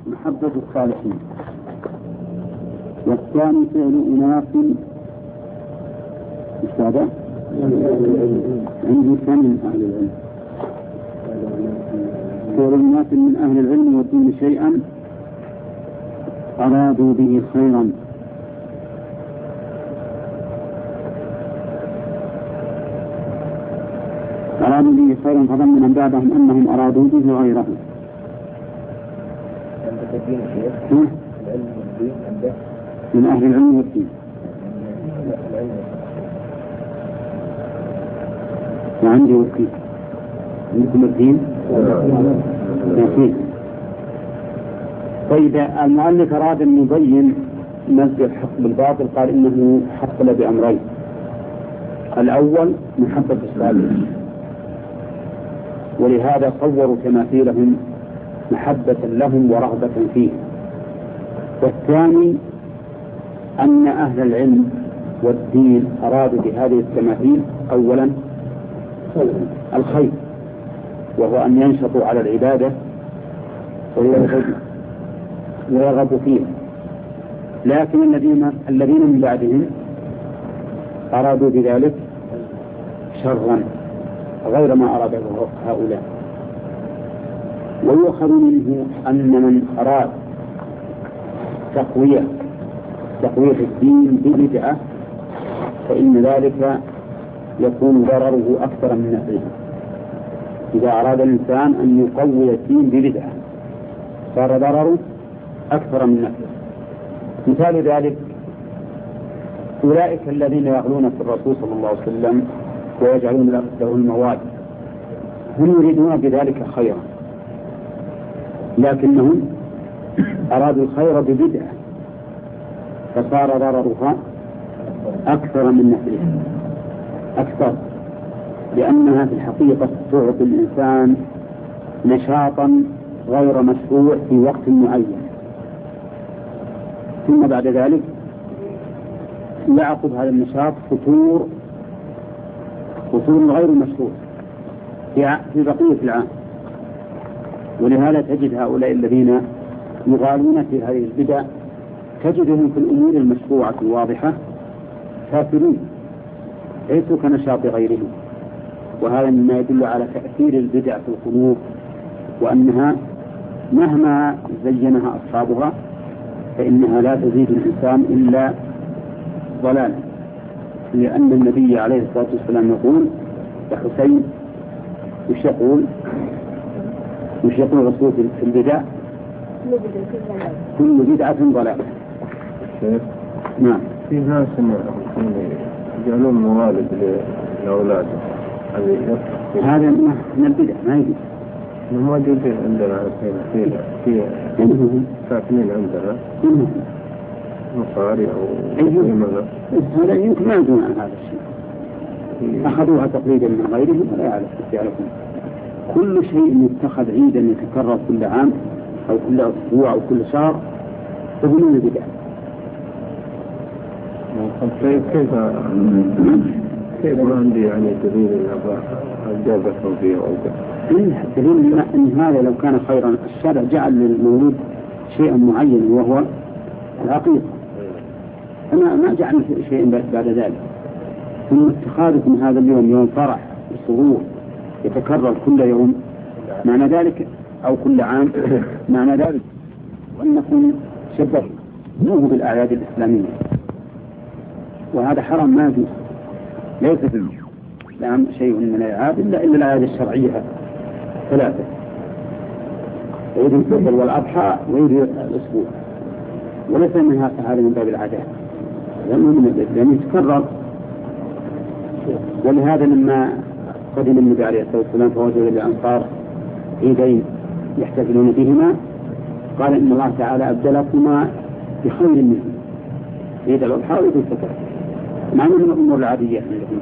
محبة الصالحين. والثاني فعل أناس السادة عندي من أهل العلم، فعل أناس من أهل العلم والدين شيئا أرادوا به خيرا، أرادوا به خيرا فظن من بعدهم أنهم أرادوا به غيره. من أهل العلم والدين وعندي وكيل عندكم الدين يقين. طيب المؤلف أراد أن يبين نزل الحق بالباطل، قال إنه حصل بأمرين: الأول محبة الصالح، ولهذا صوروا تماثيلهم محبة لهم ورغبة فيه. والثاني أن أهل العلم والدين أرادوا بهذه التماثيل أولا الخير، وهو أن ينشطوا على العبادة ويرغبوا فيها. لكن الذين من بعدهم أرادوا بذلك شرا غير ما أراده هؤلاء. ويؤخذ منه أن من أراد تقوية الدين ببدعة فإن ذلك يكون ضرره أكثر من نفعه. إذا أراد الإنسان أن يقوي الدين ببدعة صار ضرره أكثر من نفعه. مثال ذلك أولئك الذين يغلون في الرسول صلى الله عليه وسلم ويجعلون له المواد، هم يريدون بذلك خيرا، لكنهم أرادوا الخير ببدعة فصار ضررها أكثر من نفعها أكثر، لأنها في الحقيقة تعطي الإنسان نشاطا غير مشروع في وقت معين، ثم بعد ذلك يعقب هذا النشاط فتور غير مشروع في بقية العام. ولهذا تجد هؤلاء الذين يغالون في هذه البدع تجدهم في الأمور المشروعة الواضحة كافرون ليسوا كنشاط غيرهم. وهذا مما يدل على تأثير البدع في القلوب، وأنها مهما زينها أصحابها فإنها لا تزيد الإنسان إلا ضلالا، لأن النبي عليه الصلاة والسلام يقول يا حسين وش يقول الرسول في البدع؟ كل بدعة ضلالة. نعم. في ناس يجعلون موالد لأولاد هذا من البدع ما يجوز. موجود عندنا في ساكنين عندنا مصاري أو هذا يمكن ما يدون عن هذا الشيء، أخذوها تقليدا من غيرهم ولا يعرفون. كل شيء يتخذ عيدا يتكرر كل عام أو كل أسبوع أو كل شهر فهو بدعة. كيف ما عندي يعني دليل أجابة فيه أو دليل أن هذا لو كان خيرا الشرع جعل للمولود شيئا معين وهو العقيقة، أنا ما جعل شيئا بعد ذلك. ثم اتخاذكم هذا اليوم يوم فرح وسرور يتكرر كل يوم معنى ذلك أو كل عام معنى ذلك وأنكم شبهتموه بالأعياد الإسلامية، وهذا حرام ما يجوز. ليس في الإسلام شيء من الأعياد إلا الأعياد الشرعية ثلاثة: عيد الفطر والأضحى وعيد الأسبوع، وليس منها هذا من باب العادات لأنه يتكرر. ولهذا لما قدم النبي عليه الصلاة والسلام فوجد للأنصار عيدين يحتفلون بهما قال إن الله تعالى أبدلكما بخير منه، عيد الأضحى وعيد الفطر، مع من الأمور العادية.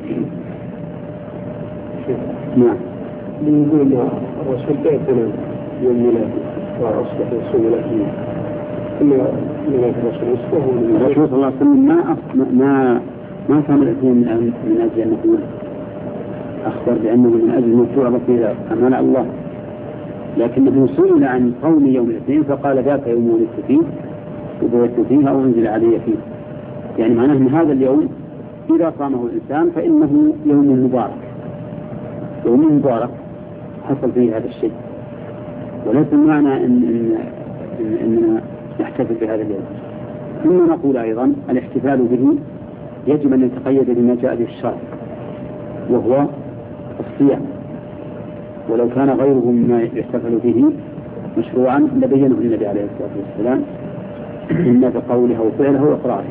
نعم. يقول الرسول بيتنا يوم ميلاده وأصبح رسول الله كما ميلاد الرسول صلى الله عليه وسلم ما كان الاثنين من أجل أن يقول أخبر بأنه من أجل أن تعرف إلى أمانة الله، لكنه سئل عن صوم يوم الاثنين فقال ذاك يوم ولدت فيه وبعثت فيه أو أنزل علي فيه، يعني معناه أن هذا اليوم إذا صامه الإنسان فإنه يوم مبارك، يوم مبارك حصل فيه هذا الشيء، وليس المعنى أننا نحتفل بهذا اليوم. ثم نقول أيضا الاحتفال به يجب أن يتقيد بما جاء به الشرع وهو الصيام، ولو كان غيره مما يحتفل به مشروعا لبينه النبي عليه الصلاة والسلام إما بقوله أو فعله وإقراره.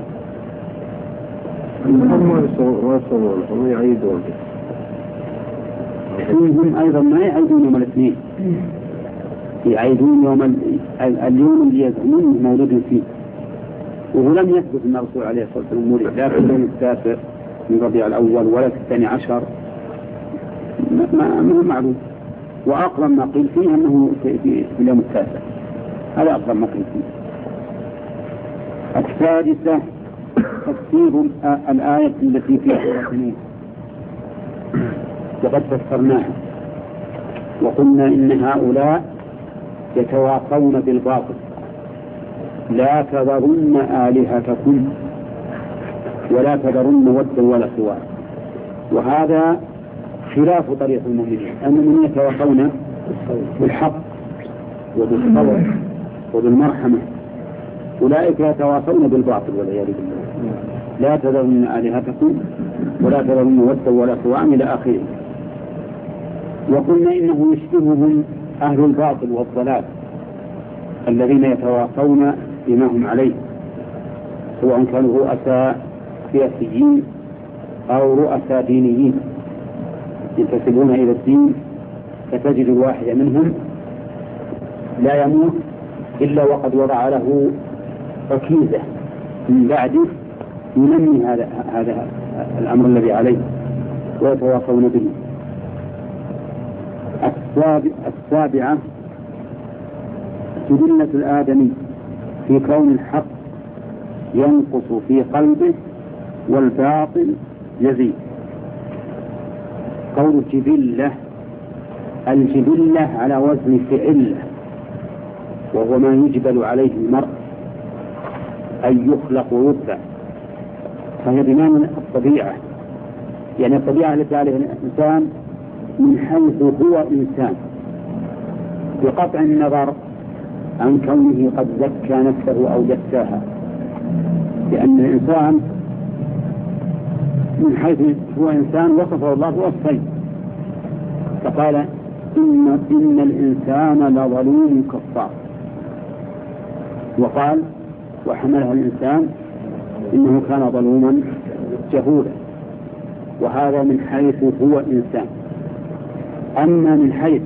هم يصومون هم يعيدون فيهم أيضا ما يعيدون يوم الاثنين، يعيدون اليوم اللي يزعمون مولود فيه، وهو لم يثبت أن الرسول عليه الصلاة والسلام ولد لا في اليوم التاسع من ربيع الأول ولا في 12، ما معلوم. وأقرب ما قيل فيه أنه في اليوم التاسع، هذا أقرب ما قيل فيه. السادسة تفسير الآية التي فيها سورة، وقد فسرناها وقلنا إن هؤلاء يتواصون بالباطل، لا تذرن آلهتكم ولا تذرن ودا ولا سواع، وهذا خلاف طريق المؤمنين. المؤمنين يتواصون بالحق وبالصبر وبالمرحمة، أولئك يتواصون بالباطل والعياذ بالله. لا تذرن آلهتكم ولا تذرن ودا ولا سواع إلى آخره. وقلنا إنه يشبههم أهل الباطل والضلال الذين يتواصون بما هم عليه، سواء كانوا رؤساء سياسيين أو رؤساء دينيين ينتسبون إلى الدين، فتجد الواحد منهم لا يموت إلا وقد وضع له ركيزة من بعده ينمي هذا الأمر الذي عليه ويتواصون به. السابعة جبلة الآدمي في كون الحق ينقص في قلبه والباطل يزيد. قول الجبلة على وزن فعلة، وهو ما يجبل عليه المرء أن يخلق ويطبع، فهي بمعنى الطبيعة، يعني الطبيعة التي عليها الإنسان من حيث هو إنسان، بقطع النظر عن كونه قد زكى نفسه أو دساها، لأن الإنسان من حيث هو إنسان وصفه الله بوصفين، فقال إن الإنسان لظلوم كفار، وقال وحملها الإنسان إنه كان ظلوما جهولا، وهذا من حيث هو إنسان. أما من حيث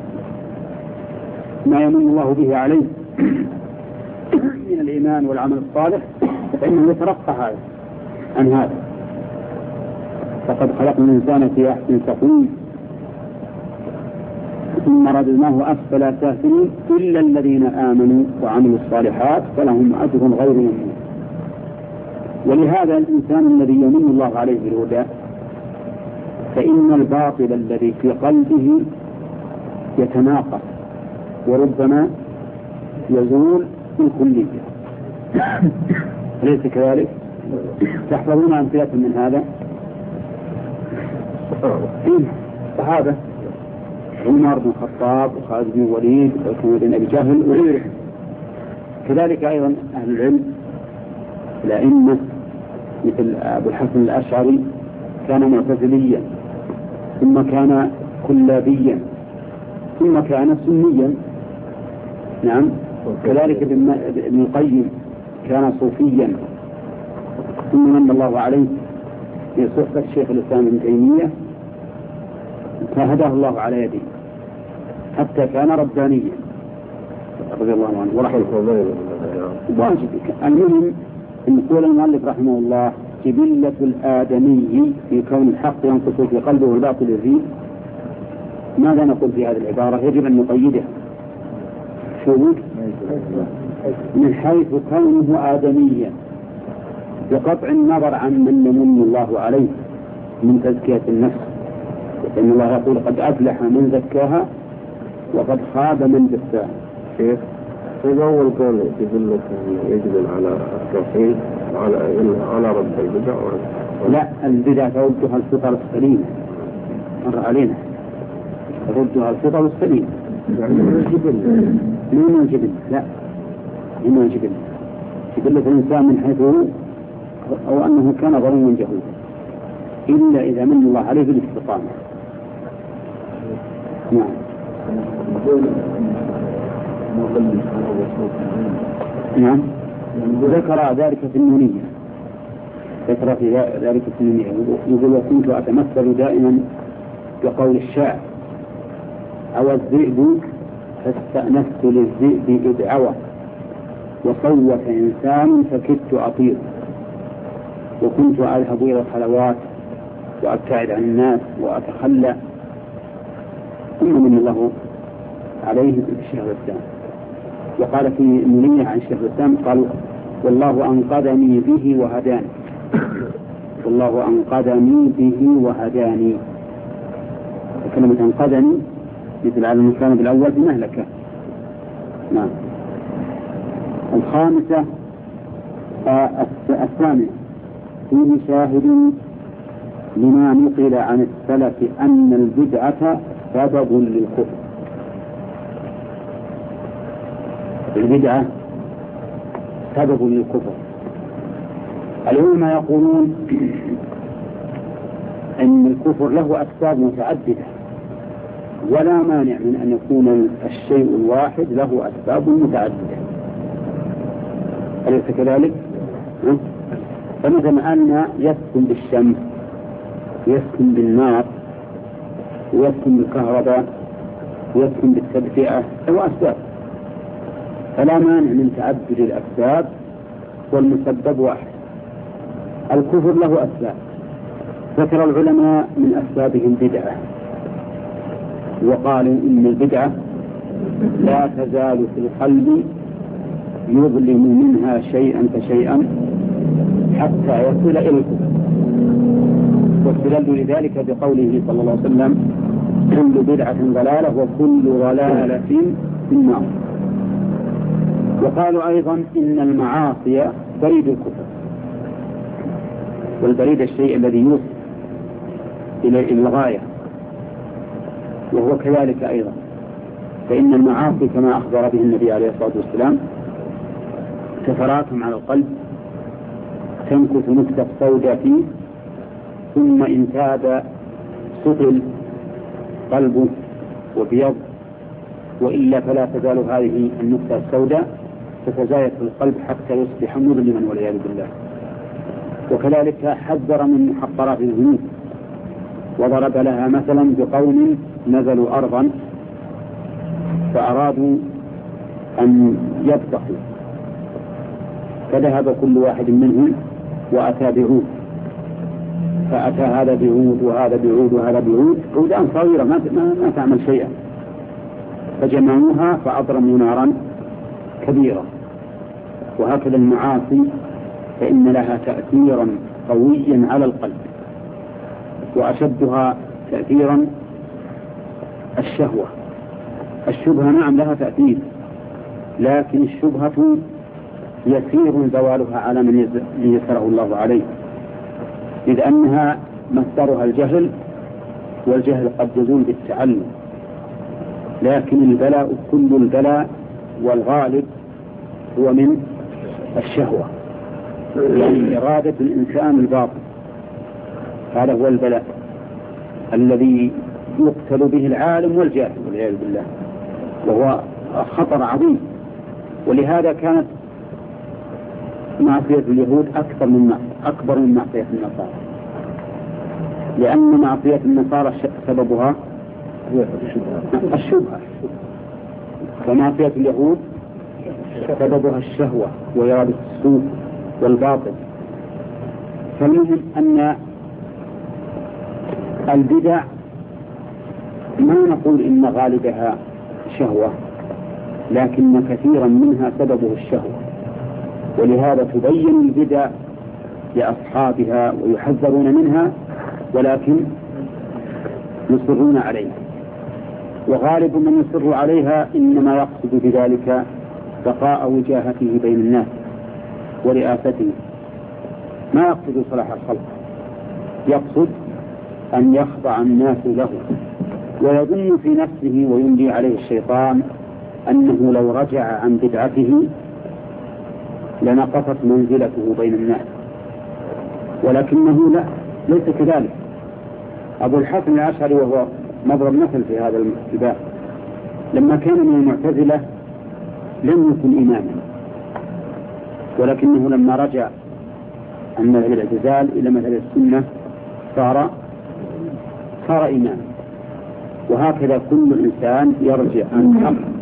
ما يمن الله به عليه من الإيمان والعمل الصالح فإنه يترقى هذا عن هذا. فقد خلقنا الإنسان في أحسن تقويم ثم رددناه أسفل سافلين إلا الذين آمنوا وعملوا الصالحات فلهم أجر غير ممنون. ولهذا الإنسان الذي يمن الله عليه بالهدى فإن الباطل الذي في قلبه يتناقص وربما يزول بالكلية، أليس كذلك؟ تحفظون أمثلة من هذا؟ صحابة عمر بن الخطاب وخالد بن الوليد وعثمان بن أبي جهل وغيره. كذلك أيضا أهل العلم الأئمة مثل أبو الحسن الأشعري كان معتزليا، ثم كان كلابيا، ثم كان سنيا. نعم. كذلك ابن القيم كان صوفيا، ثم من الله عليه في صحبة الشيخ الإسلام ابن تيمية فهداه الله على يده حتى كان ربانيا رضي الله عنه ورحمه الله. واجب. المهم أن يقول المؤلف رحمه الله جبلة الآدمي في كون الحق ينقص في قلبه والباطل يزيد. ماذا نقول في هذه العبارة؟ يجب أن نقيدها شروط من حيث كونه آدميا بقطع النظر عن من يمن الله عليه من تزكية النفس، لأن الله يقول قد أفلح من زكاها وقد خاب من دساه. كيف؟ إذا أول قول يدل يجب على التوحيد على رد البدع. لا، البدع تردها الفطر السليمة، مر علينا، تردها الفطر السليمة. يعني من الجبل، لا، من الجبل، جبلة الإنسان من حيث أو أنه كان ظلوما جهولا، إلا إذا من الله عليه بالاستقامة. نعم. نعم، ذكر ذلك في النونية، ذكر في ذلك في النونية، يقول: وكنت أتمثل دائما بقول الشاعر: عوى الذئب فاستأنست للذئب إذ عوى، وصوت إنسان فكدت أطير، وكنت أذهب إلى الخلوات وأبتعد عن الناس وأتخلى، ثم من الله عليه الشيخ الإسلام. وقال في منية عن الشيخ الإسلام قال: والله أنقذني به وهداني، والله أنقذني به وهداني. كلمة أنقذني مثل على المكان بالأول بمهلكة. نعم. الخامسة الثامنة: فيه شاهد لما نقل عن السلف أن البدعة سبب للكفر. البدعة سبب للكفر. العلماء يقولون أن الكفر له أسباب متعددة، ولا مانع من أن يكون الشيء الواحد له أسباب متعددة، أليس كذلك؟ فمثلا أن يسكن بالشمس، يسكن بالنار، ويسكن بالكهرباء، ويسكن بالتدفئة، له أسباب، فلا مانع من تعدد الأسباب والمسبب واحد. الكفر له أسباب، ذكر العلماء من أسبابه البدعة، وقالوا إن البدعة لا تزال في القلب يظلم منها شيئا فشيئا حتى يصل إلى الكفر. واستدلوا لذلك بقوله صلى الله عليه وسلم: كل بدعة ضلالة وكل ضلالة في النار. وقالوا أيضا إن المعاصي بريد الكفر، والبريد الشيء الذي يوصل إلى الغاية، وهو كذلك أيضا، فإن المعاصي كما أخبر به النبي عليه الصلاة والسلام تتراكم على القلب، تنكث نكتة سوداء فيه، ثم إن تاب سطل قلبه وبيض، وإلا فلا تزال هذه النكتة السوداء تتزايد في القلب حتى يصبح مظلما والعياذ بالله. وكذلك حذر من محقرات الذنوب، وضرب لها مثلا بقوم نزلوا أرضا فأرادوا أن يبطحوا، فذهب كل واحد منهم وأتى بعود، فأتى هذا بعود وهذا بعود وهذا بعود، عودان صغيرة ما تعمل شيئا، فجمعوها فأضرموا نارا كبيرة. وهكذا المعاصي فإن لها تأثيرا قويا على القلب، وأشدها تأثيرا الشهوة. الشبهة نعم لها تأثير، لكن الشبهة يسير زوالها على من يسره الله عليه، إذ أنها مصدرها الجهل، والجهل قد يزول بالتعلم، لكن البلاء كل البلاء والغالب هو من الشهوة، يعني إرادة الإنسان الباطل. هذا هو البلاء الذي يقتل به العالم والجاهل والعياذ بالله، وهو خطر عظيم. ولهذا كانت معصية اليهود أكبر من معصية النصارى، لأن معصية النصارى سببها الشبهة، ومعصية اليهود سببها الشهوة وإرادة السوء والباطل. فالمهم أن البدع ما نقول إن غالبها شهوة، لكن كثيرا منها سببه الشهوة، ولهذا تبين البدع لأصحابها ويحذرون منها، ولكن يصرون عليها. وغالب من يصر عليها إنما يقصد بذلك بقاء وجاهته بين الناس ورئاسته، ما يقصد صلاح الخلق، يقصد أن يخضع الناس له، ويظن في نفسه ويملي عليه الشيطان أنه لو رجع عن بدعته لنقصت منزلته بين الناس، ولكنه لا، ليس كذلك. أبو الحسن الأشعري وهو مضرب مثل في هذا الباب، لما كان من المعتزلة لم يكن إماما، ولكنه لما رجع عن مذهب الاعتزال إلى مذهب السنة صار إماما. وهكذا كل إنسان يرجع عن حق،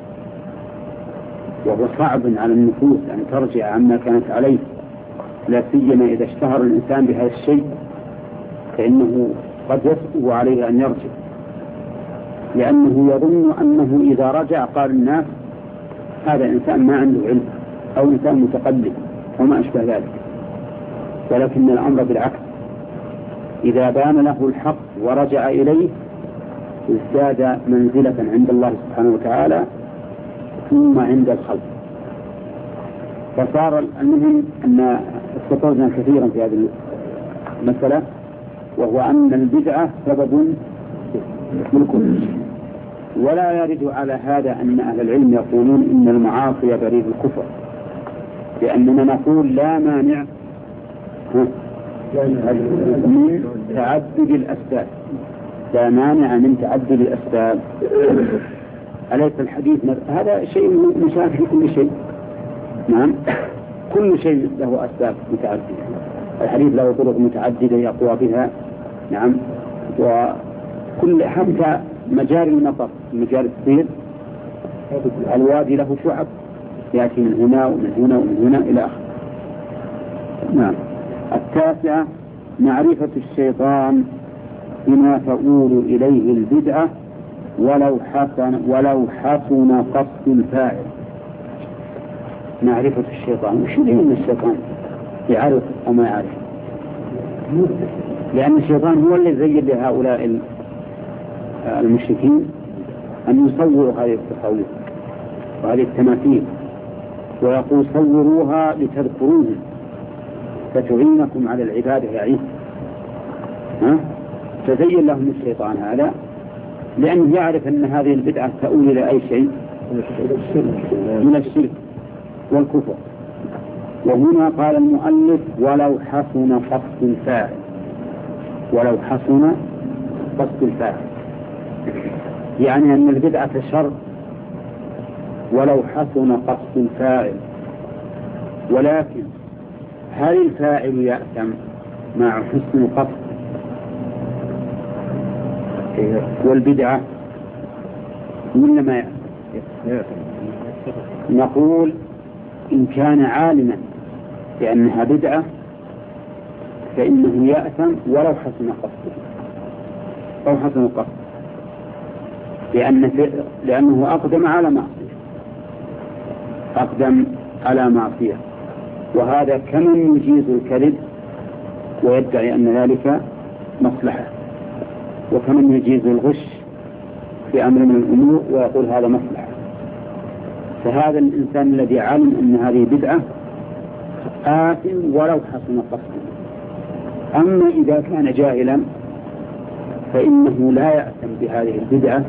وهو صعب على النفوس أن ترجع عما كانت عليه، لا سيما إذا اشتهر الإنسان بهذا الشيء، فإنه قد يسبق عليه أن يرجع، لأنه يظن أنه إذا رجع قال الناس هذا إنسان ما عنده علم أو إنسان متقلب وما أشبه ذلك. ولكن الأمر بالعكس، إذا بان له الحق ورجع إليه ازداد منزلة عند الله سبحانه وتعالى ثم عند الخلق. فصار المهم أن استطرنا كثيرا في هذه المسألة، وهو أن البدعة سبب للكفر. ولا يرد على هذا أن أهل العلم يقولون إن المعاصي بريد الكفر، لأننا نقول لا مانع من تعدد الأسباب، لا مانع من تعدد الأسباب. أليس الحديث هذا شيء مشابه في كل شيء؟ نعم، كل شيء له أسباب متعددة، الحديث له طرق متعددة يقوى بها. نعم، وكل حتى مجاري المطر، مجاري السير، الوادي له شعب يأتي من هنا ومن هنا ومن هنا إلى آخره. نعم. التاسعة معرفة الشيطان بما تؤول إليه البدعة ولو حسن قصد الفاعل. معرفة الشيطان، وش من الشيطان يعرف أو ما يعرف؟ لأن الشيطان هو الذي زين لهؤلاء المشركين أن يصوروا هذه التصاوير وهذه التماثيل، ويقول صوروها لتذكروه فتعينكم على العبادة يا عيسى. فزين لهم الشيطان هذا لأنه يعرف أن هذه البدعة تؤول إلى أي شيء من الشرك والكفر. وهنا قال المؤلف ولو حسن قصد الفاعل، ولو حسن قصد الفاعل، يعني أن البدعة شر ولو حسن قصد الفاعل. ولكن هل الفاعل يأثم مع حسن القصد والبدعة ولا ما يأثم؟ نقول إن كان عالما بأنها بدعة فإنه يأثم ولو حسن قصده، أو حسن القصد، لأنه أقدم على معصية، أقدم على معصية. وهذا كمن يجيز الكذب ويدعي أن ذلك مصلحة، وكمن يجيز الغش في أمر من الأمور ويقول هذا مصلحة. فهذا الإنسان الذي علم أن هذه بدعة آثم ولو حسن قصده. أما إذا كان جاهلا فإنه لا يأثم بهذه البدعة،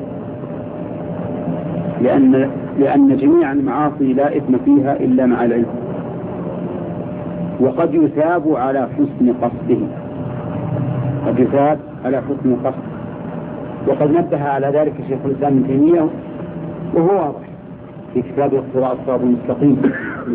لأن جميع المعاصي لا إثم فيها إلا مع العلم، وقد يثاب على حسن قصده، قد يثاب على حسن قصده. وقد نبه على ذلك شيخ الإسلام ابن تيمية وهو واضح في كتاب اقتراء الصراط المستقيم.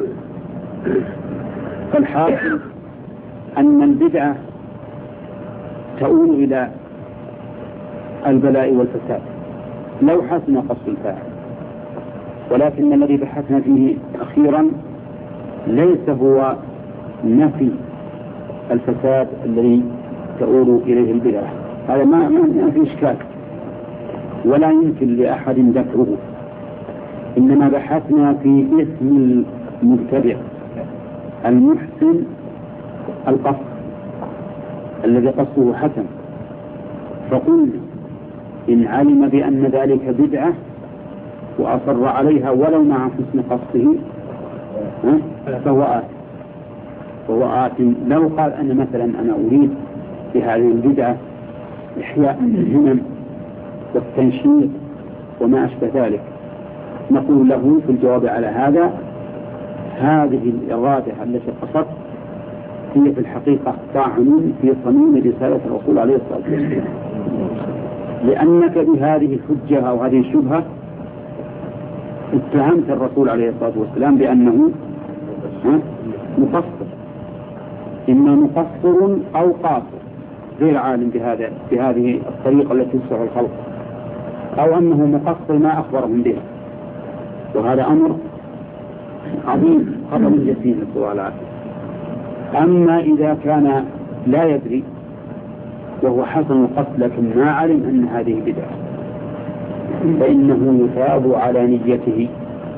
فالحاصل أن البدعة تؤول إلى البلاء والفساد لو حسن قصد الفاعل. ولكن الذي بحثنا فيه أخيرا ليس هو نفي الفساد الذي تؤول إليه البدعة، هذا ما في إشكال ولا يمكن لأحد دفعه، إنما بحثنا في اسم المبتدع المحسن القصد الذي قصده حسن. فقلنا إن علم بأن ذلك بدعة وأصر عليها ولو مع حسن قصده فهو آثم. لو قال أنا مثلا أنا أريد بهذه البدعة إحياء الهمم والتنشيط وما أشبه ذلك، نقول له في الجواب على هذا هذه الإرادة التي قصدت هي في الحقيقة طعن في صميم رسالة الرسول عليه الصلاة والسلام، لأنك بهذه الحجة أو هذه الشبهة اتهمت الرسول عليه الصلاة والسلام بأنه مقصر، إما مقصر أو قاصر غير عالم بهذه الطريقة التي تسع الخلق، أو أنه مقصر ما أخبرهم به، وهذا أمر عظيم خطر جسيم السؤال عنه. أما إذا كان لا يدري وهو حسن القصد لكن ما علم أن هذه بدعة فإنه يثاب على نيته،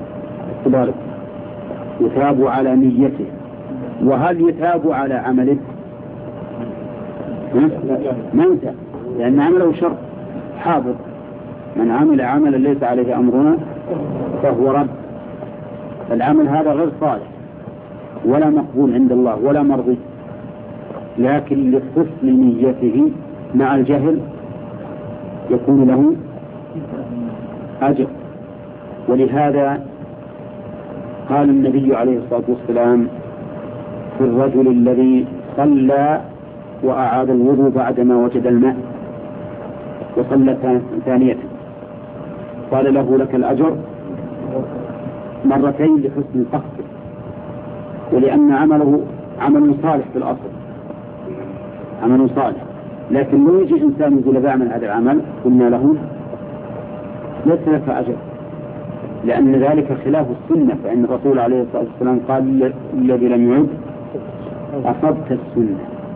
يثاب على نيته. وهل يثاب على عمله؟ ما يثاب، لأن عمله شر حاضر. من عمل عملا ليس عليه أمرنا فهو رد. العمل هذا غير صالح ولا مقبول عند الله ولا مرضي، لكن لحسن نيته مع الجهل يكون له أجر. ولهذا قال النبي عليه الصلاة والسلام في الرجل الذي صلى وأعاد الوضوء بعدما وجد الماء وصلى ثانية، قال له لك الأجر مرتين لحسن قصده، ولأن عمله عمل صالح في الأصل، عمل صالح. لكن لو يجي إنسان يقول بعمل هذا العمل قلنا له ليس لك أجر، لأن ذلك خلاف السنة، فإن الرسول عليه الصلاة والسلام قال الذي لم يعد أصبت السنة.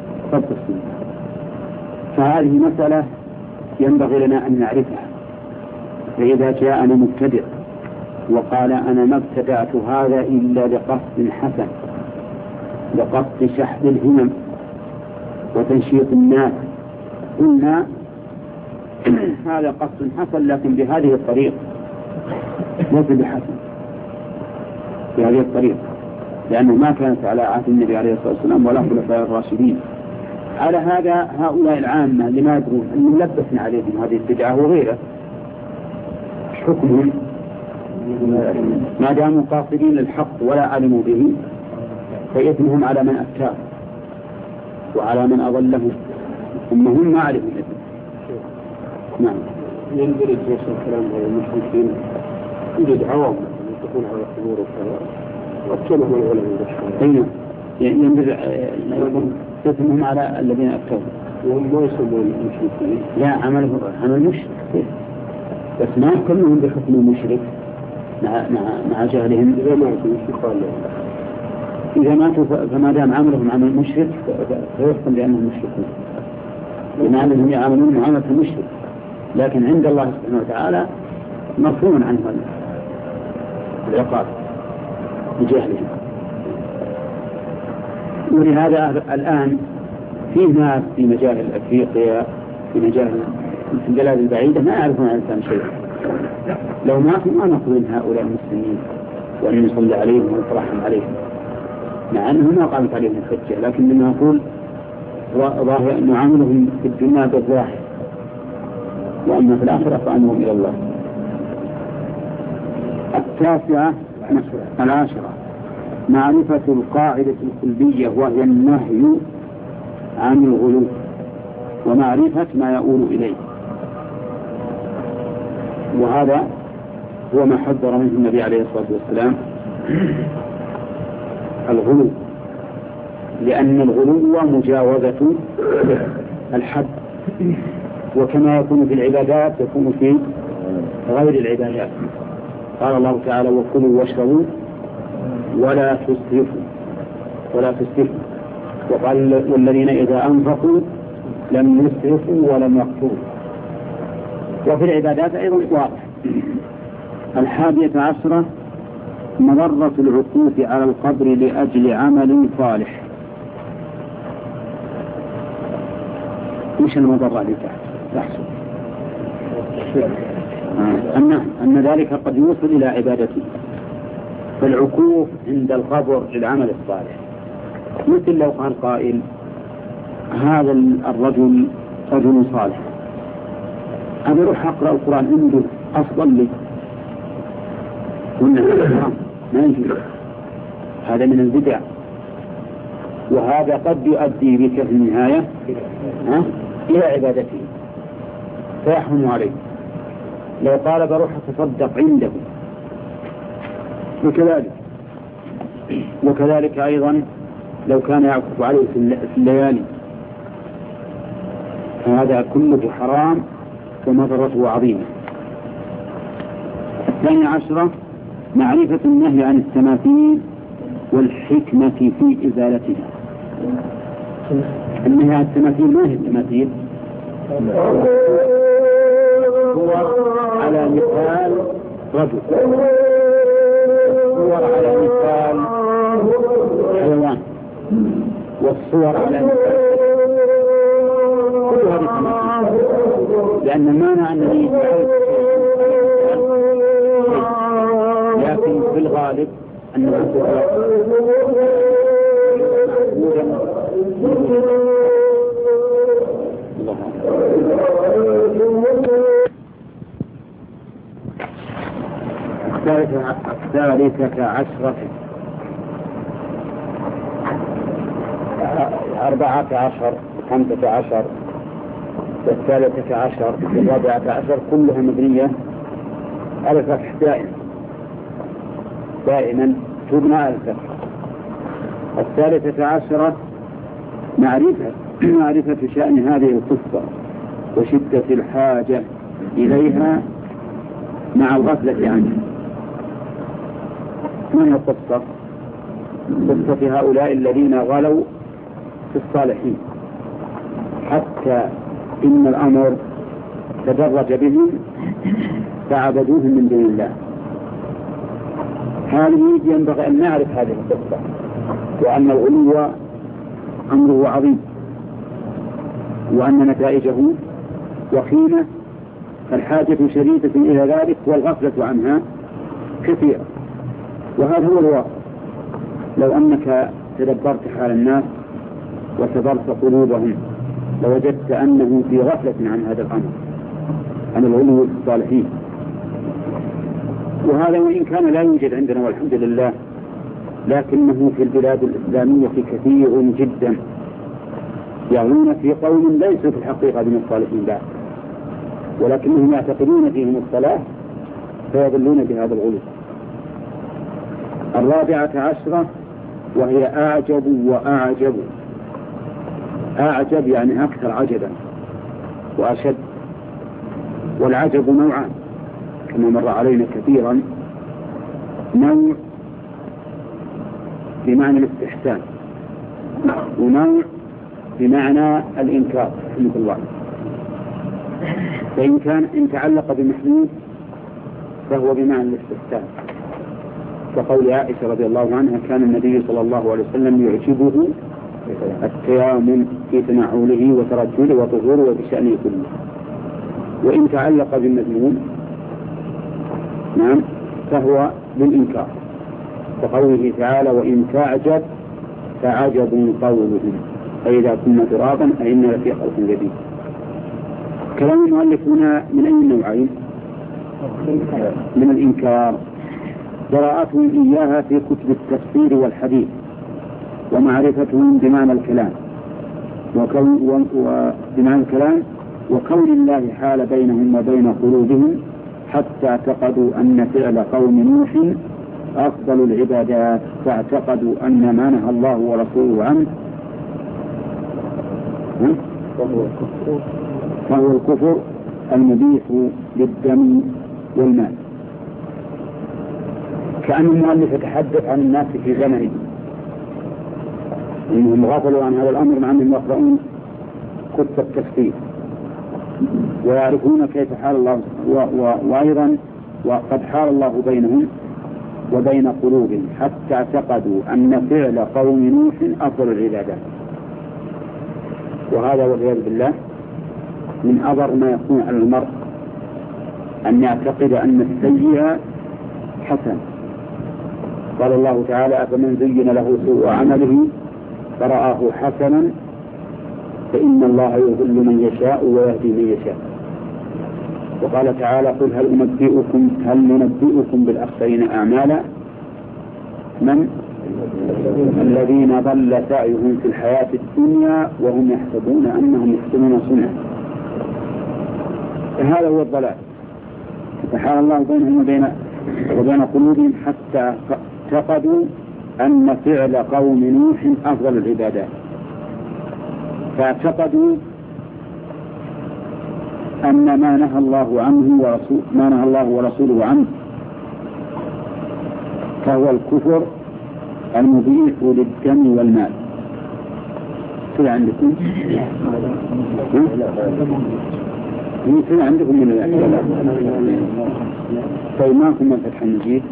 فهذه مسألة ينبغي لنا أن نعرفها. فإذا جاءنا مبتدع وقال أنا ما ابتدعت هذا إلا لقصد حسن، لقصد شحذ الهمم وتنشيط الناس، قلنا هذا قصد حسن لكن بهذه الطريقة ليس بحسن، بهذه الطريقة، لأنه ما كانت على عهد النبي عليه الصلاة والسلام ولا خلفاء الراشدين. على هذا هؤلاء العامة اللي ما يدرون أن لبسنا عليهم هذه البدعة وغيره، حكمهم ما داموا قاصدين للحق ولا علموا به فإثمهم على من أفتاه وعلى من أضلهم، هم ما علموا الإثم. نعم. يندرج نفس الكلام على المشركين، يوجد عوام يتقون على القبور وكذا وأكثرهم العلماء أين يندرج إثمهم على الذين أفتوا وهم ما يسمون المشركين. لا، عمل مشرك، بس ما كلهم بحكم المشرك مع جهلهم. إذا ماتوا فما دام عملهم عمل مشرك فيحكم بأنهم مشركون، بمعنى أنهم يعملون معاملة المشرك، لكن عند الله سبحانه وتعالى مرفوع عنه العقاب بجهلهم. ولهذا الآن في ناس في مجال أفريقيا في مجال في البلاد البعيدة ما يعرفون عن الإسلام شيء، لو ماتوا ما نقول هؤلاء المسلمين وأن نصلي عليهم ونترحم عليهم، مع أنه ما قامت عليهم الحجة، لكن لما نقول ظاهر نعاملهم في الدنيا بالظاهر، وأما في الآخرة فأمرهم إلى الله. 19 معرفة القاعدة الكلية وهي النهي عن الغلو ومعرفة ما يؤول إليه، وهذا هو ما حذر منه النبي عليه الصلاة والسلام الغلو، لأن الغلو مجاوزة الحد، وكما يكون في العبادات يكون في غير العبادات. قال الله تعالى وكلوا واشربوا ولا تسرفوا، وقال والذين إذا أنفقوا لم يسرفوا ولم يقتروا. وفي العبادات أيضا واضح. 11 مضرة العكوف على القبر لأجل عمل صالح. وش المضرة اللي تحصل؟ أن ذلك قد يوصل إلى عبادته، فالعكوف عند القبر للعمل الصالح. مثل لو قال قائل هذا الرجل رجل صالح، أنا أروح أقرأ القرآن عنده أفضل لي، ما يجوز، هذا من البدع، وهذا قد يؤدي بك في النهاية إلى عبادته فيحرم عليه. لو قال بروح أتصدق عنده وكذلك أيضا لو كان يعكف عليه في الليالي، فهذا كله حرام ومضرته عظيمة. 12 معرفة النهي عن التماثيل والحكمة في إزالتها. النهي عن التماثيل ما هي التماثيل؟ هو على مثال رجل، والصور على مثال حيوان، والصور على مثال كل هذه التماثيل، لأن المانع الذي لكن في الغالب أنه الثالثة عشرة 14 15 والثالثة عشر والرابعة عشر كلها مبنية على الفتح دائما تبنى على الفتح. الثالثة عشرة معرفة شأن هذه القصة وشدة الحاجة إليها مع الغفلة عنها. ما هي القصة؟ قصة هؤلاء الذين غلوا في الصالحين حتى إن الأمر تدرج بهم فعبدوهم من دون الله. هذه ينبغي أن نعرف هذه القصة، وأن الغلو أمره عظيم، وأن نتائجه وخيمة، فالحاجة شديدة إلى ذلك والغفلة عنها كثيرة. وهذا هو الواقع. لو أنك تدبرت حال الناس وتدرت قلوبهم لوجدت أنه في غفلة عن هذا الأمر، عن الغلو في الصالحين. وهذا وإن كان لا يوجد عندنا والحمد لله، لكنه في البلاد الإسلامية كثير جدا يغلون في قوم ليسوا في الحقيقة من الصالحين بعد، ولكنهم يعتقدون فيهم الصلاة فيضلون بهذا الغلو. الرابعة عشرة وهي أعجب وأعجب. أعجب يعني أكثر عجبا وأشد. والعجب نوعان كما مر علينا كثيرا، نوع بمعنى الاستحسان ونوع بمعنى الإنكار رحمة الله. فإن كان إن تعلق بمحمود فهو بمعنى الاستحسان، كقول عائشة رضي الله عنها كان النبي صلى الله عليه وسلم يعجبه التيامن في تنعله وترجله وطهوره وبشأنه كله. وإن تعلق بالمذموم نعم فهو بالإنكار، كقوله تعالى وإن تعجب فعجب قولهم فإذا كنا ترابا أئنا لفي خلق جديد. كلام المؤلف هنا من أي النوعين؟ من الإنكار، قراءتهم إياها في كتب التفسير والحديث ومعرفتهم بمعنى الكلام وبمعنى الكلام وكون الله حال بينهم وبين قلوبهم حتى اعتقدوا أن فعل قوم نوح أفضل العبادات، فاعتقدوا أن ما نهى الله ورسوله عنه فهو الكفر المبيح للدم والمال. كأن المؤلف يتحدث عن الناس في زمنه إنهم غفلوا عن هذا الأمر مع أنهم يقرؤون كتب التفسير ويعرفون كيف حال الله وأيضا وقد حال الله بينهم وبين قلوبهم حتى اعتقدوا أن فعل قوم نوح أفضل العبادات. وهذا والعياذ بالله من أضر ما يكون على المرء أن يعتقد أن السيئة حسن. قال الله تعالى: فمن زين له سوء عمله فرآه حسنا فإن الله يضل من يشاء ويهدي من يشاء. وقال تعالى: قل هل ننبئكم بالأخسرين أعمالا من الذين ضل سعيهم في الحياة الدنيا وهم يحسبون أنهم يحسنون صنعا. فهذا هو الضلال، فحال الله بينهم وبين قلوبهم حتى اعتقدوا أن فعل قوم نوح أفضل العبادات، فاعتقدوا أن ما نهى الله ورسوله عنه فهو الكفر المبيح للدم والمال. كل عندكم كل عندكم من الأشياء. طيب ماكم من فتح المجيد؟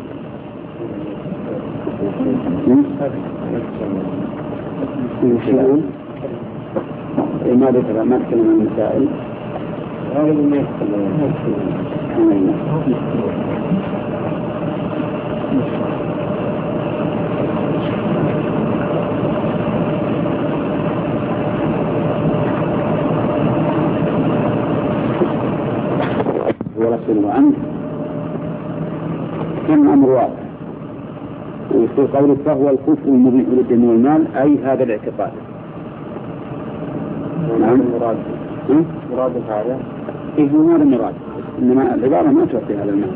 يقول ما ذكر ما تكلم عن المسائل. ورسوله عنه كان أمر واضح. وفي قوله فهو الكفر المبيح للدم والمال أي هذا الاعتقاد. نعم مراد هذا إيه هو هذا المراد، إنما العبارة ما تعطي هذا المعنى.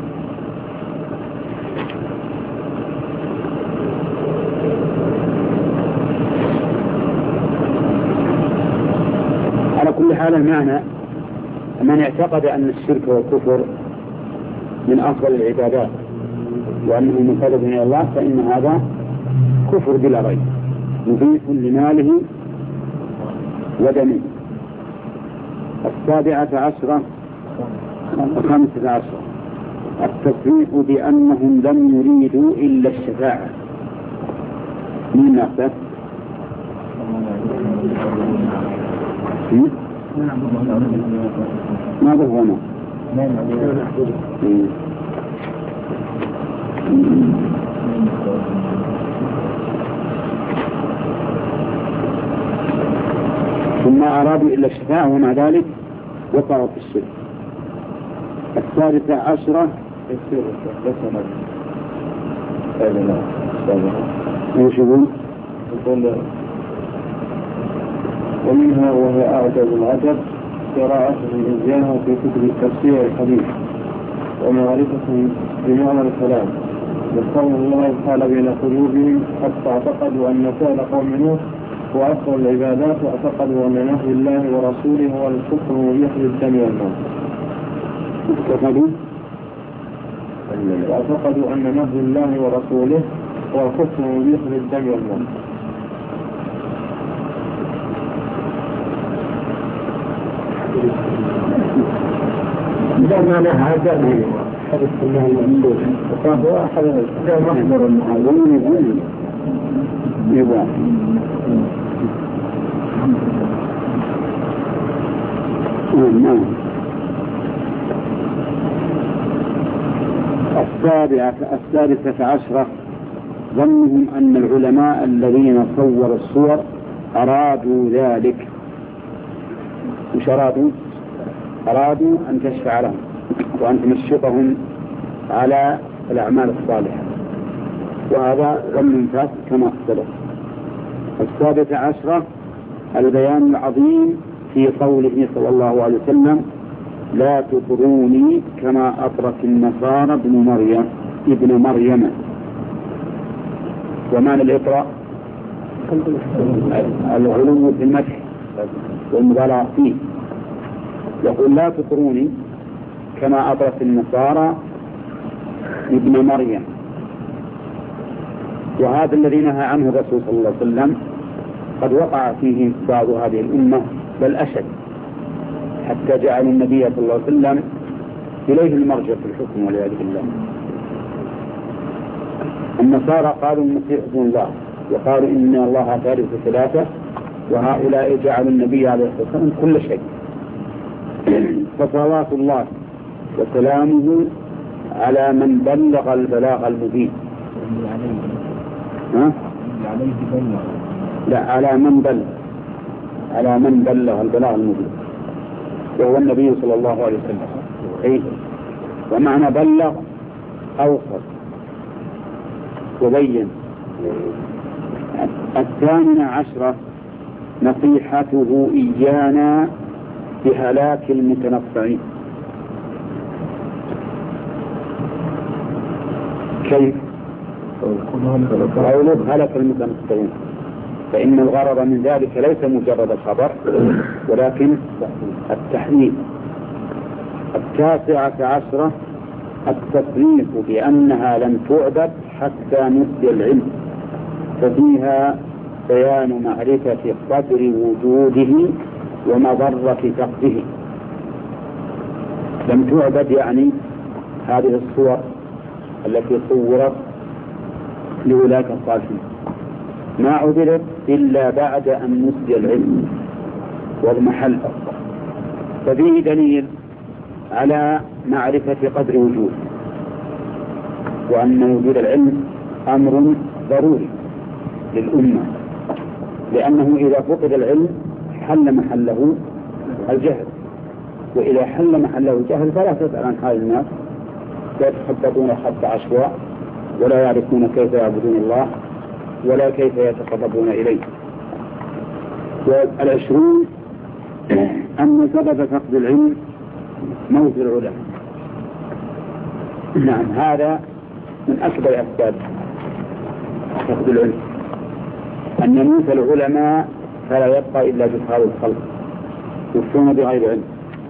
على كل حال المعنى من اعتقد أن الشرك والكفر من أفضل العبادات وأنه مقرب إلى الله فإن هذا كفر بلا ريب مبيح لماله ودمه. 17 15 التصريح بأنهم لم يريدوا إلا الشفاعة. من نقصه؟ ماذا هو أنا؟ ثم أرادوا إلا الشفاعة ومع ذلك وقعوا في الشرك. 16 ايش يقول؟ ومنها وهي أعجب العجب قراءتهم إياه في كتب التفسير الحديث ومعرفة بمعنى الكلام، يذكرون الله تعالى بين قلوبهم حتى اعتقدوا أن فعل قوم نوح هو أفضل العبادات، واعتقدوا أن نهي الله ورسوله هو الكفر المبيح للدم والمال. واعتقدوا أن نهي الله ورسوله هو الكفر المبيح للدم والمال. إذا ما نهى دمه حدث الله المنصور فهو أحد مصدر المعلوم يبقى نعم. 16 ظنهم أن العلماء الذين صوروا الصور أرادوا ذلك. مش أرادوا أن تشفع لهم وأن تمشطهم على الأعمال الصالحة، وهذا ظن فاسد كما سبق. 17 البيان العظيم في قوله صلى الله عليه وسلم: لا تطروني كما أطرت النصارى ابن مريم. ومعنى الإطراء الغلو في المدح والمبالغة فيه. يقول: لا تطروني كما أطرت النصارى ابن مريم. وهذا الذي نهى عنه الرسول صلى الله عليه وسلم قد وقع فيه بعض هذه الأمة بل أشد، حتى جعل النبي صلى الله عليه وسلم إليه المرجع في الحكم والعياذ بالله. النصارى قالوا المسيح ابن الله، وقالوا إن الله ثالث ثلاثة، وهؤلاء جعلوا النبي عليه الصلاة والسلام كل شيء. فصلوات الله وسلامه على من بلغ البلاغ المبين. ها؟ لا، على من بلغ البلاغ المبين وهو النبي صلى الله عليه وسلم. أي ومعنى بلغ أوصل وبين. 18 نصيحته إيانا بهلاك المتنطعين. كيف؟ قوله هلك المتنطعين، فإن الغرض من ذلك ليس مجرد الخبر ولكن التحذير. 19 التصريح بأنها لن تعبد حتى نسي العلم، ففيها بيان معرفة قدر وجوده ومضرة فقده. لم تعبد يعني هذه الصور التي صورت لولاة الصالحين ما عبدت إلا بعد أن نسي العلم والمحل، ففيه دليل على معرفة قدر وجود، وأن وجود العلم أمر ضروري للأمة، لأنه إذا فقد العلم حل محله الجهل، وإذا حل محله الجهل فلا تسأل عن حال الناس، يتخبطون خط عشواء ولا يعرفون كيف يعبدون الله ولا كيف يتقربون إليه. 20 أن سبب فقد العلم موت العلماء. نعم، هذا من أكبر أسباب فقد العلم، أن يموت العلماء فلا يبقى إلا جهال الخلق يفتون بغير علم.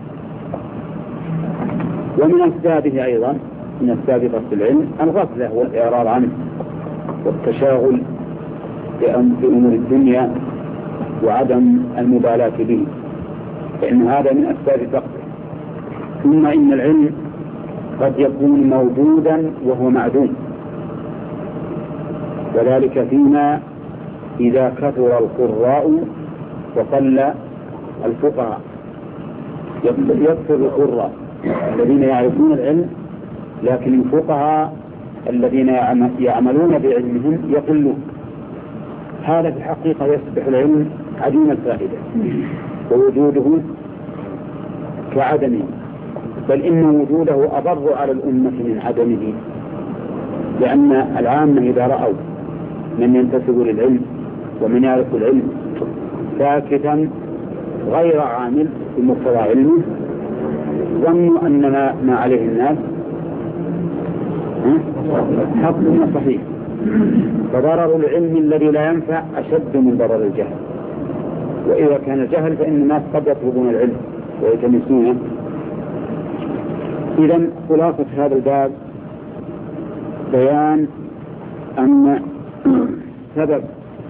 ومن أسبابه أيضا من أسباب فقد العلم الغفلة والإعراض عنه والتشاغل بأمور الدنيا وعدم المبالاة به، فإن هذا من أسباب فقده. ثم إن العلم قد يكون موجودا وهو معدوم، وذلك فيما إذا كثر القراء وقل الفقهاء. يكثر القراء الذين يعرفون العلم، لكن الفقهاء الذين يعملون بعلمهم يقلون. هذا في الحقيقة يصبح العلم عديم الفائدة ووجوده كعدمه، بل إن وجوده أضر على الأمة من عدمه، لأن العامة إذا رأوا من ينتسب للعلم ومن يعرف العلم ساكتا غير عامل بمقتضى علمه ظنوا أن ما عليه الناس حق صحيح، فضرر العلم الذي لا ينفع أشد من ضرر الجهل. وإذا كان الجهل فإن الناس قد يطلبون العلم ويتمسونه. إذن خلاصة هذا الباب بيان أن سبب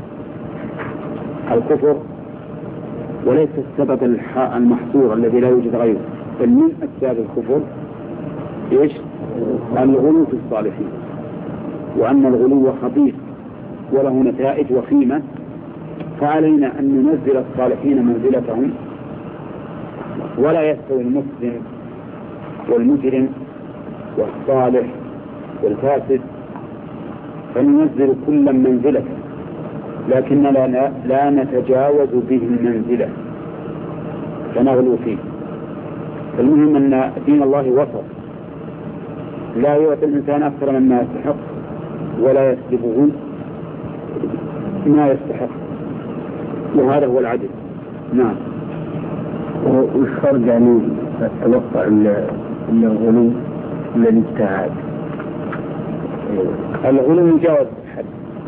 الكفر وليس السبب المحصور الذي لا يوجد غيره، بل من أسباب الكفر إيش؟ الغلو في الصالحين، وأن الغلو خطير وله نتائج وخيمة، فعلينا أن ننزل الصالحين منزلتهم، ولا يستوي المسلم والمجرم والصالح والفاسد، فننزل كل منزلة، لكن لا نتجاوز به المنزلة فنغلو فيه. فالمهم أن دين الله وسط، لا يعطي الإنسان أكثر مما يستحق ولا يسلبه ما يستحق، وهذا هو العدل. نعم. والفرق يعني أتوقع أن الغلو من الاجتهاد. الغلو مجاوز الحد،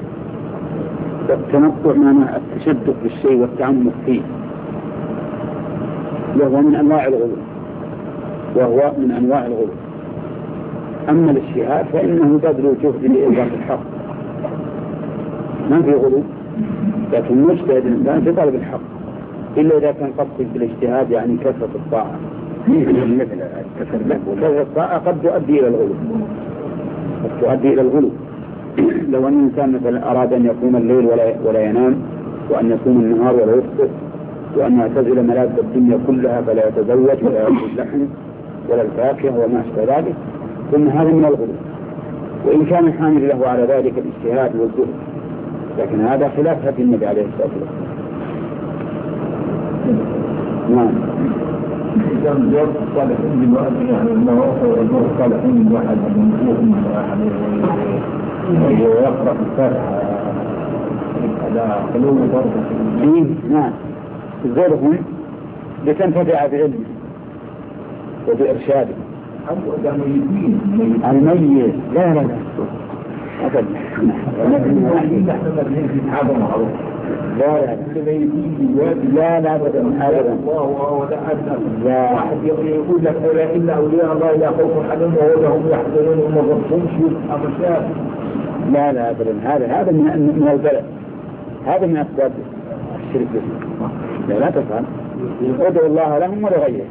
والتنطع معناه التشدد بالشيء والتعمق فيه، وهو من أنواع الغلو. أما الاجتهاد فإنه بذل جهد لإدراك الحق، ما في غلو، لكن مجتهد الإنسان في طلب الحق، إلا إذا كان قصد بالاجتهاد يعني كثرة الطاعة. كثرة الطاعة قد تؤدي إلى الغلو. لو أن الإنسان مثلا أراد أن يقوم الليل ولا ينام، وأن يصوم النهار ولا يفطر، وأن يعتزل ملاذ الدنيا كلها فلا يتزوج ولا يأكل اللحم ولا الفاكهة وما أشبه ذلك، ثم هذا من الغلو. وإن كان الحامل له على ذلك الاجتهاد والزهد، لكن هذا خلاف هدي النبي عليه الصلاة والسلام. نعم. كان جواب الصالحين بالوقت يعني أنه يجوز الصالحين الواحد من واحد ويقرأ الفاتحة على قلوب برضه. نعم. غيرهم لتنتفع بعلمه وبإرشاده. الميت لا لا لا أبدا. نحن مبنين في هذا معروف. لا لا أبدا أبدا. لا واحد يقول لك لا إلا أولياء الله لا خوف عليهم وهم يحزنون وما ضبطهمش أمشاء. لا لا أبدا. هذا من البلد، هذا من أسباب الشرك بالله. لا تفعل. ادعو الله لهم ولغيره.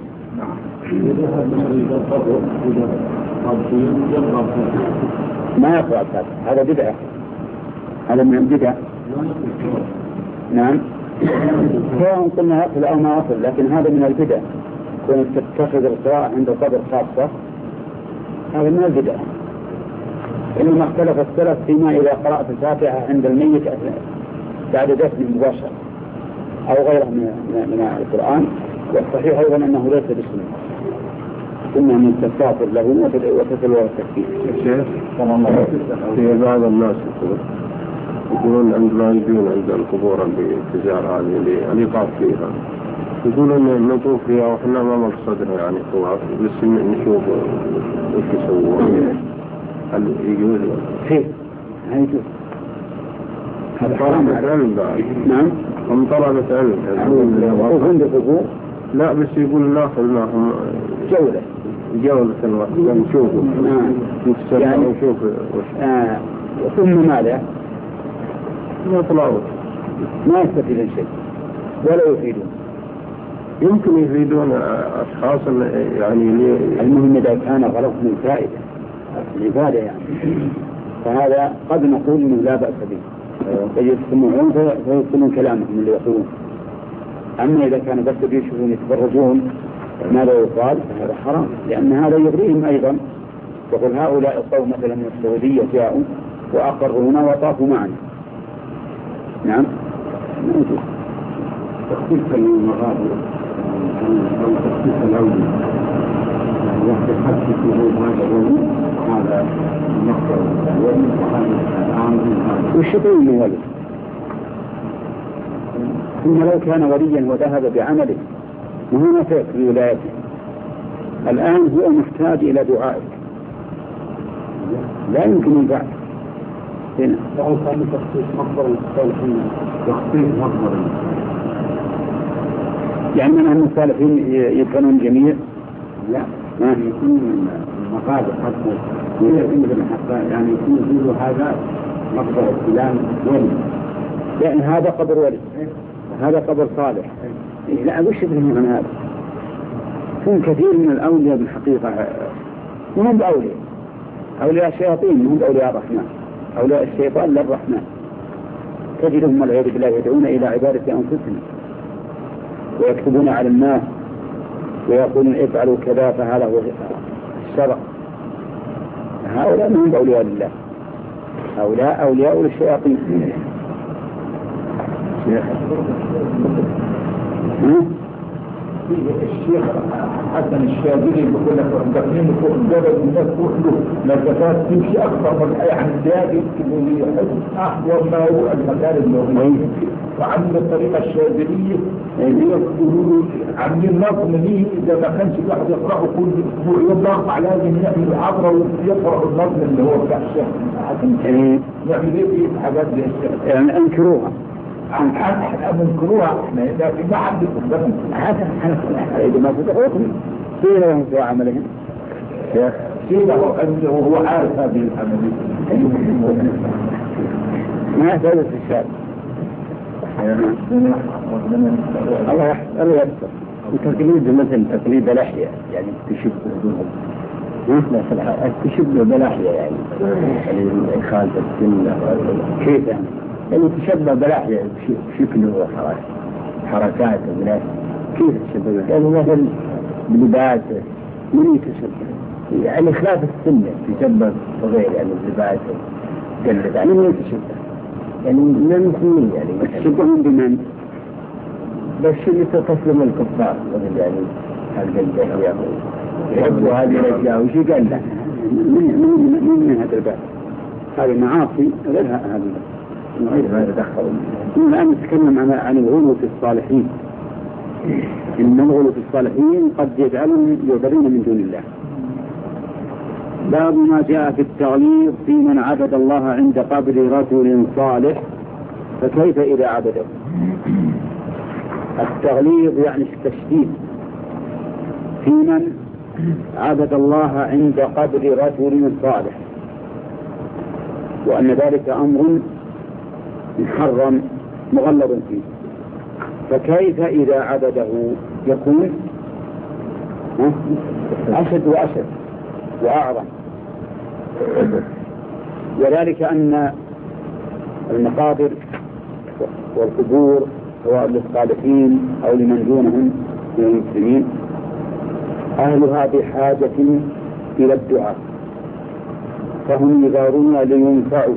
ما يقرأ الفاتحة، هذا بدعة، هذا من البدع. نعم. سواء قلنا يصل أو ما يصل، لكن هذا من البدع. كنت تتخذ القراءة عند القبر خاصة، هذا من البدع. إنما اختلف السلف فيما إذا قرأت الفاتحة عند الميت بعد دفن مباشرة أو غيره من القرآن. والصحيح أيضا أنه ليس بسنة، إنه من تستغفر له وتتلوه التكفير. الشيخ في بعض الناس يقولون عندما يجون عند القبور بالتجارة هذه الإيقاف فيها، يقولون نطوف فيها وإحنا ما مقصدنا يعني طواف، بس نشوف وش يسوون. هل يجوز؟ كيف؟ يجوز. هذا طلبة علم بعد. نعم. هم طلبة علم. يقولون بالقبور؟ لا بس يقول ناخذ معهم جولة الوقت نشوفه. يعني نشوف ثم ماذا؟ يطلعوا ما يستفيدون شيء ولا يفيدون. يمكن يفيدون أشخاص يعني المهم إذا كان غلط من فائدة العبادة يعني، فهذا قد نقول إنه لا بأس به. يستمعون فيستمعون كلامهم اللي يقولون. أما إذا كان بس يشوفون يتفرجون ماذا يقال فهذا حرام، لأن هذا يغريهم أيضا. يقول هؤلاء القوم مثلا من السعودية جاءوا وأقروا هنا وطافوا معنا. نعم. تخصيص المغادر أو تخصيص الأولى يحدث في هذا المقطع الأول وهذا العام والشطوي من ولد. ثم لو كان وليا وذهب بعمله وهو نفع في ولايته، الآن هو محتاج إلى دعائك، لا يمكن أن ينفعك هنا. لو كان تخصيص مصدر الصالحين تخصيص مصدر يعني من أن الصالحين يكونون الجميع؟ لا يكون المقابر حتى يعني يكون هذا مصدر فلان ولي، لأن هذا قبر ولي هذا قبر صالح. لا وش يفهم عن هذا؟ كون كثير من الأولياء بالحقيقة هم بأولياء، أولياء الشياطين هم بأولياء الرحمن، أولياء الشيطان للرحمن. تجدهم والعياذ بالله يدعون إلى عبادة أنفسهم ويكتبون على الناس ويقولون افعلوا كذا فهذا هو الشرع. هؤلاء هم بأولياء لله، هؤلاء أولياء للشياطين. الشيخ حسن الشاذلي بيقول لك داخلين فوق الجبل والناس كله مسافات تمشي اكثر من يعني الداخل اللي يحس احوال ما هو المكان اللي وعند الطريقه الشاذليه يقولوا عاملين نظم ليه اذا ما كانش الواحد يقراه كل اسبوع يضغط على لازم يعمل عبره ويقرا النظم اللي هو بتاع الشيخ حسن. يعمل ايه في حاجات زي الشيخ يعني انكروها منكروها احنا اذا في بعض القدام إذا ما فتحوكم فيه لهم في عملهم فيه هو عارف هذه العملية ما يحتاج في الشارع. الله يستر. التقليد مثل تقليد لحية يعني تشبه بلحية يعني خالد السنة كيف يعني؟ يعني تشبه بلحية شكله وحركاته كيف تشبه يعني مثل بلباسه من يتشبه؟ يعني خلاف السنة يتشبه صغير يعني اللي بعد قلد عليه من يتشبه؟ يعني من المسلمين يعني يتشبهون بمن؟ بس اللي تسلم الكفار مثل يعني القلد يحبوا هذه الأشياء وش قال له؟ من هذا الباب؟ هذه معاصي غير هذا ما تدخل. الآن نتكلم عن الغلو في الصالحين. إن الغلو في الصالحين قد يجعلهم يعبدون من دون الله. باب ما جاء في التغليظ في من عبد الله عند قبر رجل صالح فكيف إذا عبده؟ التغليظ يعني التشديد في من عبد الله عند قبر رجل صالح، وأن ذلك أمر محرم مغلظ فيه، فكيف إذا عبده يكون أشد وأشد وأعظم. وذلك أن المقابر والقبور سواء للصالحين أو لمن دونهم من المسلمين أهلها بحاجة إلى الدعاء، فهم يزارون لينفعوا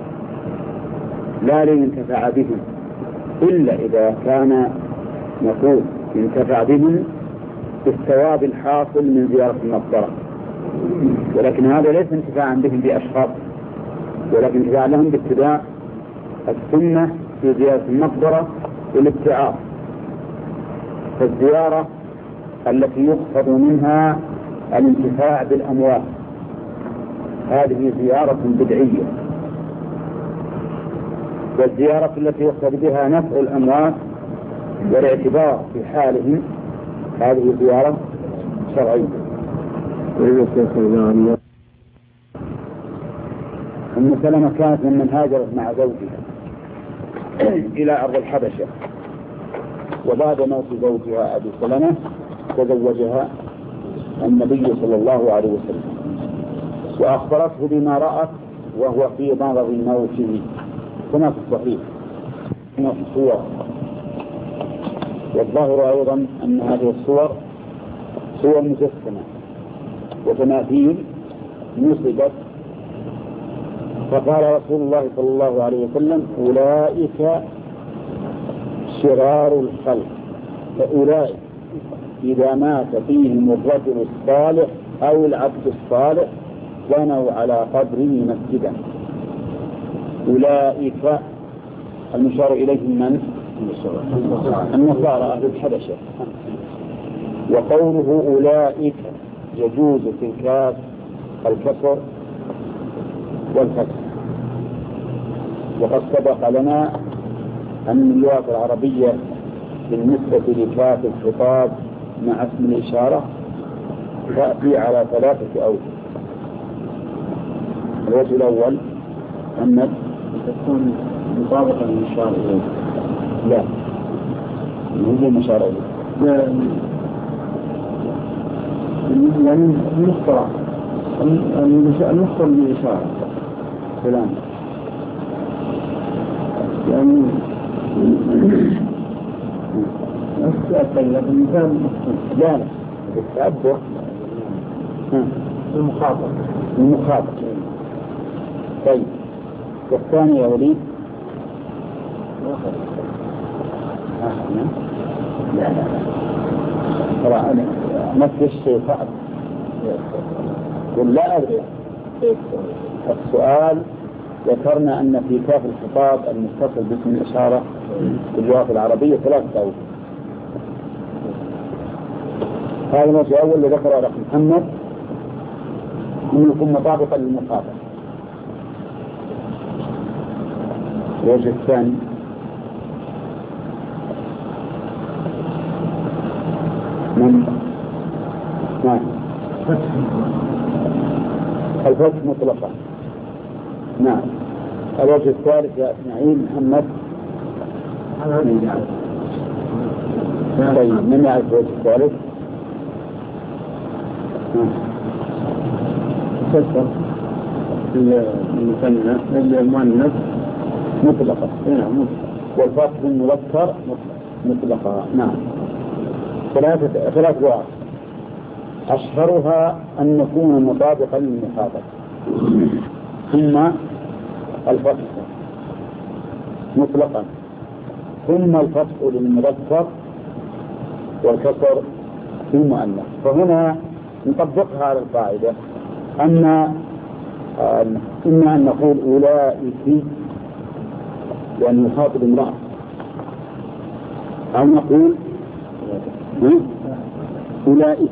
لا لينتفع بهم، إلا إذا كان نقول ينتفع بهم بالثواب الحاصل من زيارة المقبرة، ولكن هذا ليس انتفاعا بهم بأشخاص، ولكن انتفاعا لهم باتباع السنة في زيارة المقبرة والابتعاث. فالزيارة التي يقصد منها الانتفاع بالأموات هذه زيارة بدعية، والزيارة التي يقصد بها نفع الأموات والاعتبار في حالهم هذه زيارة شرعية. أم سلمة كانت ممن هاجرت مع زوجها إلى أرض الحبشة، وبعد موت زوجها أبي سلمة تزوجها النبي صلى الله عليه وسلم، وأخبرته بما رأت وهو في مرض موته كما في الصحيح كما في الصور. والظاهر أيضا أن هذه الصور صور مجسمة وتماثيل نصبت، فقال رسول الله صلى الله عليه وسلم أولئك شرار الخلق، فأولئك إذا مات فيهم الرجل الصالح أو العبد الصالح بنوا على قبره مسجدا. أولئك المشار إليهم من؟ النصارى أهل الحبشة. وقوله أولئك يجوز في الكاف الكسر والفتح، وقد سبق لنا أن اللغة العربية بالنسبة لكاف الخطاب مع اسم الإشارة تأتي على 3 أوجه. الوجه الأول أن تكون مطابقة للإشارة إليه، لا هي المشارة إليه، يعني المخترع المخترع بالإشارة كلام يعني المثال لا التعبر المخاطب. طيب والثاني يا وليد لا ترى أنا نفس الشيء صعب ولا أدري. السؤال ذكرنا أن في كاف الخطاب المتصل باسم الإشارة في اللغة العربية 3 أوجه. هذا الوجه الأول اللي ذكره الأخ محمد أن يكون مطابقا للمخاطب. الوجه الثاني نعم الفتح مطلقا. نعم. الوجه الثالث يا إسماعيل محمد. طيب من يعرف الوجه الثالث؟ تفسر المؤنث مطلقا. نعم. والفتح المذكر مطلقا. نعم. 3 أنواع. أشهرها أن نكون مطابقا للمخاطب، ثم الفتح مطلقا، ثم الفتح للمذكر والكسر في المؤنث. فهنا نطبقها على القاعدة أن إما أن نقول أولئك لأن يخاطب امرأة، أو نقول أولئك.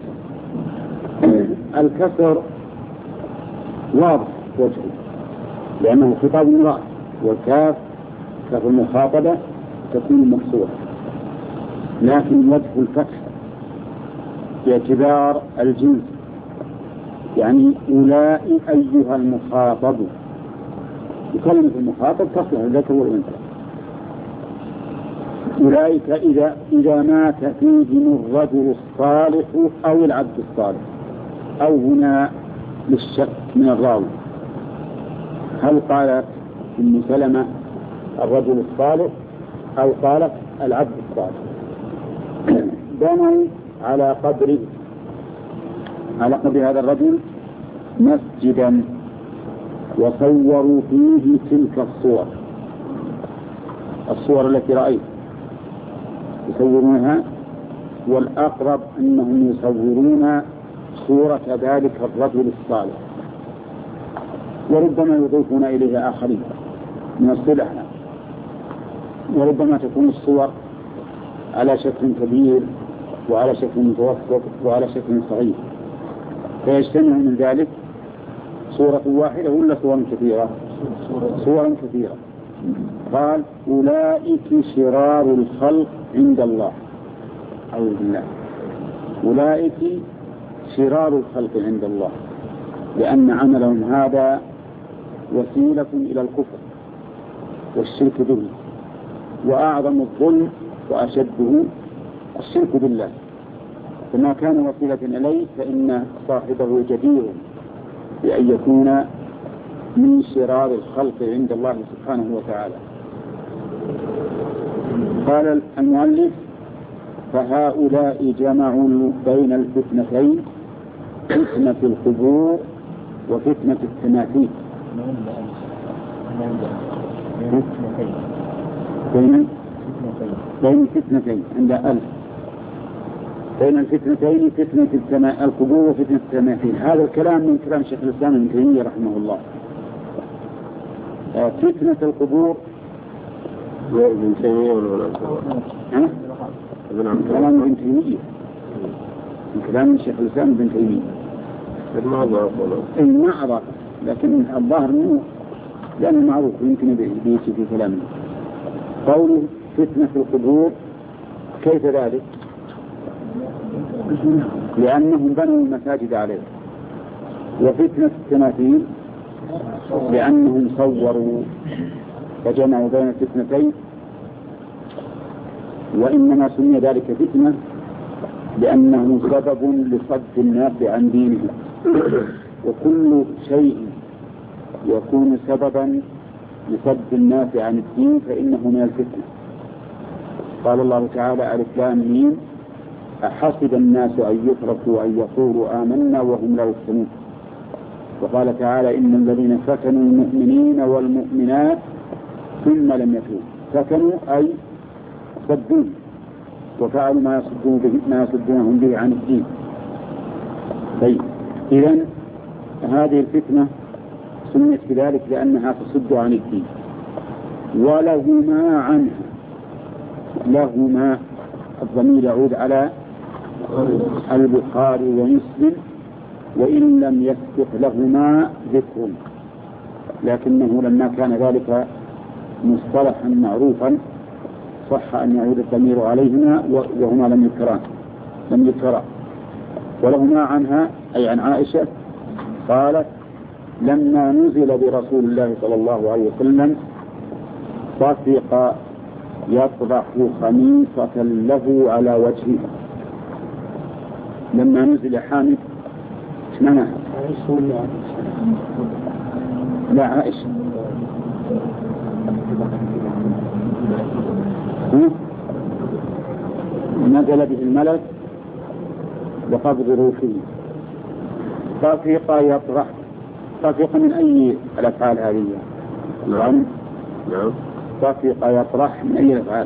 الكسر واضح وجهه لأنه خطاب امرأة، والكاف كاف المخاطبة تكون مكسورة، لكن وجه الفتح باعتبار الجنس، يعني أولئك أيها المخاطب، وكلمة المخاطب تصلح الذكر والأنثى. أولئك إذا مات فيهم الرجل الصالح أو العبد الصالح، أو هنا للشك من الراوي هل قالت ابن سلمة الرجل الصالح أو قالت العبد الصالح. بنوا على قدر هذا الرجل مسجدا وصوروا فيه تلك الصور التي رأيت يصورونها، والأقرب أنهم يصورون صورة ذلك الرجل الصالح، وربما يضيفون إليه آخرين من الصلح، وربما تكون الصور على شكل كبير وعلى شكل متوسط وعلى شكل صغير، فيجتمع من ذلك صورة واحدة ولا صور كثيرة؟ صورا كثيرة. قال أولئك شرار الخلق عند الله، أعوذ بالله، أولئك شرار الخلق عند الله، لأن عملهم هذا وسيلة إلى الكفر والشرك به، وأعظم الظلم وأشده الشرك بالله، فما كان وسيلة إليه فإن صاحبه جدير بأن يكون من شرار الخلق عند الله سبحانه وتعالى. قال المؤلف فهؤلاء جمعوا بين الفتنتين، فتنة القبور وفتنة التماثيل. بين الفتنتين عند ألف، بين الفتنتين فتنة القبور وفتنة التماثيل. هذا الكلام من كلام شيخ الإسلام ابن تيمية رحمه الله. فتنة القبور ابن تيمية كلام ابن تيمية، من كلام شيخ الإسلام ابن تيمية ما أضاف، لكن الظاهر منه لأنه معروف يمكن بيجي في كلامه. قوله فتنة القبور كيف ذلك؟ لأنهم بنوا المساجد عليه. وفتنة التماثيل لأنهم صوروا فجمعوا بين الفتنتين. وإنما سمي ذلك فتنة لأنه سبب لصد الناس عن دينهم، وكل شيء يكون سببا لصد الناس عن الدين فإنه من الفتنة. قال الله تعالى ألف لام ميم أحسب الناس أن يتركوا أن يقولوا آمنا وهم لا يفتنون. وقال تعالى إن الذين فتنوا المؤمنين والمؤمنات ثم لم يتوبوا، فتنوا أي صدوا وفعلوا ما يصدونهم به عن الدين. طيب إذن هذه الفتنة سميت بذلك لأنها تصد عن الدين. ولهما عنها، لهما الضمير يعود على البخاري ومسلم وإن لم يسبق لهما ذكر، لكنه لما كان ذلك مصطلحا معروفا صح أن يعود الضمير عليهما وهما لم يذكرا. ولهما عنها أي عن عائشة قالت لما نزل برسول الله صلى الله عليه وسلم طفق يطرح خميصة له على وجهه. لما نزل حامد اسمنا لا عائشة نزل به الملك وقبض روحه طفق يطرح. طفق من أي الأفعال هذه؟ نعم. نعم. طفق يطرح من أي الأفعال؟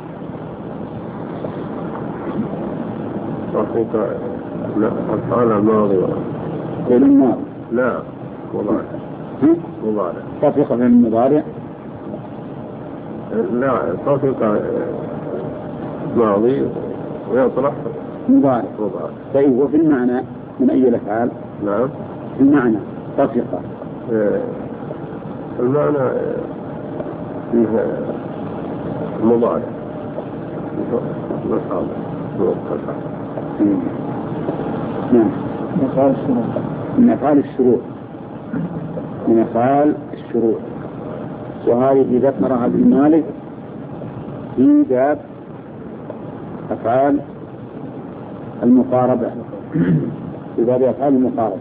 طفق لا أفعال الماضي. فعل الماضي. لا مضارع. مضارع. طفق في المضارع. لا طفق ماضي ويطرح مضارع. مضارع. طيب وفي المعنى من أي الأفعال؟ نعم. في المعنى طفق. المعنى فيه مضارع. نعم. من أفعال الشروع. من أفعال الشروع. وهذه ذكرها ابن مالك في باب أفعال المقاربة. في باب أفعال المقاربة.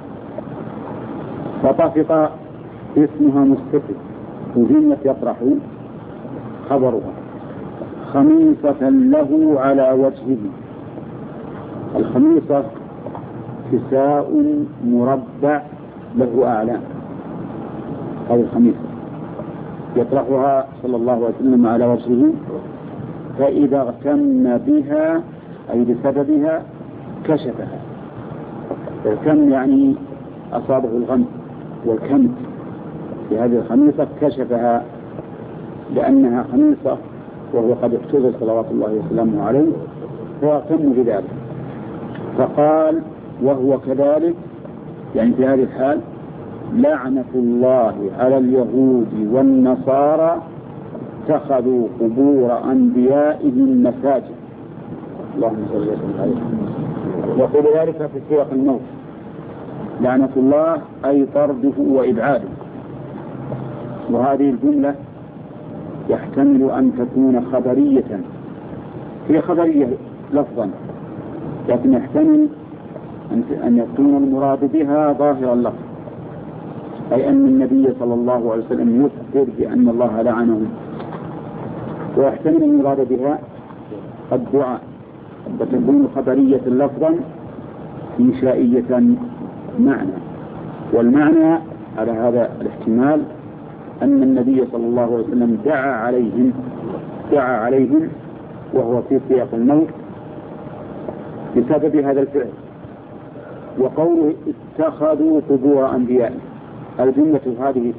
فطفق اسمها مستتر وجملة يطرح خبرها خميصة له على وجهه. الخميصة كساء مربع له أعلام. هذه الخميصة يطرحها صلى الله عليه وسلم على وجهه، فإذا اغتم بها أي بسببها كشفها. الكم يعني أصابه الغم والكمت في هذه الخميصة كشفها لأنها خميصة وهو قد احتضر صلوات الله وسلامه عليه فيغتم بذلك. فقال وهو كذلك يعني في هذه الحال لعنة الله على اليهود والنصارى اتخذوا قبور أنبيائهم مساجد. اللهم صل وسلم عليه. يقول ذلك في سياق الموت. لعنة الله أي طرده وإبعاده. وهذه الجملة يحتمل أن تكون خبرية، هي خبرية لفظا، لكن يحتمل أن يكون المراد بها ظاهر اللفظ، أي أن النبي صلى الله عليه وسلم يخبر بأن الله لعنهم. ويحتمل المراد بها الدعاء، فتكون خبرية لفظا إنشائية معنى. والمعنى على هذا الاحتمال أن النبي صلى الله عليه وسلم دعا عليهم وهو في سياق الموت بسبب هذا الفعل. وقوله اتخذوا قبور أنبيائهم، الجملة هذه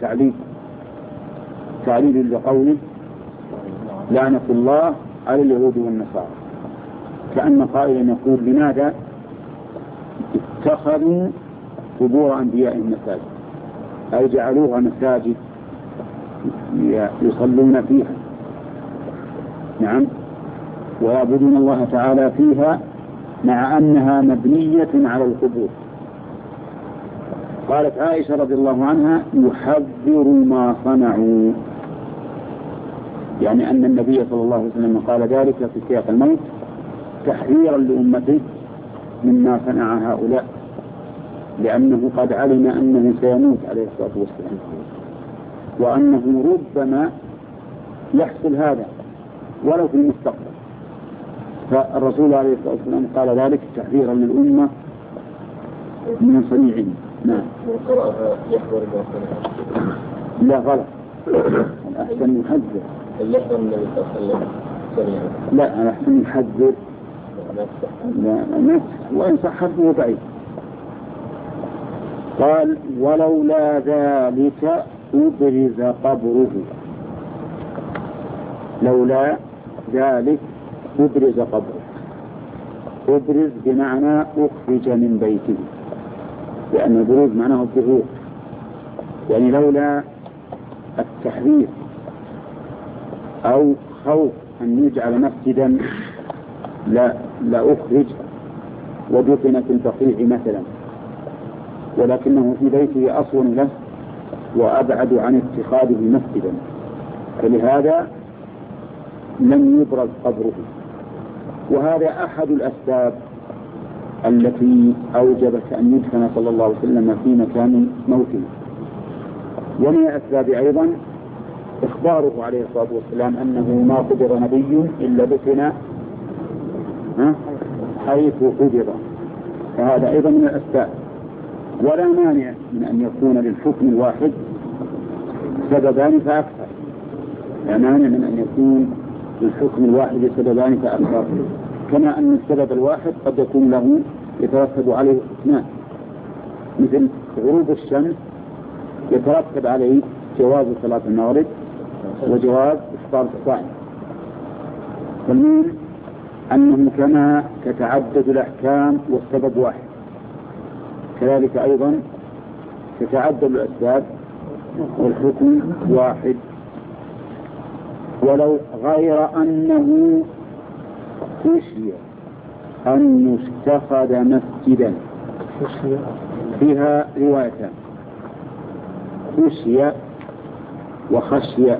تعليل لقوله لعنة الله على اليهود والنصارى، كأن قائلا يقول لماذا اتخذوا قبور أنبيائهم مساجد، أي جعلوها مساجد يصلون فيها. نعم. ويعبدون الله تعالى فيها مع أنها مبنية على القبور. قالت عائشة رضي الله عنها يحذر ما صنعوا، يعني أن النبي صلى الله عليه وسلم قال ذلك في سياق الموت تحذيرا لأمته مما صنع هؤلاء، لأنه قد علم أنه سيموت عليه الصلاة والسلام، وأنه ربما يحصل هذا ولو في المستقبل. فالرسول عليه الصلاة والسلام قال ذلك تحذيرا للأمة من صنيعهم. نعم. وقرأها يحذر ما صنع. لا غلط، الأحسن يحذر. اللحظة النبي صلى الله عليه وسلم. لا الأحسن يحذر. لا وإن صح حذره ضعيف. قال ولولا ذلك أبرز قبره. لولا ذلك أبرز قبره. أبرز بمعنى أخرج من بيته، لأن البروز معناه الظهور، يعني لولا التحذير أو خوف أن يجعل مسجدا لا أخرج ودفن في البقيع مثلا، ولكنه في بيته أصون له وأبعد عن اتخاذه مسجدا، فلهذا لم يبرز قبره. وهذا أحد الأسباب التي أوجبت أن يدفن صلى الله عليه وسلم في مكان موته. ومن الأسباب أيضا إخباره عليه الصلاة والسلام أنه ما قدر نبي إلا دفن حيث قدر، فهذا أيضا من الأسباب. ولا مانع من أن يكون للحكم الواحد سببان فأكثر، لا مانع من أن يكون للحكم الواحد سببان فأكثر، كما أن السبب الواحد قد يكون له يترتب عليه اثنان، مثل غروب الشمس يترتب عليه جواز صلاة المغرب وجواز إفطار الصائم. فالمهم أنه كما تتعدد الأحكام والسبب واحد، كذلك أيضا تتعدد الأسباب والحكم واحد، ولو غير أنه خشي أن يتخذ مسجدا. فيها روايتان، خشي وخشي.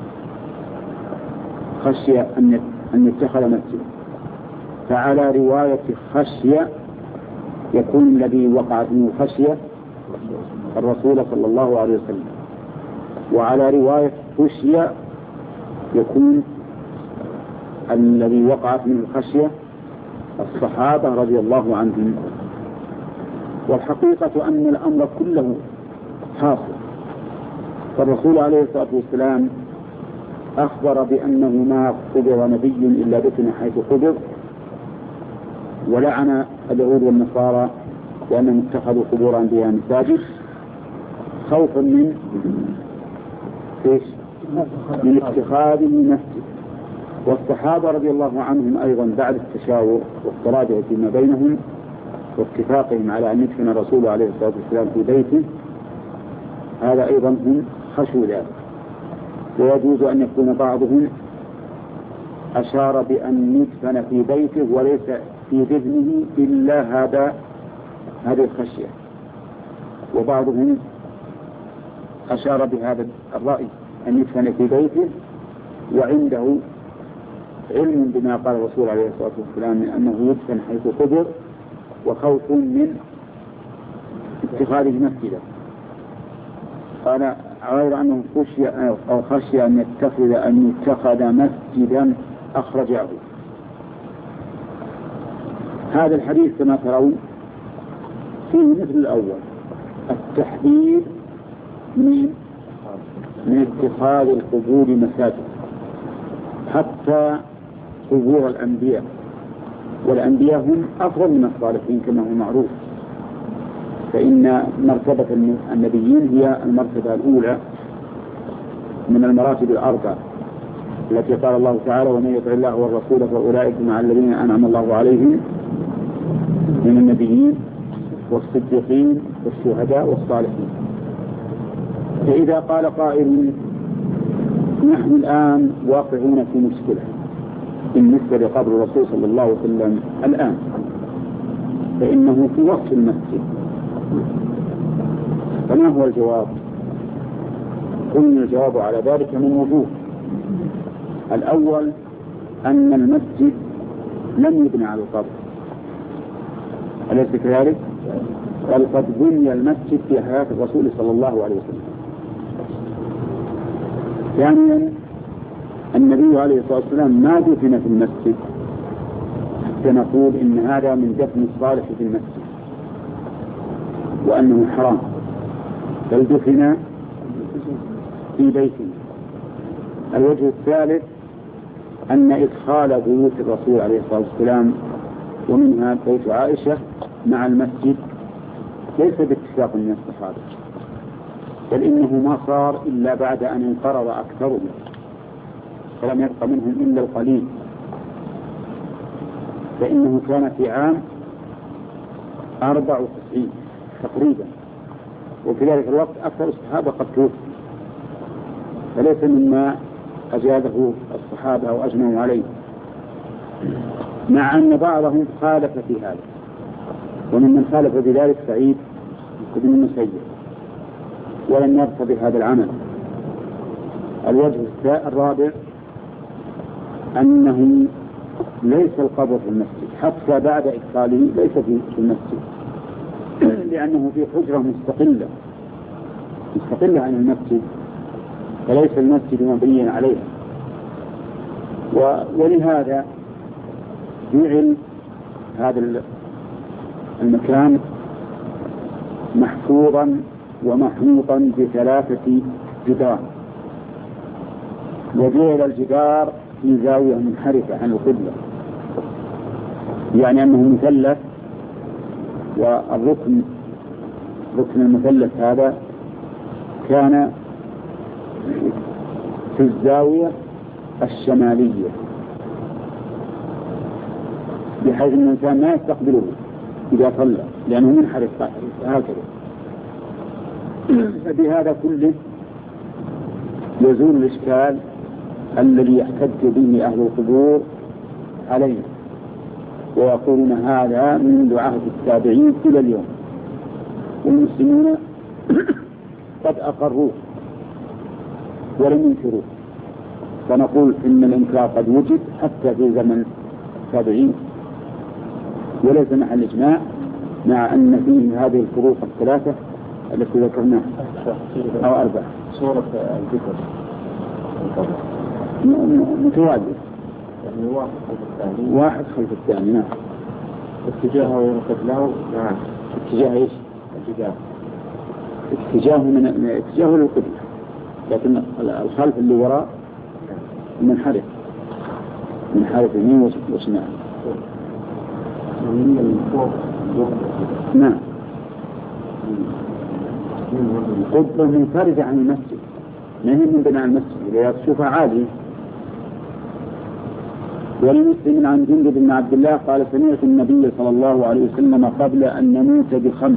خشي أن يتخذ مسجدا، فعلى رواية خشي يكون الذي وقعت منه خشية الرسول صلى الله عليه وسلم، وعلى رواية خشي يكون الذي وقعت منه الخشية الصحابة رضي الله عنهم. والحقيقة أن الأمر كله حاصل، فالرسول عليه الصلاة والسلام أخبر بأنه ما قبر نبي إلا دفن حيث قبر، ولعن اليهود والنصارى وأنهم اتخذوا قبور أنبياء مساجد خوفا من اتخاذه مسجد. والصحابة رضي الله عنهم أيضا بعد التشاور والتراجع فيما بينهم واتفاقهم على أن يدفن الرسول عليه الصلاة والسلام في بيته، هذا أيضا هم خشوا ذلك. ويجوز أن يكون بعضهم أشار بأن يدفن في بيته وليس في ذهنه إلا هذه الخشية، وبعضهم أشار بهذا الرأي أن يدفن في بيته وعنده علم بما قال الرسول عليه الصلاة والسلام من أنه يدفن حيث قبر، وخوف من اتخاذه مسجدا. قال غير أنه خشي أو خشي أن يتخذ مسجدا أخرجه. هذا الحديث كما ترون فيه مثل الأول، التحذير من اتخاذ القبور مساجد، حتى قبور الأنبياء، والأنبياء هم أفضل من الصالحين كما هو معروف، فإن مرتبة النبيين هي المرتبة الأولى من المراتب الأربع التي قال الله تعالى: ومن يطع الله والرسول فأولئك مع الذين أنعم الله عليهم من النبيين والصديقين والشهداء والصالحين. فإذا قال قائل: نحن الآن واقعون في مشكلة بالنسبة لقبر الرسول صلى الله عليه وسلم الآن، فإنه في وقت المسجد، فما هو الجواب؟ قلنا الجواب على ذلك من وجوه. الأول أن المسجد لم يبنى على القبر، أليس كذلك؟ بل قد بني المسجد في حياة الرسول صلى الله عليه وسلم. ثانيا النبي عليه الصلاة والسلام ما دفن في المسجد حتى نقول إن هذا من دفن الصالح في المسجد وأنه حرام، بل دفن في بيته. الوجه الثالث أن إدخال بيوت الرسول عليه الصلاة والسلام ومنها بيت عائشة مع المسجد ليس باتفاق من الصحابة، بل إنه ما صار إلا بعد أن انقرض أكثرهم، فلم يبق منهم إلا القليل، فإنه كان في عام 94 تقريبا، وفي ذلك الوقت أكثر الصحابة قد توفوا، فليس مما أجابه الصحابة أو أجمعوا عليه، مع أن بعضهم خالف في هذا، وممن خالف بذلك سعيد بن المسيب ولم يرضى بهذا العمل. الوجه الرابع أنه ليس القبر في المسجد حتى بعد إدخاله، ليس في المسجد، لأنه في حجرة مستقلة عن المسجد، فليس المسجد مبنيا عليها. ولهذا جعل هذا المكان محفوظا ومحوطا بثلاثة جدران، وجعل الجدار في زاوية منحرفة عن القبلة، يعني أنه مثلث، والركن ركن المثلث هذا كان في الزاوية الشمالية، بحيث أن الإنسان ما يستقبله إذا صلى لأنه منحرف هكذا. فبهذا كله يزول الإشكال الذي يحتج به أهل القبور عليه، ويقولون هذا منذ عهد التابعين إلى اليوم، والمسلمون قد أقروه ولم ينكروه، فنقول إن الإنكار قد وجد حتى في زمن التابعين، وليس محل إجماع، مع أن فيه هذه الفروق الثلاثة التي ذكرناها أو 4. صورة الذكر متوازي، يعني واحد خلف الثاني. نعم. اتجاهه وقبله. نعم. اتجاه ايش؟ اتجاهه من اتجاهه للقبلة، لكن الخلف اللي وراء منحرف يمين وشمال. نعم. قبة منفردة عن المسجد، ما هي من بناء المسجد، اللي تشوفها عادي. ولمسلم عن جندب بن عبد الله قال سمعت النبي صلى الله عليه وسلم قبل أن نموت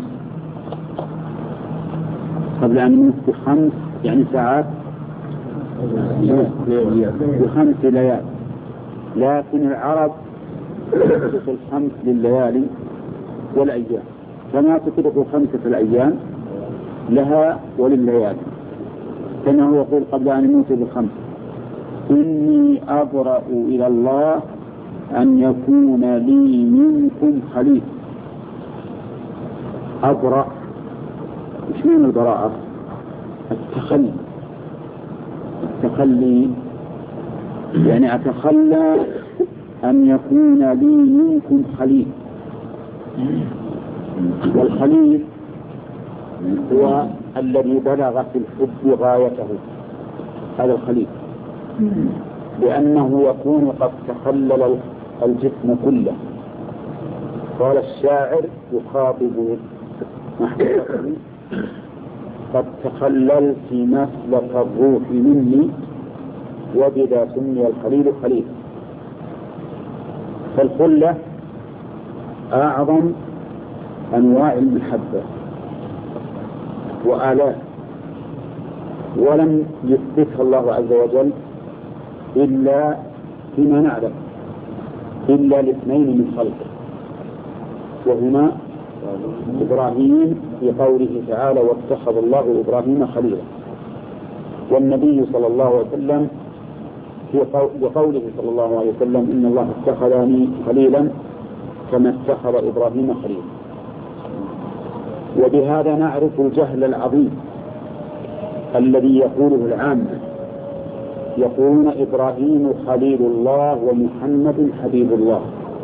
ب5 يعني ساعات، ب5 ليال، لكن العرب تطلق 5 لليالي والأيام، كما تطلق 5 الأيام لها ولليالي، كما هو يقول قبل أن نموت ب5 إني أبرأ إلى الله أن يكون لي منكم خليل. أبرأ، إيش معنى البراءة؟ التخلي، يعني أتخلى أن يكون لي منكم خليل. والخليل هو الذي بلغ في الحب غايته، هذا الخليل، لأنه يكون قد تخلل الجسم كله. قال الشاعر يخاطب محبوبته قد تخللت مسلك الروح مني وبذا سمي الخليل خليل. فالخلة أعظم أنواع المحبة وآلاء، ولم يثبتها الله عز وجل إلا فيما نعلم، إلا لاثنين من خلقه، وهما إبراهيم في قوله تعالى واتخذ الله إبراهيم خليلا، والنبي صلى الله عليه وسلم في قوله صلى الله عليه وسلم إن الله اتخذني خليلا كما اتخذ إبراهيم خليلا. وبهذا نعرف الجهل العظيم الذي يقوله العامة، يقولون إبراهيم خليل الله ومحمد حبيب الله.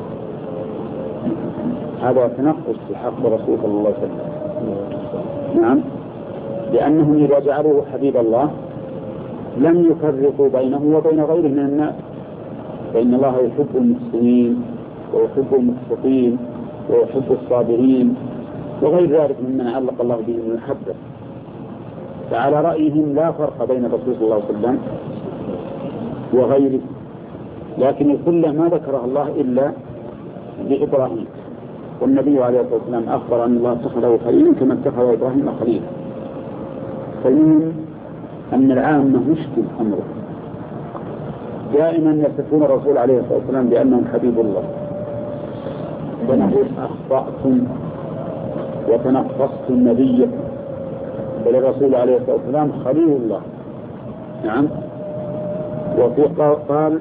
هذا تنقص في حق رسول صلى الله عليه وسلم. نعم، لأنهم إذا جعلوه حبيب الله لم يفرقوا بينه وبين غيره من الناس، فإن الله يحب المحسنين ويحب المقسطين ويحب الصابرين وغير ذلك ممن علق الله به من المحبة. فعلى رأيهم لا فرق بين الرسول صلى الله عليه وسلم وغيره، لكن الخلة ما ذكرها الله إلا لإبراهيم، والنبي عليه الصلاة والسلام أخبر أن الله اتخذه خليلا كما اتخذ إبراهيم خليلا. فالمهم أن العامة مشكل أمره، دائما يصفون الرسول عليه الصلاة والسلام بأنه حبيب الله، فنقول أخطأتم وتنقصتم النبي، بل الرسول عليه الصلاة والسلام خليل الله. نعم. وفي قال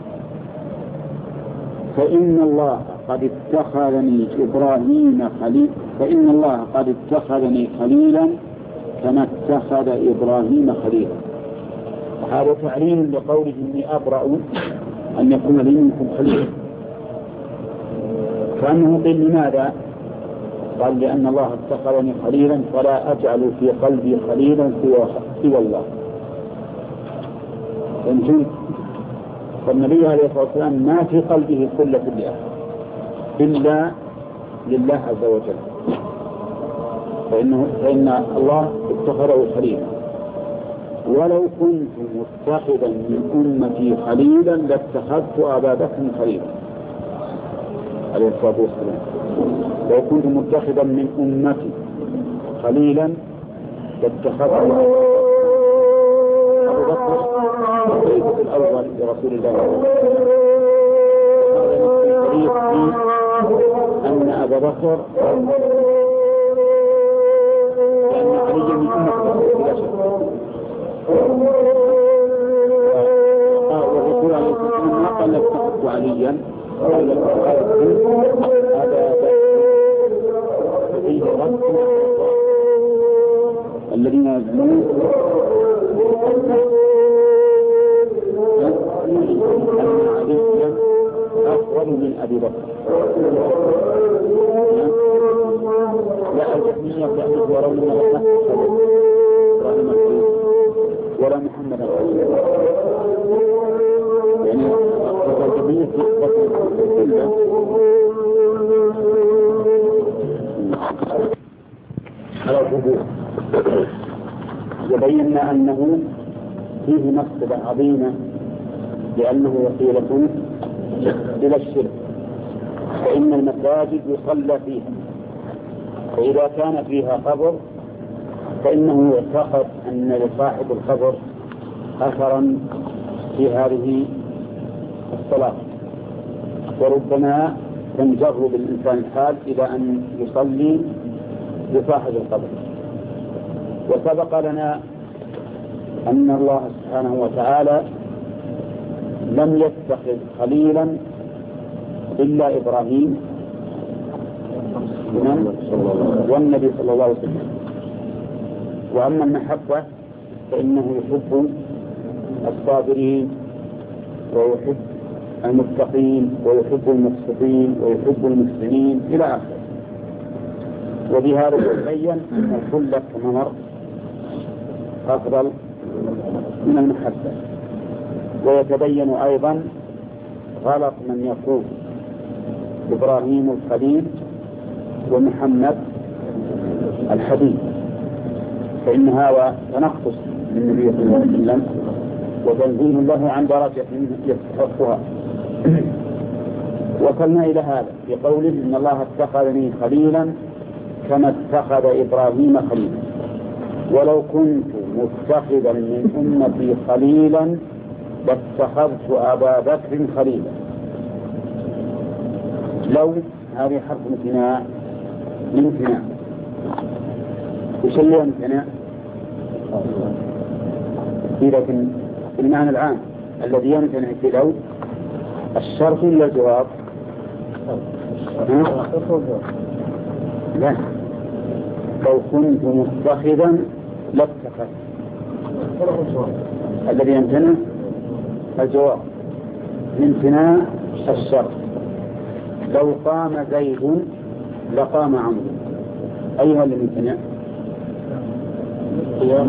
فإن الله قد اتخذني إبراهيم خليل، فإن الله قد اتخذني خليلا كما اتخذ إبراهيم خليلا. هذا تعليم لقوله إني أبرأ أن يكون لي منكم خليل، فأنه قيل لماذا؟ قال لأن الله اتخذني خليلا فلا أجعل في قلبي خليلا سوى الله. فهمتم؟ فالنبي عليه الصلاة والسلام ما في قلبه خلة لأحد إلا لله عز وجل، فإن الله اتخذه خليلا. ولو كنت متخذا من أمتي خليلا لاتخذت أبا بكر خليلا عليه الصلاة والسلام. لو كنت متخذا من أمتي خليلا لاتخذت أبو بكر الخليفة الأول لرسول الله. أن أبا بكر لأن علي من أمة بلا شك. والرسول عليه الصلاة والسلام ما قال اتخذت عليا، قال اتخذت أبا بكر. فيه رد الذين يزعمون أن عليا أفضل من أبي بكر. لا الجهمية تأتي ولا محمد يعني الجهمية على القبور. وبينا أنه فيه مفسدة عظيمة لأنه وسيلة إلى الشرك، فإن المساجد يصلى فيها، فإذا كان فيها قبر فإنه يعتقد أن لصاحب القبر أثرا في هذه الصلاة، وربما تنجر بالإنسان الحال إلى أن يصلي لصاحب القبر. وسبق لنا أن الله سبحانه وتعالى لم يتخذ خليلا إلا إبراهيم والنبي صلى الله عليه وسلم. وأما المحبة فإنه يحب الصابرين ويحب المتقين ويحب المقسطين ويحب المحسنين إلى آخره. وبهذا يتبين أن الخلة كما مر أفضل من المحبة. ويتبين أيضا غلط من يقول إبراهيم الخليل ومحمد الحبيب، فإن هذا تنقص للنبي صلى الله عليه وسلم وتنزيل له عن درجة يستحقها. وصلنا إلى هذا في قوله إن الله اتخذني خليلا كما اتخذ إبراهيم خليلا. ولو كنت متخذا من أمتي خليلا لاتخذت أبا بكر خليلا. لو هذه حرف امتناع لامتناع. وش اللي امتناع؟ لكن المعنى العام الذي يمتنع في لو الشرط ولا الجواب؟ لا، لو كنت متخذا لاتخذت. الذي يمتنع الجواب لامتناع الشرط. لو قام زيد لقام عمرو، أيها اللي يمتنع؟ قيام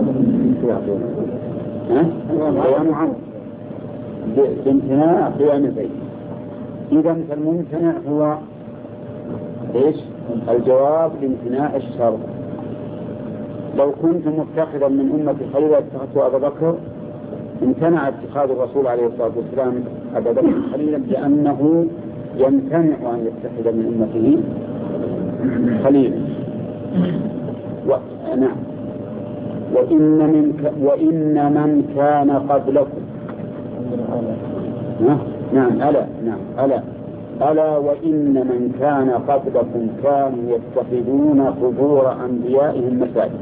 عمرو بامتناع قيام زيد. إذا الممتنع هو إيش؟ الجواب لامتناع الشرط. لو كنت متخذا من أمتي خليلا اتخذت أبا بكر، امتنع اتخاذ الرسول عليه الصلاة والسلام أبا بكر خليلا لأنه يمتنع أن يتخذ من أمته خليلا. نعم. وإن من كان قبلكم نعم ألا وإن من كان قبلكم كانوا يتخذون قبور أنبيائهم مساجد.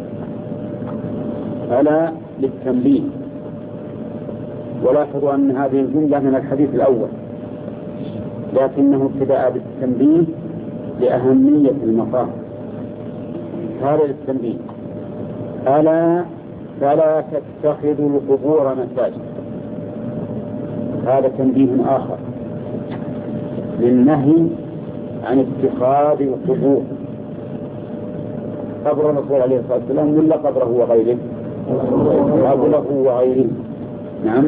ألا للتنبيه. ولاحظوا أن هذه الجملة من الحديث الأول، لكنه ابتدأ بالتنبيه لأهمية المقام. هذا للتنبيه. ألا فلا تتخذوا القبور مساجد. هذا تنبيه آخر للنهي عن اتخاذ القبور قبر الرسول عليه الصلاة والسلام ولا قبره وغيره؟ قبره وغيره. نعم.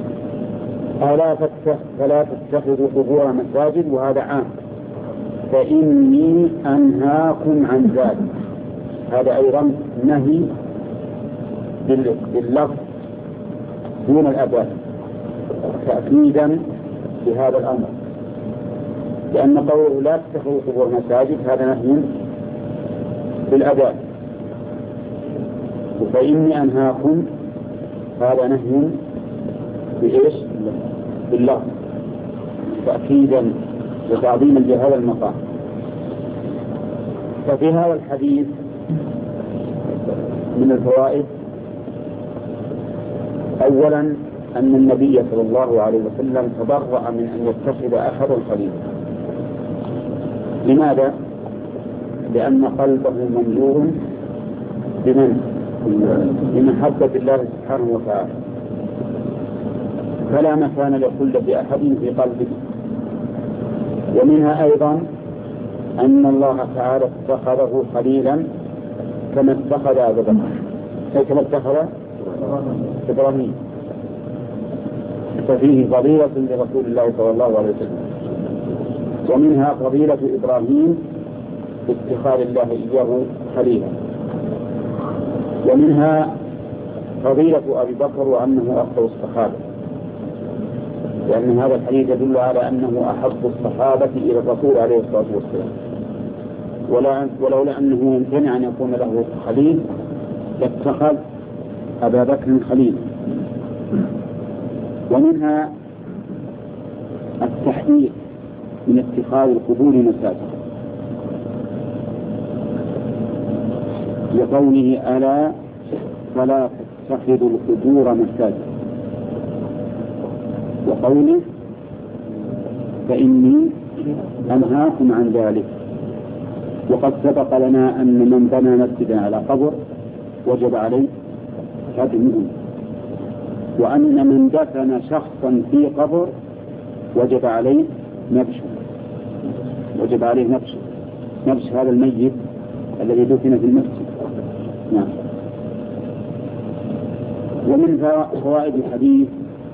فلا تتخذوا قبور مساجد، وهذا عام. فإني أنهاكم عن ذلك، هذا أيضا نهي باللفظ دون الأداة تأكيدا بهذا الأمر، لأن قوله لا تتخذوا قبور مساجد هذا نهي بالأداة، فإني أنهاكم هذا نهي بإيش؟ باللفظ تأكيدا وتعظيما لهذا المقام. ففي هذا الحديث من الفوائد أولا أن النبي صلى الله عليه وسلم تبرأ من أن يتخذ أحد خليلا. لماذا؟ لأن قلبه مملوء بمحبة الله سبحانه وتعالى، فلا مكان لخلة أحد في قلبه. ومنها أيضا أن الله تعالى اتخذه خليلا كما اتخذ أبا بكر، أي كما اتخذ إبراهيم. ففيه فضيلة لرسول الله صلى الله عليه وسلم. ومنها فضيلة إبراهيم باتخاذ الله إياه خليلا. ومنها فضيلة أبي بكر وأنه أفضل الصحابة، لأن هذا الحديث يدل على أنه أحب الصحابة إلى الرسول عليه الصلاة والسلام، ولولا أنه يمتنع أن يكون له خليل لاتخذ أبا بكر خليل. ومنها التحذير من اتخاذ القبور مساجد، لقوله ألا فلا تتخذوا القبور مساجد، وقوله فإني أنهاكم عن ذلك. وقد سبق لنا أن من بنى مسجدا على قبر وجب عليه هدمه، وأن من دفن شخصا في قبر وجب عليه نبشه، نبش هذا الميت الذي دفن في المسجد. نعم. ومن فوائد الحديث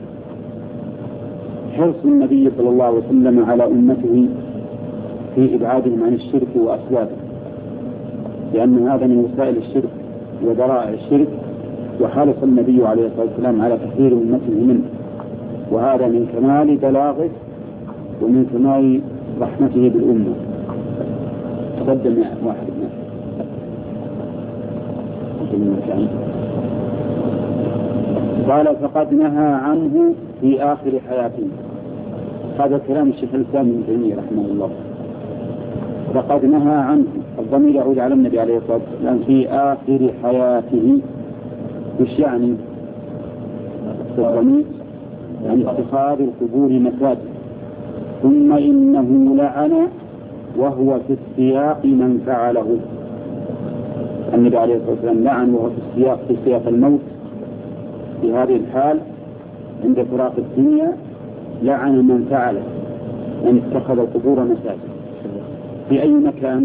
حرص النبي صلى الله عليه وسلم على أمته في إبعادهم عن الشرك وأسبابه، لأن هذا من وسائل الشرك وذرائع الشرك، وحرص النبي عليه الصلاة والسلام على تحذير أمته منه، وهذا من كمال بلاغه ومن كمال رحمته بالأمة. تقدم يا واحد قال فقد نهى عنه في آخر حياته. هذا كلام الشيخ الإسلام ابن تيمية رحمه الله. فقد نهى عنه، الضمير يعود على النبي عليه الصلاة والسلام في آخر حياته. وش يعني؟ الضمير يعني اتخاذ القبور مساجد. ثم إنه لعن وهو في السياق من فعله. النبي عليه الصلاة والسلام لعن وهو في سياق الموت في هذه الحال عند فراق الدنيا، لعن من فعله من اتخذ القبور مساجد. في أي مكان؟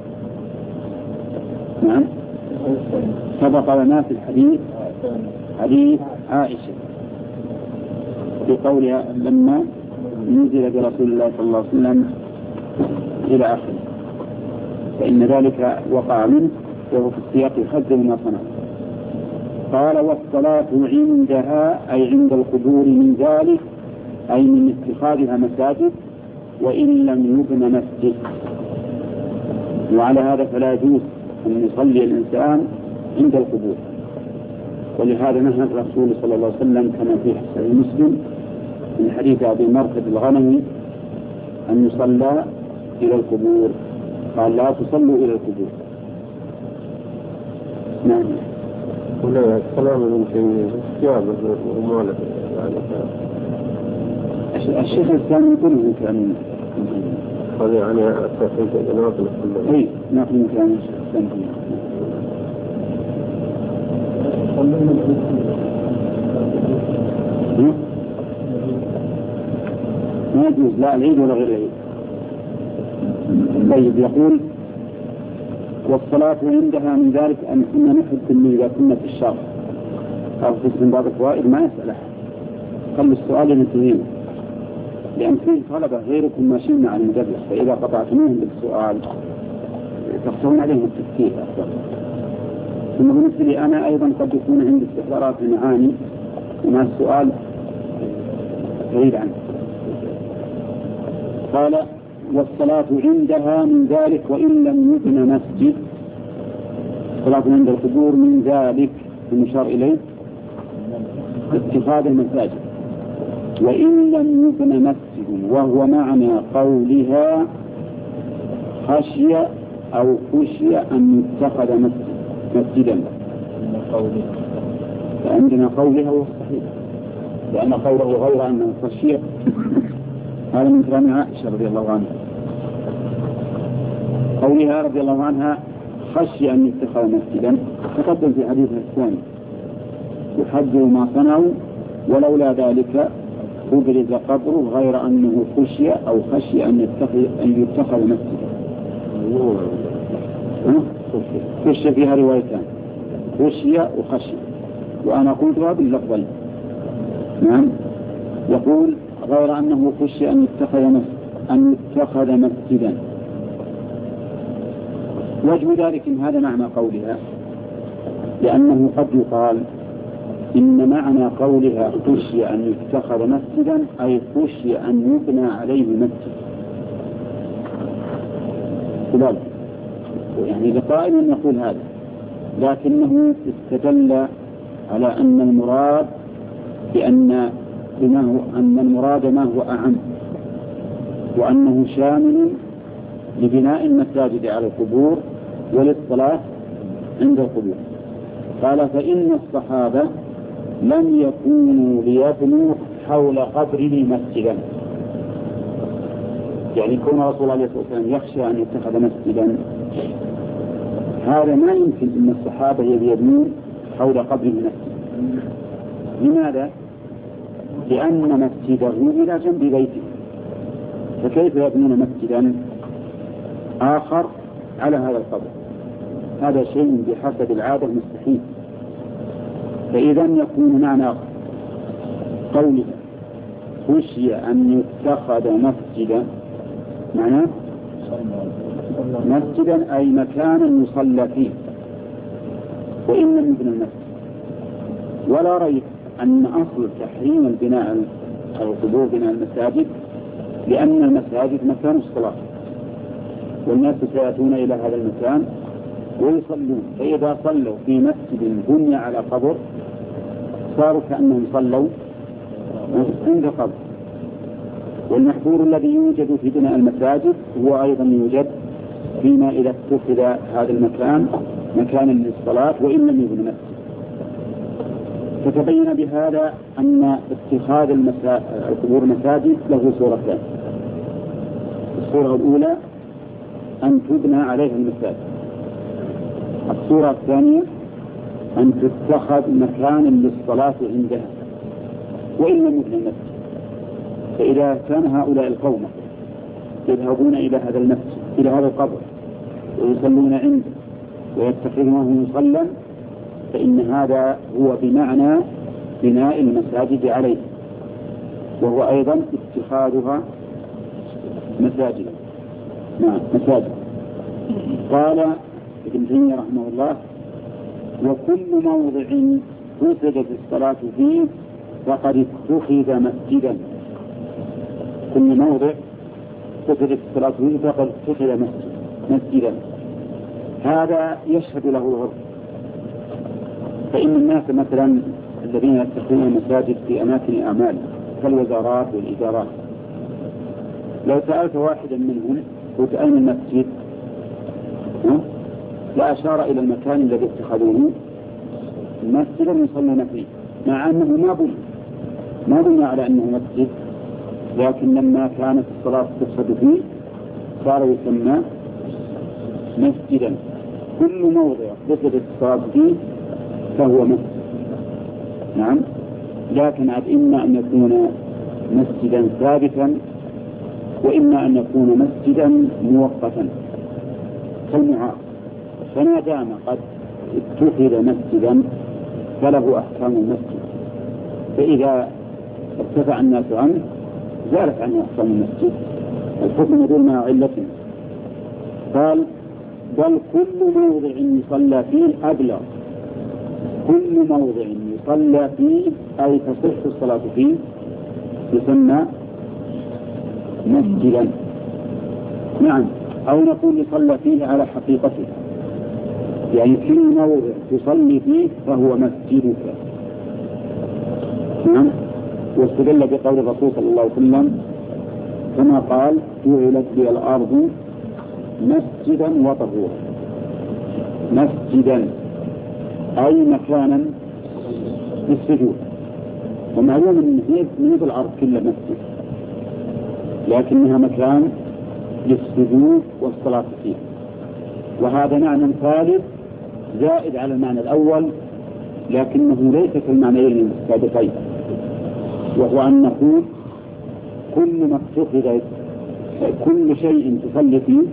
نعم، سبق لنا في الحديث حديث عائشة في قولها لما نزل برسول الله صلى الله عليه وسلم إلى آخره، فإن ذلك وقع منه وهو في السياق الخز ما صنع. قال والصلاة عندها أي عند القبور من ذلك أي من اتخاذها مساجد وإن لم يبن مسجد. وعلى هذا فلا يجوز أن يصلي الإنسان عند القبور، ولهذا نهى الرسول صلى الله عليه وسلم كما في صحيح مسلم من حديث أبي مرثد الغنمي أن يصلى إلى القبور، قال لا تصلوا إلى القبور. نعم. ولا الكلام من استيعاب ومالك الشيخ الإسلام يقول له كلام هذا يعني التوحيد ناقل كله. أي ناقل من كلام الشيخ الإسلام. ما يجوز لا العيد ولا غير العيد. طيب يقول والصلاة عندها من ذلك أن كنا نحب أن إذا كنا في الشرق أو في استنباط الفوائد ما يسأل أحد، خلوا السؤال ينتهينا، لأن فيه طلبة غيركم ماشيين مع المدرس، فإذا قطعتموهم بالسؤال تخشون عليهم التفكير أكثر. ثم بالنسبة لي أنا أيضا قد يكون عندي استحضارات المعاني ومع السؤال بعيد عنه. قال والصلاة عندها من ذلك وإن لم يبن مسجد، الصلاة عند القبور من ذلك المشار إليه اتخاذ المساجد، وإن لم يبن مسجد، وهو معنى قولها خشي أو خشي أن يتخذ مسجدا. فعندنا قولها هو الصحيح، لأن قوله غير أنه خشي هذا من كلام عائشة رضي الله عنها، قولها رضي الله عنها خشي أن يتخذ مسجدا تقدم في حديثها الثاني يحذر ما صنعوا ولولا ذلك أبرز قبره غير أنه خشي أو خشي أن يتخذ مسجدا. خشي فيها روايتان، خشي وخشي، وأنا قلتها باللفظين. نعم، يقول غير أنه خشي أن يتخذ مسجدا. وجه ذلك إن هذا معنى قولها، لأنه قد يقال إن معنى قولها خشي أن يتخذ مسجدا أي خشي أن يبنى عليه مسجد. يعني لقائل يقول هذا، لكنه استدل على أن المراد أن المراد ما هو أعم، وأنه شامل لبناء المساجد على القبور وللصلاة عند القبور. قال فإن الصحابة لم يكونوا ليبنوا حول قبره مسجدا، يعني كون رسول الله صلى الله عليه وسلم يخشى أن يتخذ مسجدا، هذا ما يمكن أن الصحابة يبنون حول قبره مسجدا. لماذا؟ لأن مسجده إلى جنب بيته، فكيف يبنون مسجدا آخر على هذا القبر؟ هذا شيء بحسب العادة مستحيل. فإذا يكون معنى قوله خشي أن يتخذ مسجدا معناه مسجدا أي مكانا يصلى فيه وإن لم يبنى المسجد. ولا ريب أن أصل تحريم البناء على القبور بناء المساجد لأن المساجد مكان الصلاة، والناس سيأتون إلى هذا المكان ويصلون، فإذا صلوا في مسجد بني على قبر صاروا كأنهم صلوا عند قبر. والمحظور الذي يوجد في بناء المساجد هو أيضا يوجد فيما إذا اتخذ هذا المكان مكانا للصلاة وإن لم يبن مسجد. فتبين بهذا أن اتخاذ القبور مساجد له صورتان. الصورة الأولى أن تبنى عليها المساجد، الصورة الثانية أن تتخذ مكانا للصلاة عندها وإن لم يبن المسجد. فإذا كان هؤلاء القوم يذهبون إلى هذا المسجد إلى هذا القبر ويصلون عنده ويتخذونه مصلى، فإن هذا هو بمعنى بناء المساجد عليه، وهو أيضا اتخاذها مساجد. نعم مساجد. قال ابن تيمية رحمه الله وكل موضع فسدت الصلاة فيه فقد اتخذ مسجدا. كل موضع فسدت الصلاة فيه فقد اتخذ مسجدا. هذا يشهد له العرف. فإن الناس مثلا الذين يتخذون المساجد في أماكن الأعمال كالوزارات والإدارات، لو سألت واحدا منهم قلت أين المسجد؟ لا أشار إلى المكان الذي اتخذوه مسجدا يصلون فيه، مع أنه ما بني على أنه مسجد، لكن لما كانت الصلاة تفسد فيه صار يسمى مسجدا. كل موضع فسدت الصلاة فيه فهو مسجد. نعم، لكن إما أن يكون مسجدا ثابتا وإما أن يكون مسجدا مؤقتا كالمعاصي. فما دام قد اتخذ مسجدا فله أحكام المسجد، فإذا ارتفع الناس عنه زالت عنه أحكام المسجد، الحكم يدور مع علته. قال بل كل موضع يصلى فيه أبلغ، كل موضع يصلى فيه أي تصح الصلاة فيه يسمى مسجدا. نعم، أو نقول يصلى فيه على حقيقته، يعني كل موضع تصلي فيه فهو مسجدك. نعم، واستدل بقول الرسول صلى الله عليه وسلم كما قال جعلت لي الأرض مسجدا وطهورا، مسجدا أي مكانا للسجود. ومعلوم من الأرض كلها مسجد، لكنها مكان للسجود والصلاة فيه. وهذا معنى ثالث زائد على المعنى الأول، لكنه ليس كالمعنيين السابقين، وهو أن نقول كل ما اتخذ كل شيء تصلي فيه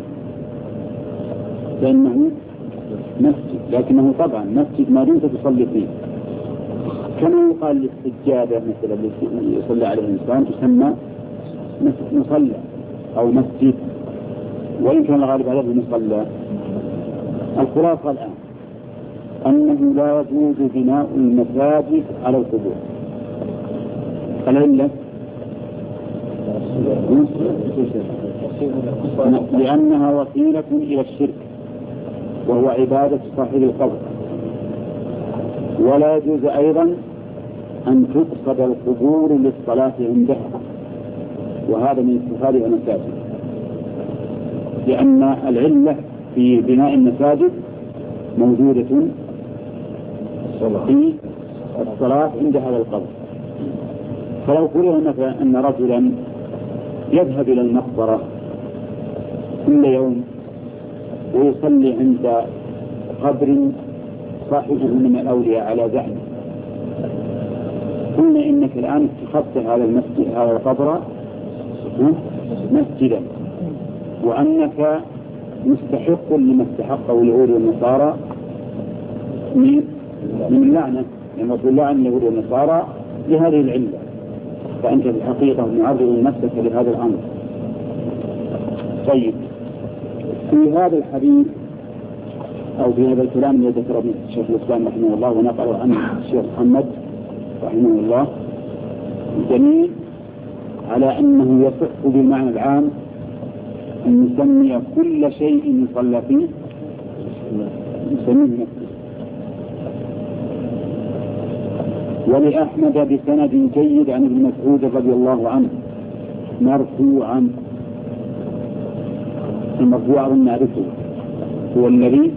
فإنه مسجد، لكنه طبعا مسجد ما دمت تصلي فيه. كما يقال للسجادة مثلا اللي يصلي عليه الإنسان تسمى مصلى أو مسجد، وإن كان الغالب عليه المصلى. الخلاصة الآن أنه لا يجوز بناء المساجد على القبور. العلة لأنها وسيلة إلى الشرك وهو عبادة صاحب القبر. ولا يجوز أيضا أن تقصد القبور للصلاة عندها، وهذا من اتخاذها مساجد، لأن العلة في بناء المساجد موجودة في الصلاة عند هذا القبر. فلو قلنا مثلا أن رجلا يذهب إلى المقبرة كل يوم ويصلي عند قبر صاحبه من الأولياء على زعم، قلنا إنك الآن اتخذت هذا المسجد هذا القبر مسجدا، وأنك مستحق لما استحقه اليهود والنصارى من اللعنة، لما رسول الله عن اليهود والنصارى لهذه العلة، فأنت في الحقيقة معرض نفسك لهذا الأمر. طيب، في هذا الحديث أو في هذا الكلام الذي ذكره الشيخ الإسلام رحمه الله ونقل عنه الشيخ محمد رحمه الله دليل على أنه يصح بالمعنى العام أن نسمي كل شيء يصلى فيه نسميه مسجد. ولأحمد بسند جيد عن ابن مسعود رضي الله عنه مرفوعا، المرفوع نعرفه هو الذي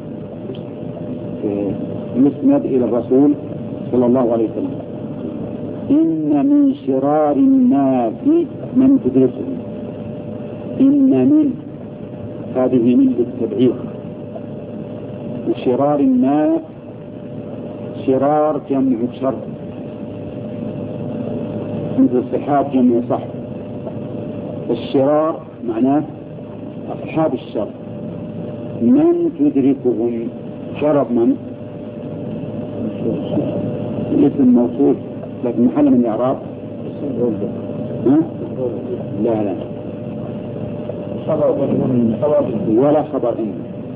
يسند إلى الرسول صلى الله عليه وسلم: إن من شرار الناس من تدركه. إن من هذه من للتبعيض، وشرار الناس شرار جمع شر، مثل الصحاب جمع صح. الشرار معناه أصحاب الشر. من تدركهم شرب من الاسم موصول لكن محل من الإعراب لا ولا خبر إن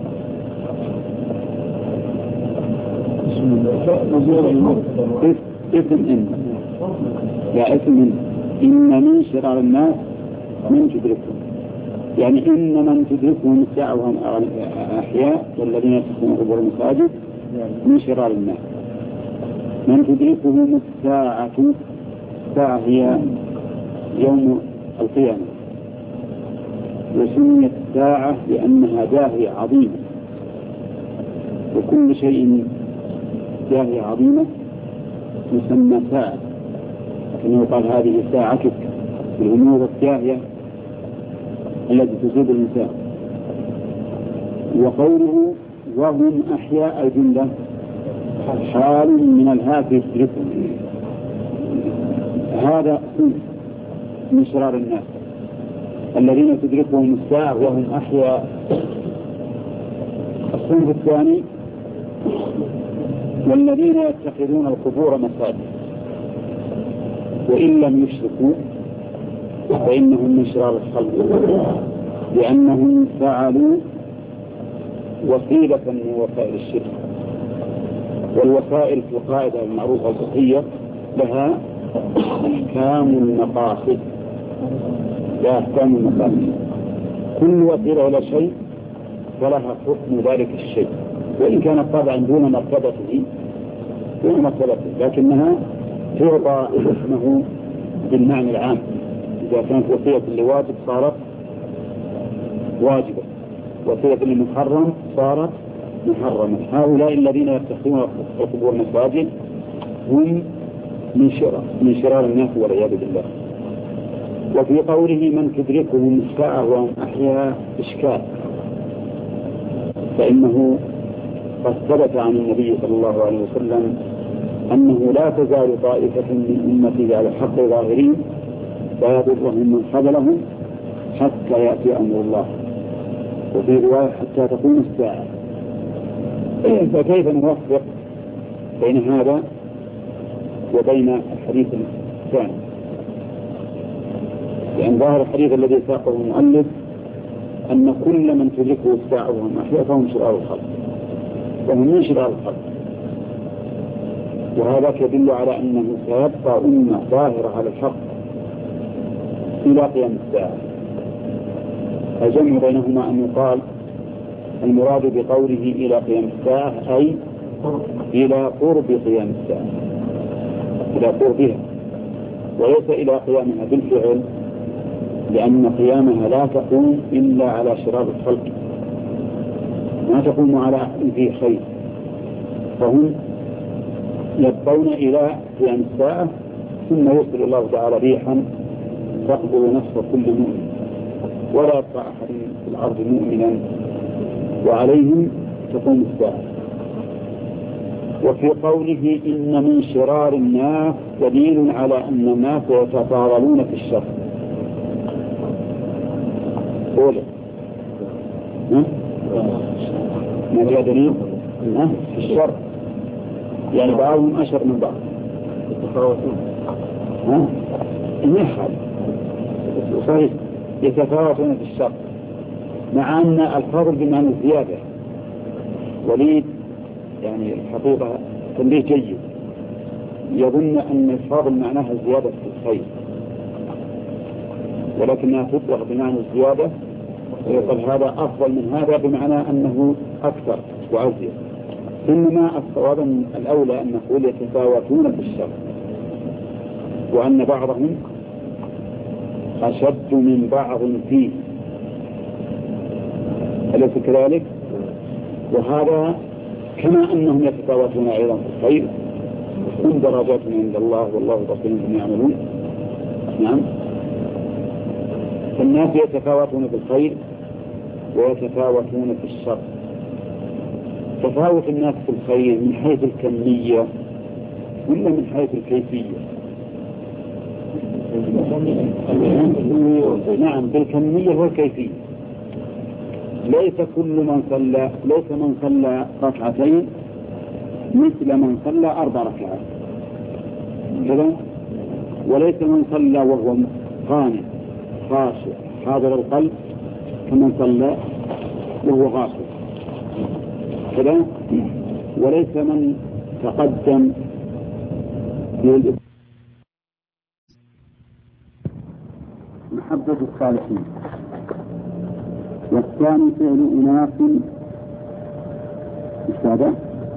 اسم إن لا اسم إن من شرار الناس من تدركهم، يعني إن من تدركهم الساعة وهم أحياء والذين يتخذون قبور المساجد من شرار الناس. من تدركهم الساعة، الساعة هي يوم القيامة، وسميت الساعة لأنها داهية عظيمة، وكل شيء داهية عظيمة يسمى ساعة، كما يقال هذه ساعتك بالأمور الداهية التي تصيب الإنسان. وقوله وهم أحياء الجملة حال من الهاف يدركهم، هذا من شرار الناس الذين تدركهم الساعة وهم أحياء. الصنف الثاني والذين يتخذون القبور مساجد وإن لم يشركوا فإنهم من شرار الخلق لأنهم فعلوا وسيلة من وسائل الشرك. والوسائل في القاعدة المعروفة الفقهية لها أحكام المقاصد. لا أحكام المقاصد، كل وسيلة إلى شيء فلها حكم ذلك الشيء وإن كانت طبعا دون مرتبته لكنها تعطى اسمه بالمعنى العام. إذا كانت وسيلة لواجب صارت واجبة، وسيلة للمحرم صارت محرمة. هؤلاء الذين يتخذون القبور مساجد هم من شرار الناس والعياذ بالله. وفي قوله من تدركهم الساعة وهم أحياء إشكال، فإنه قد ثبت عن النبي صلى الله عليه وسلم أنه لا تزال طائفة من أمته على الحق ظاهرين لا يضرهم من خذلهم حتى يأتي أمر الله، وفي رواية حتى تقوم الساعة. فكيف نوفق بين هذا وبين الحديث الثاني؟ لأن ظاهر الحديث الذي ساقه المؤلف أن كل من تدركه الساعة وهم أحياء فهم شرار الخلق، وهم من شرار الخلق. وهذا يدل على أنه سيبقى أمة ظاهرة على الحق إلى قيام الساعة. الجمع بينهما أن يقال المراد بقوله إلى قيام الساعة أي إلى قرب قيام الساعة، إلى قربها، وليس إلى قيامها بالفعل، لأن قيامها لا تقوم إلا على شرار الخلق، ما تقوم على أحد فيه خير. فهم يبقون إلى قيام الساعة ثم يرسل الله تعالى ريحا تقبل نفس كل مؤمن ولا يبقى أحد في الأرض مؤمنا وعليهم تقوم الساعة. وفي قوله إن من شرار الناس دليل على أن الناس يتفاضلون في الشر. أولا ما هي دليل في الشر؟ يعني بعضهم أشر من بعض يتفاوتون. صحيح يتفاوتون في الشر، مع أن الفضل بمعنى الزيادة. وليد يعني الحقيقة تنبيه جيد، يظن أن الفضل معناها زيادة في الخير، ولكنها تطلق بمعنى الزيادة ويقول هذا أفضل من هذا بمعنى أنه أكثر وأزيد. إنما الصواب الأولى أن نقول يتفاوتون في الشر، وأن بعضهم أشد من بعض فيه، أليس كذلك؟ وهذا كما أنهم يتفاوتون أيضا في الخير، هم درجات عند الله والله بصير بما يعملون. نعم، فالناس يتفاوتون في الخير ويتفاوتون في الشر. تفاوت الناس في الخير من حيث الكمية ولا من حيث الكيفية؟ نعم، بالكمية والكيفية. ليس من صلى ركعتين مثل من صلى 4 ركعات كذا، وليس من صلى وهو قانع خاشع حاضر القلب كمن صلى وهو غافل كذا، وليس من تقدم محبة الصالحين. والثاني فعل أناس مستعدة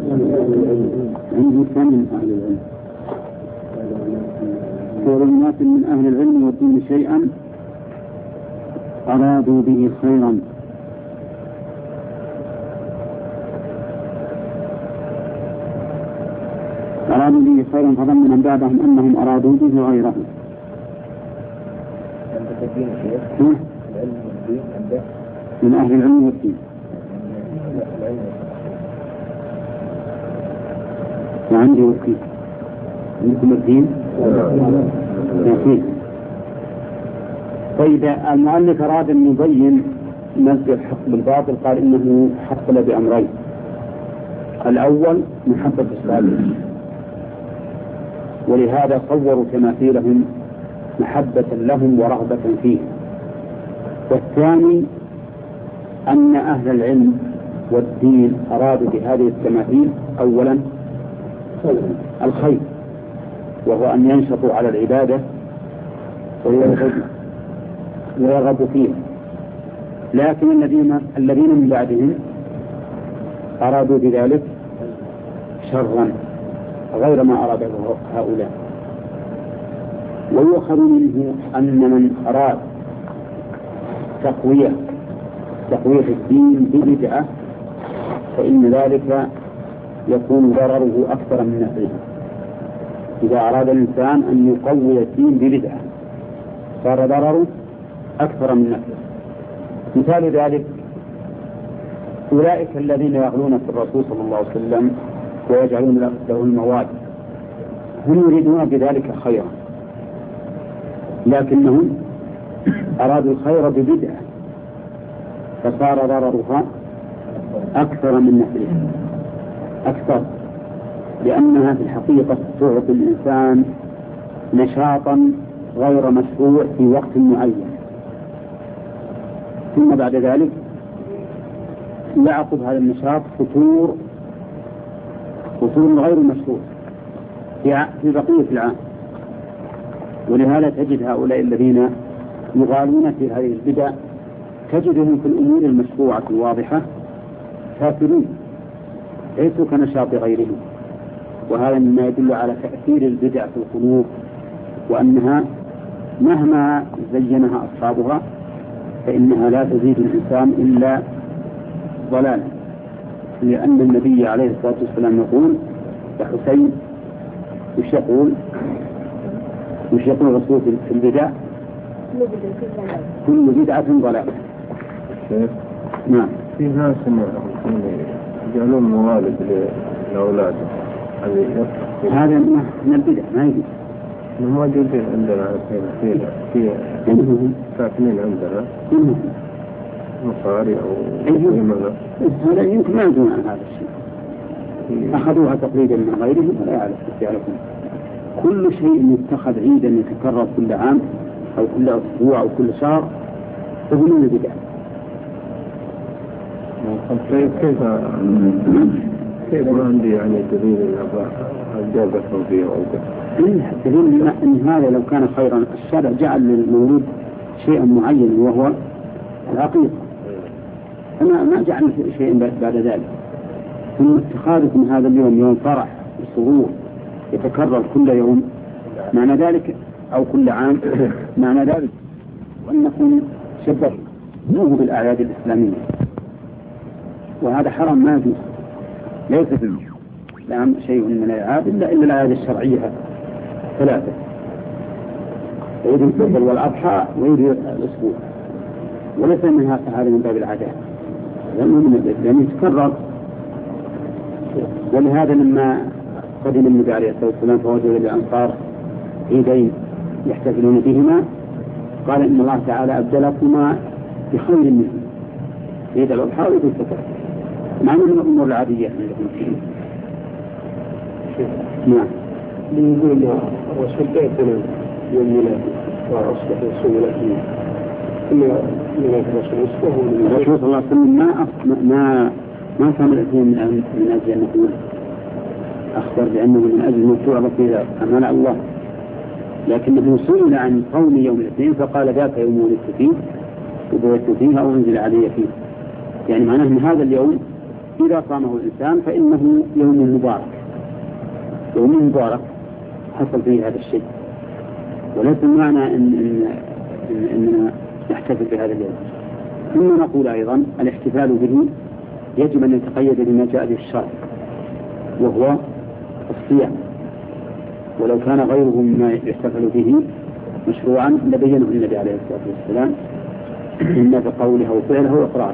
عندي من أهل العلم، فعل أناس من أهل العلم يقول شيئا أرادوا به خيرا فظن من بعدهم أنهم أرادوا به غيره. من أهل العلم والدين وعندي وكيل عندكم الدين يقين. طيب المؤلف أراد أن يبين نزل الحق بالباطل، قال إنه حصل بأمرين: الأول محبة الصالح، ولهذا صوروا تماثيلهم محبة لهم ورغبة فيهم. والثاني أن أهل العلم والدين أرادوا بهذه التماثيل أولا الخير، وهو أن ينشطوا على العبادة ويرغبوا فيها. لكن الذين من بعدهم أرادوا بذلك شرا غير ما أراده هؤلاء. ويؤخذ منه أن من أراد تقوية الدين ببدعة فإن ذلك يكون ضرره أكثر من نفعه. إذا أراد الإنسان أن يقوي الدين ببدعة صار ضرره أكثر من نفعه. مثال ذلك أولئك الذين يغلون في الرسول صلى الله عليه وسلم ويجعلون له المواد، هم يريدون بذلك خيرا، لكنهم أرادوا الخير ببدعة فصار ضررها أكثر من نفعها أكثر، لأنها في الحقيقة تعطي الإنسان نشاطا غير مشروع في وقت معين، ثم بعد ذلك يعقب هذا النشاط فتور غير مشروع في بقية العام. ولهذا تجد هؤلاء الذين يغالون في هذه البدع تجدهم في الأمور المشروعة الواضحة كافرون ليسوا كنشاط غيرهم. وهذا مما يدل على تأثير البدع في القلوب، وأنها مهما زينها أصحابها فإنها لا تزيد الإنسان إلا ضلالا، لأن النبي عليه الصلاة والسلام يقول يا حسين وش يقول الرسول في البدع؟ كل بدعة ضلالة. نعم. في ناس يجعلون موالد لأولادهم، هذا من البدع ما يجوز. موجود عندنا في ساكنين عندنا مصاري أو هذا يمكن ما يدون عن هذا الشيء، أخذوها تقليدا من غيرهم ولا يعرفون. كل شيء يتخذ عيدا يتكرر كل عام أو كل أسبوع أو كل شهر فهو من البدع. كيف ما عندي يعني دليل أجابتهم فيه أو دليل أن هذا لو كان خيرا الشرع جعل للمولود شيئا معين وهو العقيقة، ما جعل شيئا بعد ذلك. ثم اتخاذكم هذا اليوم يوم فرح وسرور يتكرر كل يوم معنى ذلك أو كل عام معنى ذلك وأنكم شبهتموه بالأعياد الإسلامية، وهذا حرام ما يجوز. ليس في الإسلام شيء من الأعياد إلا الأعياد الشرعية ثلاثة: عيد الفطر والأضحى وعيد الأسبوع، وليس منها هذا من باب العادات لأنه يتكرر. ولهذا لما قدم النبي عليه الصلاة والسلام فوجد للأنصار عيدين يحتفلون بهما قال إن الله تعالى أبدلكما بخير منه، عيد الأضحى وعيد الفطر، مع أنه من الأمور العادية عندكم. نعم. يقول الرسول بعثنا يوم ميلاده وأصبح يصوم لكن إن ميلاد الرسول صلى الله عليه وسلم ما كان الاثنين من أجل أن نقول أخبر بأنه من أجل موضوع بسيطة أمانة الله، لكنه سئل عن قوم يوم الاثنين فقال ذاك يوم ولدت فيه وبويت فيه أو أنزل علي فيه، يعني معناه أن هذا اليوم إذا قامه الإنسان فإنه يوم مبارك حصل فيه هذا الشيء، وليس معنى أننا نحتفل بهذا اليوم. ثم نقول أيضا الاحتفال به يجب أن يتقيد بما جاء به الشرع وهو الصيام، ولو كان غيره مما يحتفل به مشروعا لبينه النبي عليه الصلاة والسلام إما بقوله وفعله وإقراره.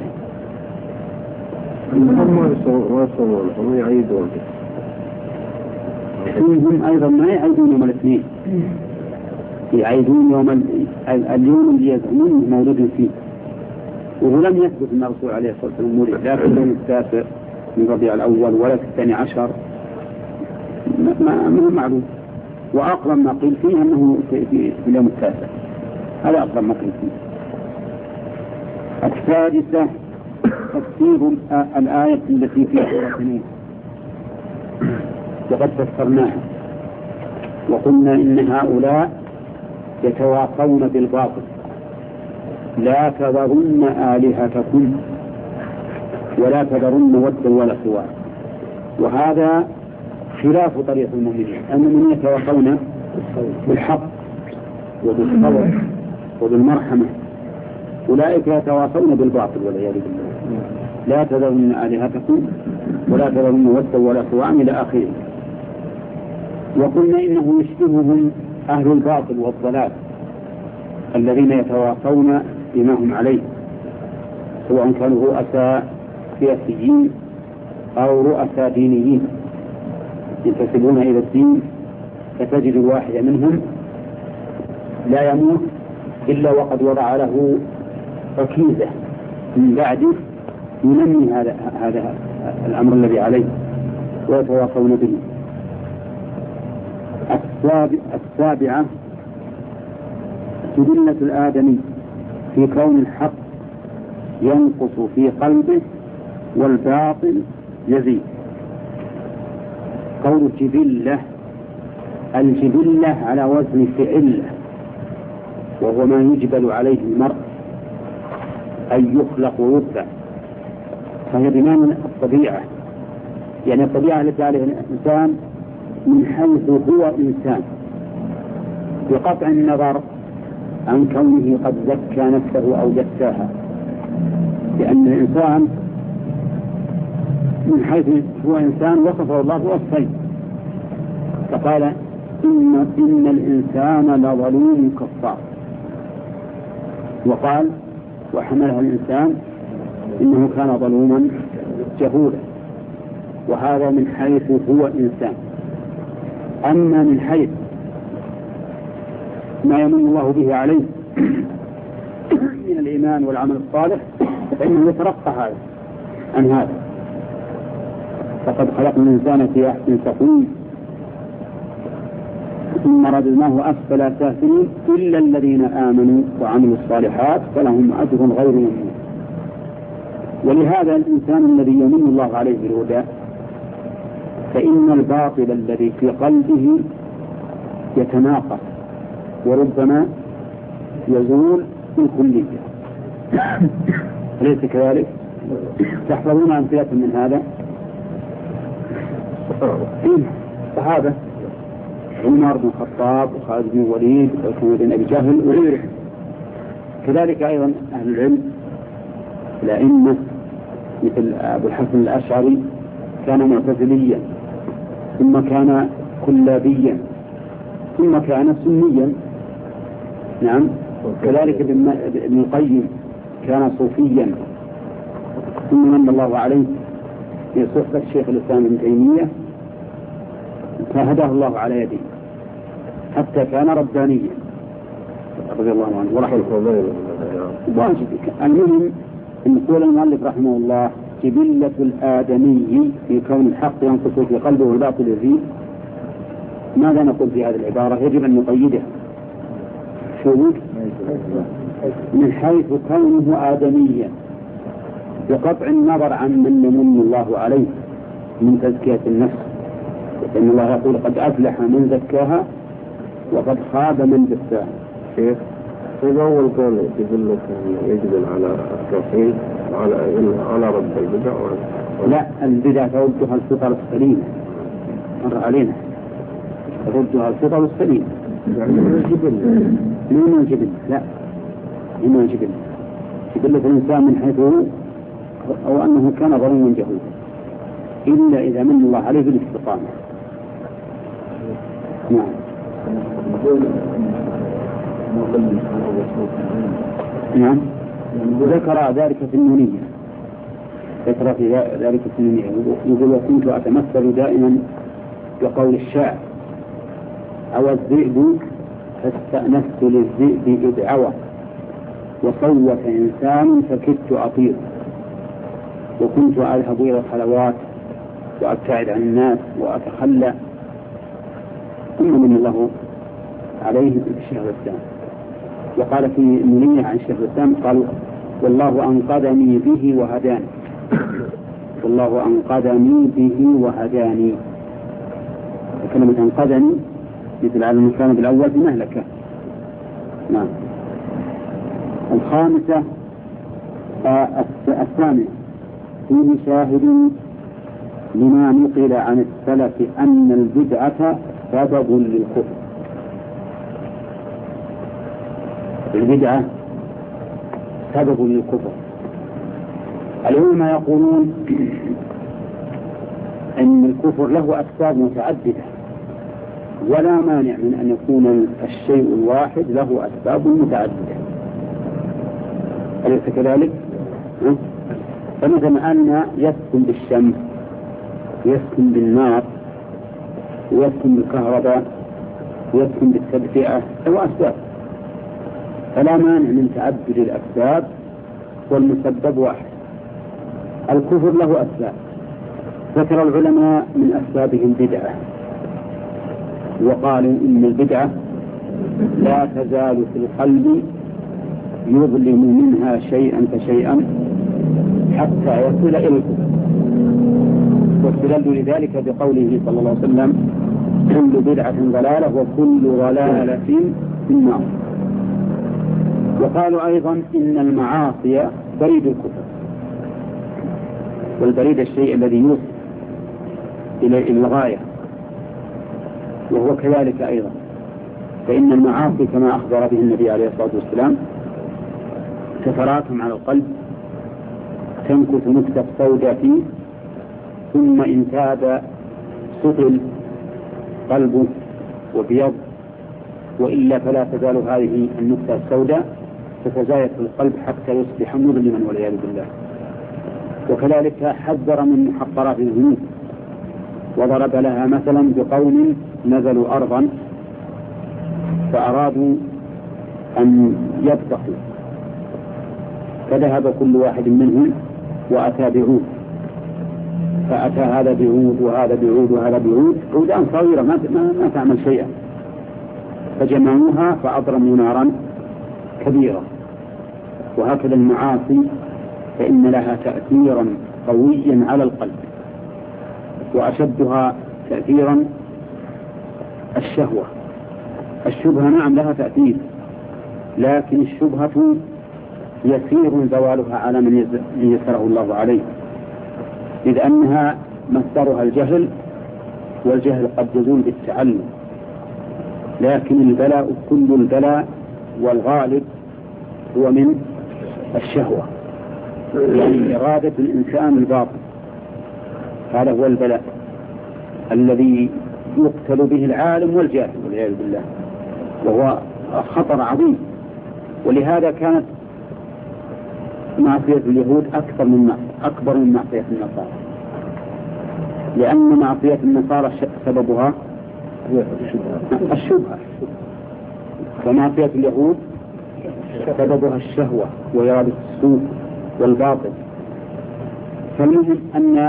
هم يصومون هم يعيدون فيهم أيضا ما يعيدون يوم الاثنين، يعيدون اليوم اللي يزعمون مولود فيه، وهو لم يثبت أن الرسول عليه الصلاة والسلام مولد لا في اليوم التاسع من ربيع الأول ولا في 12 ما هو معلوم. وأقرب ما قيل فيه أنه في اليوم 9، هذا أقرب ما قيل فيه. السادسة تفسير الآية التي فيها سورة، وقد فسرناها وقلنا إن هؤلاء يتواصون بالباطل، لا تذرن آلهتكم ولا تذرن ودا ولا سواع. وهذا خلاف طريق المؤمنين. المؤمنين يتواصون بالحق وبالصبر وبالمرحمة، أولئك يتواصون بالباطل والعياذ بالله. لا تذرن آلهتكم ولا تذرن ودا ولا سواع إلى آخره. وقلنا إنه يشبههم أهل الباطل والضلال الذين يتواصون بما هم عليه، سواء كانوا رؤساء سياسيين أو رؤساء دينيين ينتسبون إلى الدين، فتجد الواحد منهم لا يموت إلا وقد وضع له ركيزة من بعده ينمي هذا الأمر الذي عليه ويتواصون به. السابعة جبلة الآدمي في كون الحق ينقص في قلبه والباطل يزيد. قول جبلة، الجبلة على وزن فعلة، وهو ما يجبل عليه المرء أن يخلق ويبدع، فهي بمعنى الطبيعة، يعني الطبيعة التي عليه الإنسان من حيث هو إنسان، بقطع النظر عن كونه قد زكى نفسه أو دساها، لأن الإنسان من حيث هو إنسان وصفه الله بوصفين، فقال إن الإنسان لظلوم كفار، وقال وحملها الإنسان إنه كان ظلوما جهولا. وهذا من حيث هو إنسان. أما من حيث ما يمن الله به عليه من الإيمان والعمل الصالح فإنه يترقى هذا عن هذا. فقد خلقنا الإنسان في أحسن تقويم ثم رددناه أسفل سافلين إلا الذين آمنوا وعملوا الصالحات فلهم أجر غير ممنون. ولهذا الإنسان الذي يمن الله عليه بالهدى فإن الباطل الذي في قلبه يتناقص وربما يزول بالكلية. أليس كذلك؟ تحفظون أمثلة من هذا؟ الصحابة عمر بن الخطاب وخالد بن الوليد وعثمان بن أبي جهل وغيرهم. كذلك أيضا أهل العلم الأئمة مثل أبو الحسن الأشعري كان معتزليا، ثم كان كلابيا، ثم كان سنيا. نعم. كذلك ابن القيم كان صوفيا، ثم من الله عليه في صحبة الشيخ الإسلام ابن تيمية فهداه الله على يده حتى كان ربانيا رضي الله عنه ورحمه الله. المهم أن يقول المؤلف رحمه الله جبلة الآدمي في كون الحق ينقص في قلبه والباطل يزيد. ماذا نقول في هذه العبارة؟ يجب أن نقيدها. من حيث كونه آدميا بقطع النظر عن من يمن الله عليه من تزكية النفس، لأن الله يقول قد أفلح من زكاها وقد خاب من دساها. شيخ إذا أول قول جبلة يجب على التوحيد على رب البدع لا، البدع تردها الفطر السليمة، مر علينا تردها الفطر السليمة. من الجبل؟ لا، من الجبل جبلة الإنسان من حيث أو أنه كان ظلوما جهولا إلا إذا من الله عليه بالاستقامة. نعم. نعم. ذكر ذلك في النونية، ذكر في ذلك في النونية يقول وكنت أتمثل دائما بقول الشاعر أو الذئب فاستأنست للذئب إذ عوى وصوت إنسان فكدت أطير وكنت أذهب إلى الخلوات وأبتعد عن الناس وأتخلى، ثم من الله عليه الشيخ الإسلام. وقال في منية عن الشيخ الإسلام قالوا: والله أنقذني به وهداني، والله أنقذني به وهداني. كلمة أنقذني مثل على المكان الأول بمهلكة. نعم. الخامسة الثامنة فيه شاهد لما نقل عن السلف أن البدعة سبب للكفر. البدعة سبب للكفر. العلماء يقولون أن الكفر له أسباب متعددة، ولا مانع من أن يكون الشيء الواحد له أسباب متعددة، أليس كذلك؟ فمثلا أن يسكن بالشمس، يسكن بالنار، ويسكن بالكهرباء، ويسكن بالتدفئة، له أسباب، فلا مانع من تعدد الأسباب والمسبب واحد. الكفر له أسباب، ذكر العلماء من أسبابهم بدعة، وقالوا إن البدعة لا تزال في القلب يظلم منها شيئا فشيئا حتى يصل إلى الكفر. واستدلوا لذلك بقوله صلى الله عليه وسلم: كل بدعة ضلالة وكل ضلالة في النار. وقالوا أيضا إن المعاصي بريد الكفر، والبريد الشيء الذي يوصل إلى الغاية، وهو كذلك أيضا، فإن المعاصي كما أخبر به النبي عليه الصلاة والسلام تتراكم على القلب، تنكت نكتة سوداء فيه، ثم إن تاب سطل قلبه وبيض، وإلا فلا تزال هذه النكتة السوداء تتزايد في القلب حتى يصبح مظلما والعياذ بالله. وكذلك حذر من محقرات الذنوب، وضرب لها مثلا بقوم نزلوا أرضا فأرادوا أن يبتقوا، فذهب كل واحد منهم وأتى بعود، فأتى هذا بعود وهذا بعود وهذا بعود، عودان صغيرة ما تعمل شيئا، فجمعوها فأضرموا نارا كبيرة. وهكذا المعاصي فإن لها تأثيرا قويا على القلب، وأشدها تأثيرا الشهوة. الشبهة نعم لها تأثير، لكن الشبهة يسير زوالها على من يسره الله عليه، إذ أنها مصدرها الجهل، والجهل قد يزول بالتعلم. لكن البلاء كل البلاء والغالب هو من الشهوة، يعني إرادة الإنسان الباطل، هذا هو البلاء الذي يقتل به العالم والجاهل والعياذ بالله، وهو خطر عظيم. ولهذا كانت معصية اليهود أكبر من معصية النصارى، لأن معصية النصارى سببها الشبهة، ومعصية اليهود سببها الشهوة وإرادة السوء والباطل. فالمهم أن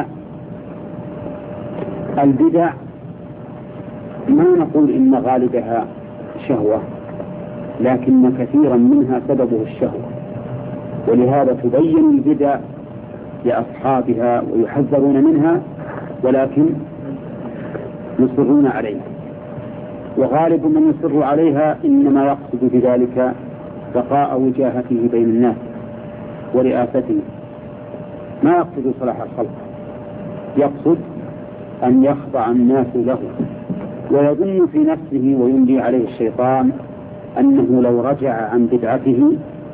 البدع ما نقول إن غالبها شهوة، لكن كثيرا منها سببه الشهوة، ولهذا تبين البدع لأصحابها ويحذرون منها، ولكن يصرون عليها. وغالب من يصر عليها إنما يقصد بذلك بقاء وجاهته بين الناس ورئاسته، ما يقصد صلاح الخلق، يقصد أن يخضع الناس له، ويظن في نفسه ويملي عليه الشيطان أنه لو رجع عن بدعته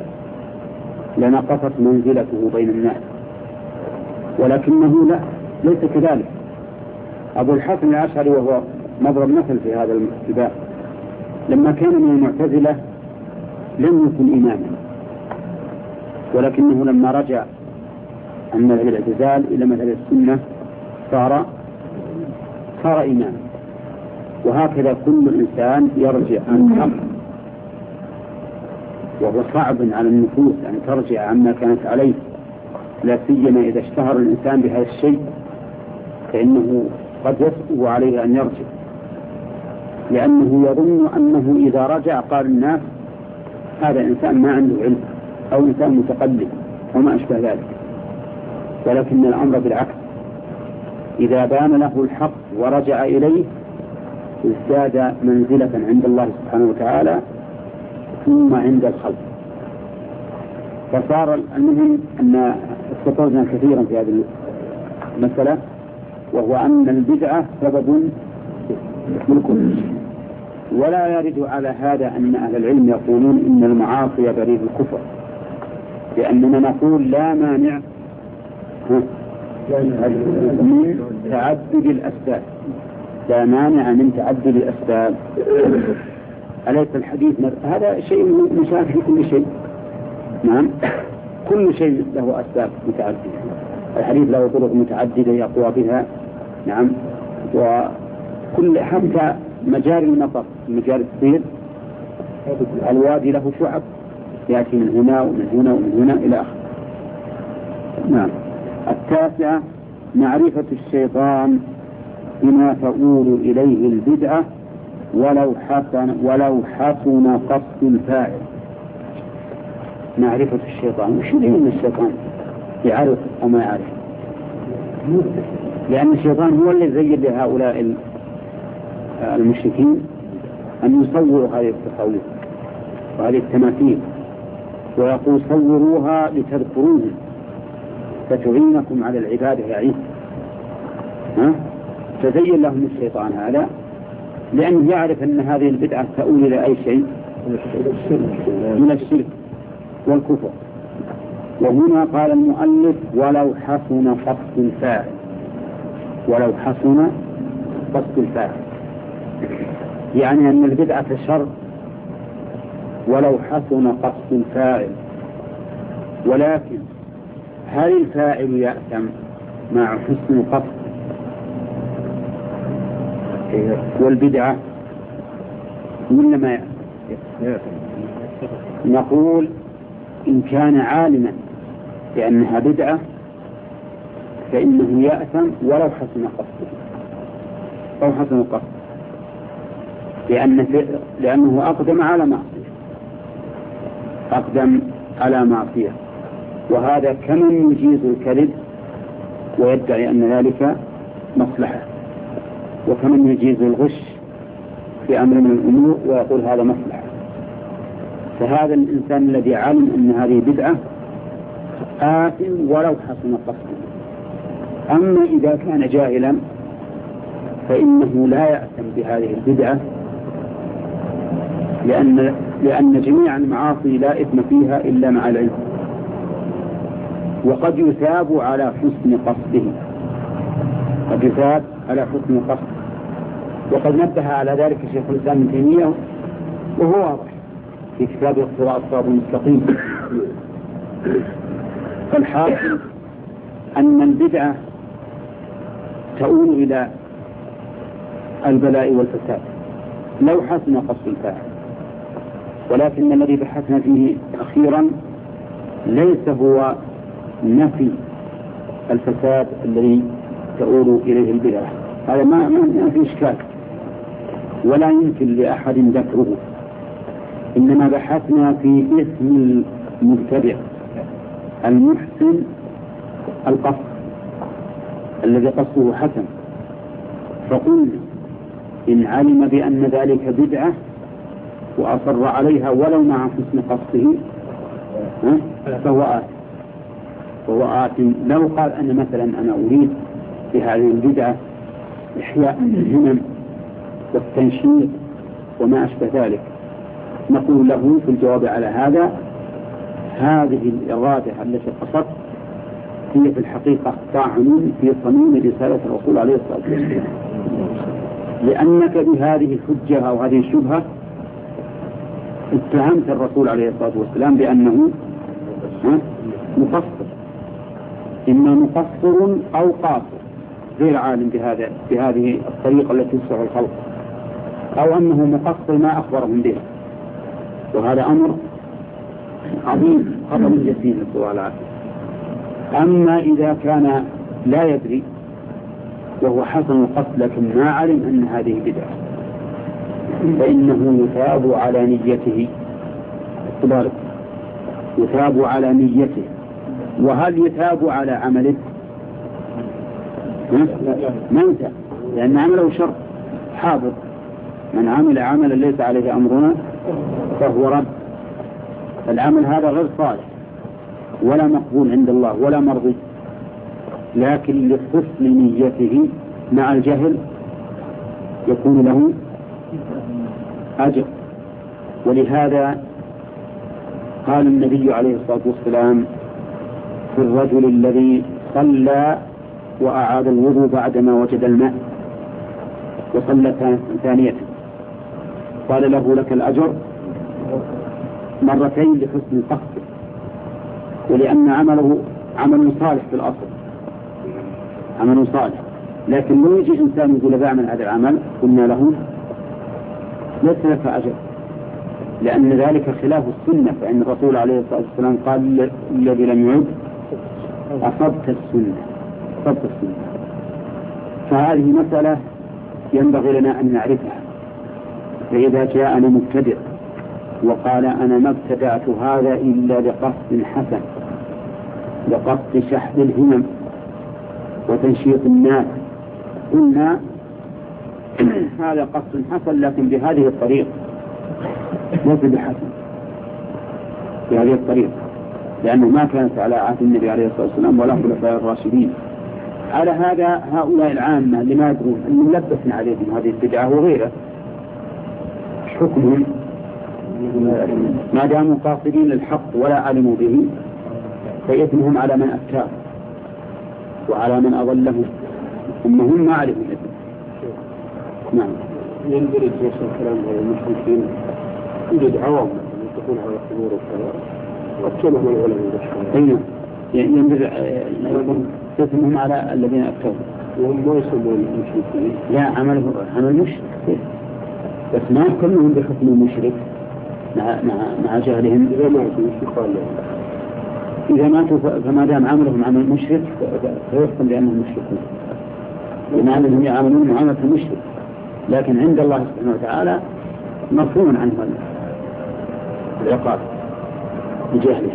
لنقصت منزلته بين الناس، ولكنه لا، ليس كذلك. أبو الحسن الأشعري وهو مضرب مثل في هذا الباب، لما كان من المعتزلة لم يكن إماما، ولكنه لما رجع عن مذهب الاعتزال إلى مذهب السنة صار إماما. وهكذا كل إنسان يرجع عن حق، وهو صعب على النفوس أن ترجع عما كانت عليه، لا سيما إذا اشتهر الإنسان بهذا الشيء فإنه قد يسقط عليه أن يرجع، لأنه يظن أنه إذا رجع قال الناس هذا إنسان ما عنده علم أو إنسان متقلب وما أشبه ذلك. ولكن الأمر بالعكس، إذا بان له الحق ورجع إليه ازداد منزلة عند الله سبحانه وتعالى ثم عند الخلق. فصار المهم أن استطردنا كثيرا في هذه المسألة، وهو أن البدعة سبب للكفر. ولا يرد على هذا أن أهل العلم يقولون إن المعاصي بريد الكفر، لأننا نقول لا مانع من تعدد الأسباب، لا مانع من تعدد الأسباب. أليس الحديث هذا شيء مشابه في كل شيء؟ نعم، كل شيء له أسباب متعددة. الحديث له طرق متعددة يقوى بها. نعم، وكل حتى مجاري المطر، مجاري السير، الوادي له شعب يأتي من هنا ومن هنا ومن هنا إلى آخره. نعم. 9 معرفة الشيطان بما تؤول إليه البدعة ولو حسن قصد الفاعل. معرفة الشيطان، وش من الشيطان يعرف أو ما يعرف؟ لأن الشيطان هو الذي زين لهؤلاء المشركين أن يصوروا هذه التصاوير وهذه التماثيل، ويقول صوروها لتذكروه فتعينكم على العبادة يا عيسى. تزين لهم الشيطان هذا لأنه يعرف أن هذه البدعة تؤول إلى أي شيء؟ إلى الشرك والكفر. وهنا قال المؤلف ولو حسن قصد الفاعل، ولو حسن قصد الفاعل، يعني أن البدعة شر ولو حسن قصد الفاعل. ولكن هل الفاعل يأثم مع حسن القصد والبدعة ولا ما يأثم؟ نقول إن كان عالما بأنها بدعة فإنه يأثم ولو حسن قصده أو حسن القصد، لأنه أقدم على معصية، أقدم على معصية. وهذا كمن يجيز الكذب ويدعي أن ذلك مصلحة، وكمن يجيز الغش في أمر من الأمور ويقول هذا مصلحة. فهذا الإنسان الذي علم أن هذه بدعة آثم ولو حسن قصده. أما إذا كان جاهلا فإنه لا يأثم بهذه البدعة، لأن جميع المعاصي لا إثم فيها إلا مع العلم، وقد يثاب على حسن قصده، قد يثاب على حسن قصده. وقد نبه على ذلك شيخ الإسلام ابن تيمية وهو واضح في كتاب اقتضاء الصراط المستقيم. فالحاصل أن البدعة تؤول إلى البلاء والفساد لو حسن قصد الفاعل. ولكن الذي بحثنا فيه أخيرا ليس هو نفي الفساد الذي تؤول إليه البدعة، هذا ما في إشكال ولا يمكن لأحد ذكره، إنما بحثنا في اسم المبتدع المحسن القصد الذي قصده حسن. فقلنا إن علم بأن ذلك بدعة وأصر عليها ولو مع حسن قصده فهو آثم. لو قال أنا مثلا أنا أريد بهذه البدعة إحياء الهمم والتنشيط وما أشبه ذلك، نقول له في الجواب على هذا هذه الإرادة التي قصدت هي في الحقيقة طعن في صميم رسالة الرسول عليه الصلاة والسلام، لأنك بهذه الحجة أو هذه الشبهة اتهمت الرسول عليه الصلاة والسلام بأنه مقصر، إما مقصر أو قاصر غير عالم بهذه الطريقة التي تسع الخلق، أو أنه مقصر ما أخبرهم به، وهذا أمر عظيم خطر جسيم نسأل الله العافية. أما إذا كان لا يدري وهو حسن القصد لكن ما علم أن هذه بدعة، فإنه يثاب على نيته، يثاب على نيته. وهل يثاب على عمله؟ ما يثاب، لأن عمله شر حاضر. من عمل عملا ليس عليه أمرنا فهو رد. العمل هذا غير صالح ولا مقبول عند الله ولا مرضي، لكن لحسن نيته مع الجهل يكون له أجر. ولهذا قال النبي عليه الصلاة والسلام في الرجل الذي صلى وأعاد الوضوء بعدما وجد الماء وصلى ثانية، قال له لك الأجر مرتين لحسن القصد، ولأن عمله عمل صالح في الأصل، عمل صالح. لكن لو يجي إنسان يقول بعمل هذا العمل قلنا له ليس لك أجر، لأن ذلك خلاف السنة، فإن الرسول عليه الصلاة والسلام قال الذي لم يعد أصبت السنة. فهذه مسألة ينبغي لنا أن نعرفها. فإذا جاءنا مبتدع وقال أنا ما ابتدعت هذا إلا لقصد حسن، لقصد شحذ الهمم وتنشيط الناس، قلنا هذا قصد حسن لكن بهذه الطريقة ليس بحسن، بهذه الطريقة، لأنه ما كانت على عهد النبي عليه الصلاة والسلام ولا خلفاء الراشدين. على هذا هؤلاء العامة اللي ما يدرون أنه لبسنا عليهم هذه البدعة وغيره، حكمهم ما داموا قاصدين للحق ولا علموا به فإثمهم على من أفتاه وعلى من أضله، هم ما علموا الإثم. نعم. يندرج نفس الكلام على المشركين، يوجد عوام يتقون على قبور وكذا وأكثرهم العلماء أين يندرج إثمهم على الذين أفتوا وهم ما يسمون المشركين. لا، عمل مشرك، بس ما كلهم بحكم المشرك مع جهلهم. إذا ماتوا فما دام عملهم عمل مشرك فيحكم بأنهم مشركون، بمعنى أنهم يعملون معاملة المشرك، لكن عند الله سبحانه وتعالى مرفوع عنهم العقاب بجهلهم.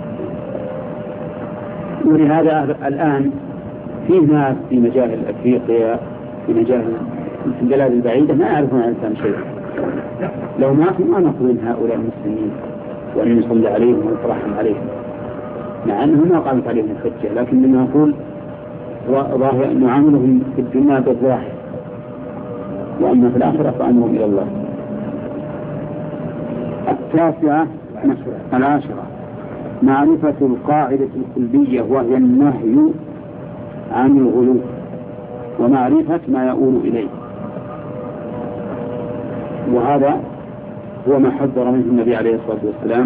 ولهذا الآن في ناس في مجال أفريقيا، في مجال في البلاد البعيدة ما يعرفون عن الإسلام شيء، لو ماتوا ما نقول هؤلاء المسلمين وأن نصلي عليهم ونترحم عليهم، مع أنه ما قامت عليهم الحجة، لكن لما نقول ظاهر نعاملهم في الدنيا بالظاهر، وأما في الآخرة فأمرهم إلى الله. 19 معرفة القاعدة الكلية وهي النهي عن الغلو ومعرفة ما يؤول إليه، وهذا هو ما حذر منه النبي عليه الصلاة والسلام،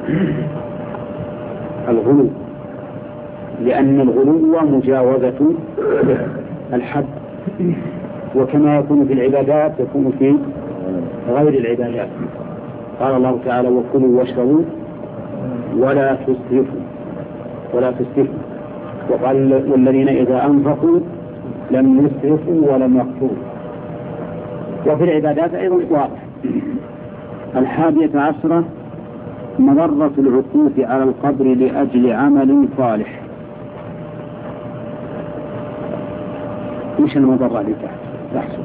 الغلو، لأن الغلو مجاوزة الحد، وكما يكون في العبادات يكون في غير العبادات. قال الله تعالى وكلوا واشربوا ولا تسرفوا، وقال والذين إذا أنفقوا لم يسرفوا ولم يقتروا. وفي العبادات أيضا واضح. 11 مضرة العكوف على القبر لأجل عمل صالح. وش المضرة اللي تحصل؟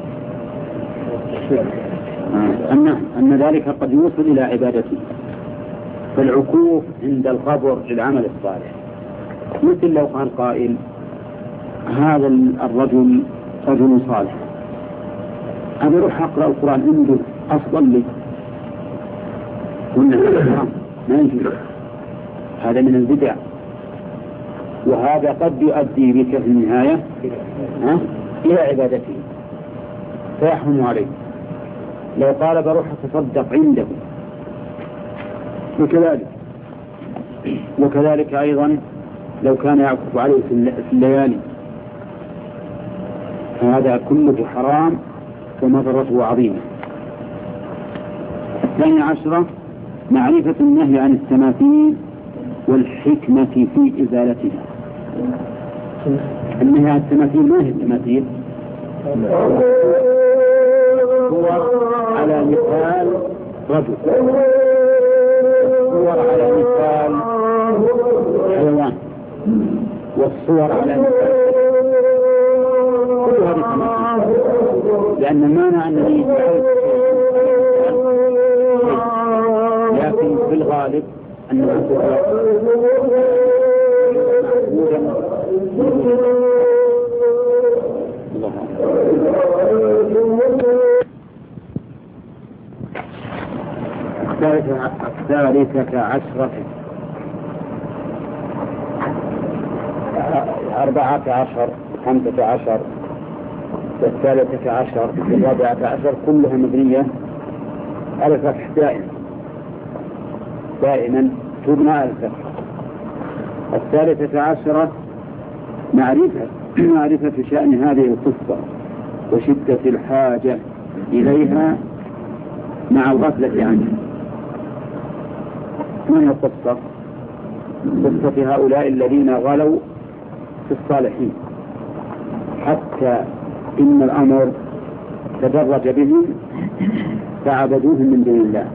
أن ذلك قد يوصل إلى عبادته، فالعكوف عند القبر للعمل الصالح، مثل لو قال قائل هذا الرجل رجل صالح، أنا أروح أقرأ القرآن عنده أفضل لي، قلنا ما يجوز، هذا من البدع، وهذا قد يؤدي بك في النهاية إلى عبادته فيحرم عليه. لو قال بروح أتصدق عنده، وكذلك أيضا لو كان يعكف عليه في الليالي، فهذا كله حرام ومضرته عظيمة. 12 معرفة النهي عن التماثيل والحكمة في إزالتها. النهي عن التماثيل ما هي التماثيل؟ الصور على مثال رجل، والصور على مثال حيوان، والصور على مثال كل هذه تماثيل، لأن المعنى أنني لكن في الغالب أن الثالثة عشرة 14 15 والثالثة عشر والرابعة عشر كلها مبنية على الفتح دائما تبنى على الفتح. الثالثة عشرة معرفة شأن هذه القصة وشدة الحاجة إليها مع الغفلة عنها. ما هي القصة؟ قصة هؤلاء الذين غلوا في الصالحين حتى إن الأمر تدرج بهم فعبدوهم من دون الله.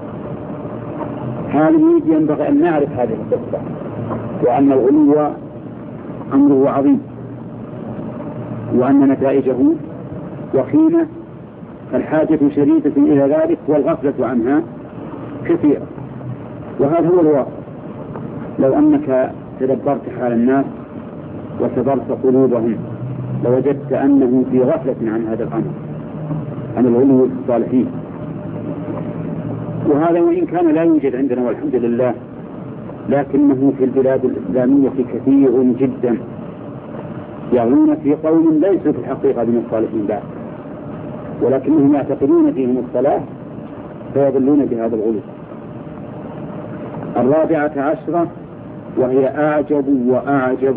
هذه ينبغي أن نعرف هذه القصة، وأن الغلو أمره عظيم، وأن نتائجه وخيمة، الحاجة شديدة إلى ذلك والغفلة عنها كثيرة. وهذا هو الواقع. لو أنك تدبرت حال الناس وتدبرت قلوبهم لوجدت أنه في غفلة عن هذا الأمر، عن الغلو في الصالحين. وهذا وإن كان لا يوجد عندنا والحمد لله، لكنه في البلاد الإسلامية كثير جدا يغلون في قوم ليسوا في الحقيقة من الصالحين بعد، ولكنهم يعتقدون فيهم الصلاة فيضلون بهذا الغلو. الرابعة عشرة وهي أعجب وأعجب.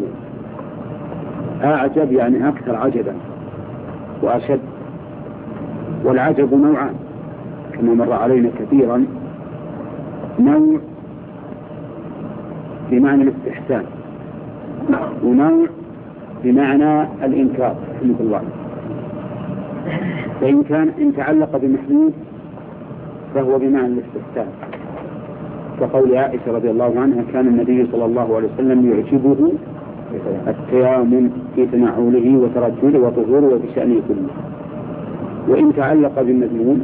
أعجب يعني أكثر عجبا وأشد. والعجب نوعان كما مر علينا كثيرا، نوع بمعنى الاستحسان ونوع بمعنى الإنكار رحمة الله. فإن كان إن تعلق بمحمود فهو بمعنى الاستحسان، كقول عائشة رضي الله عنها كان النبي صلى الله عليه وسلم يعجبه التيامن في تنعله وترجله وطهوره وبشأنه كله. وإن تعلق بالمذموم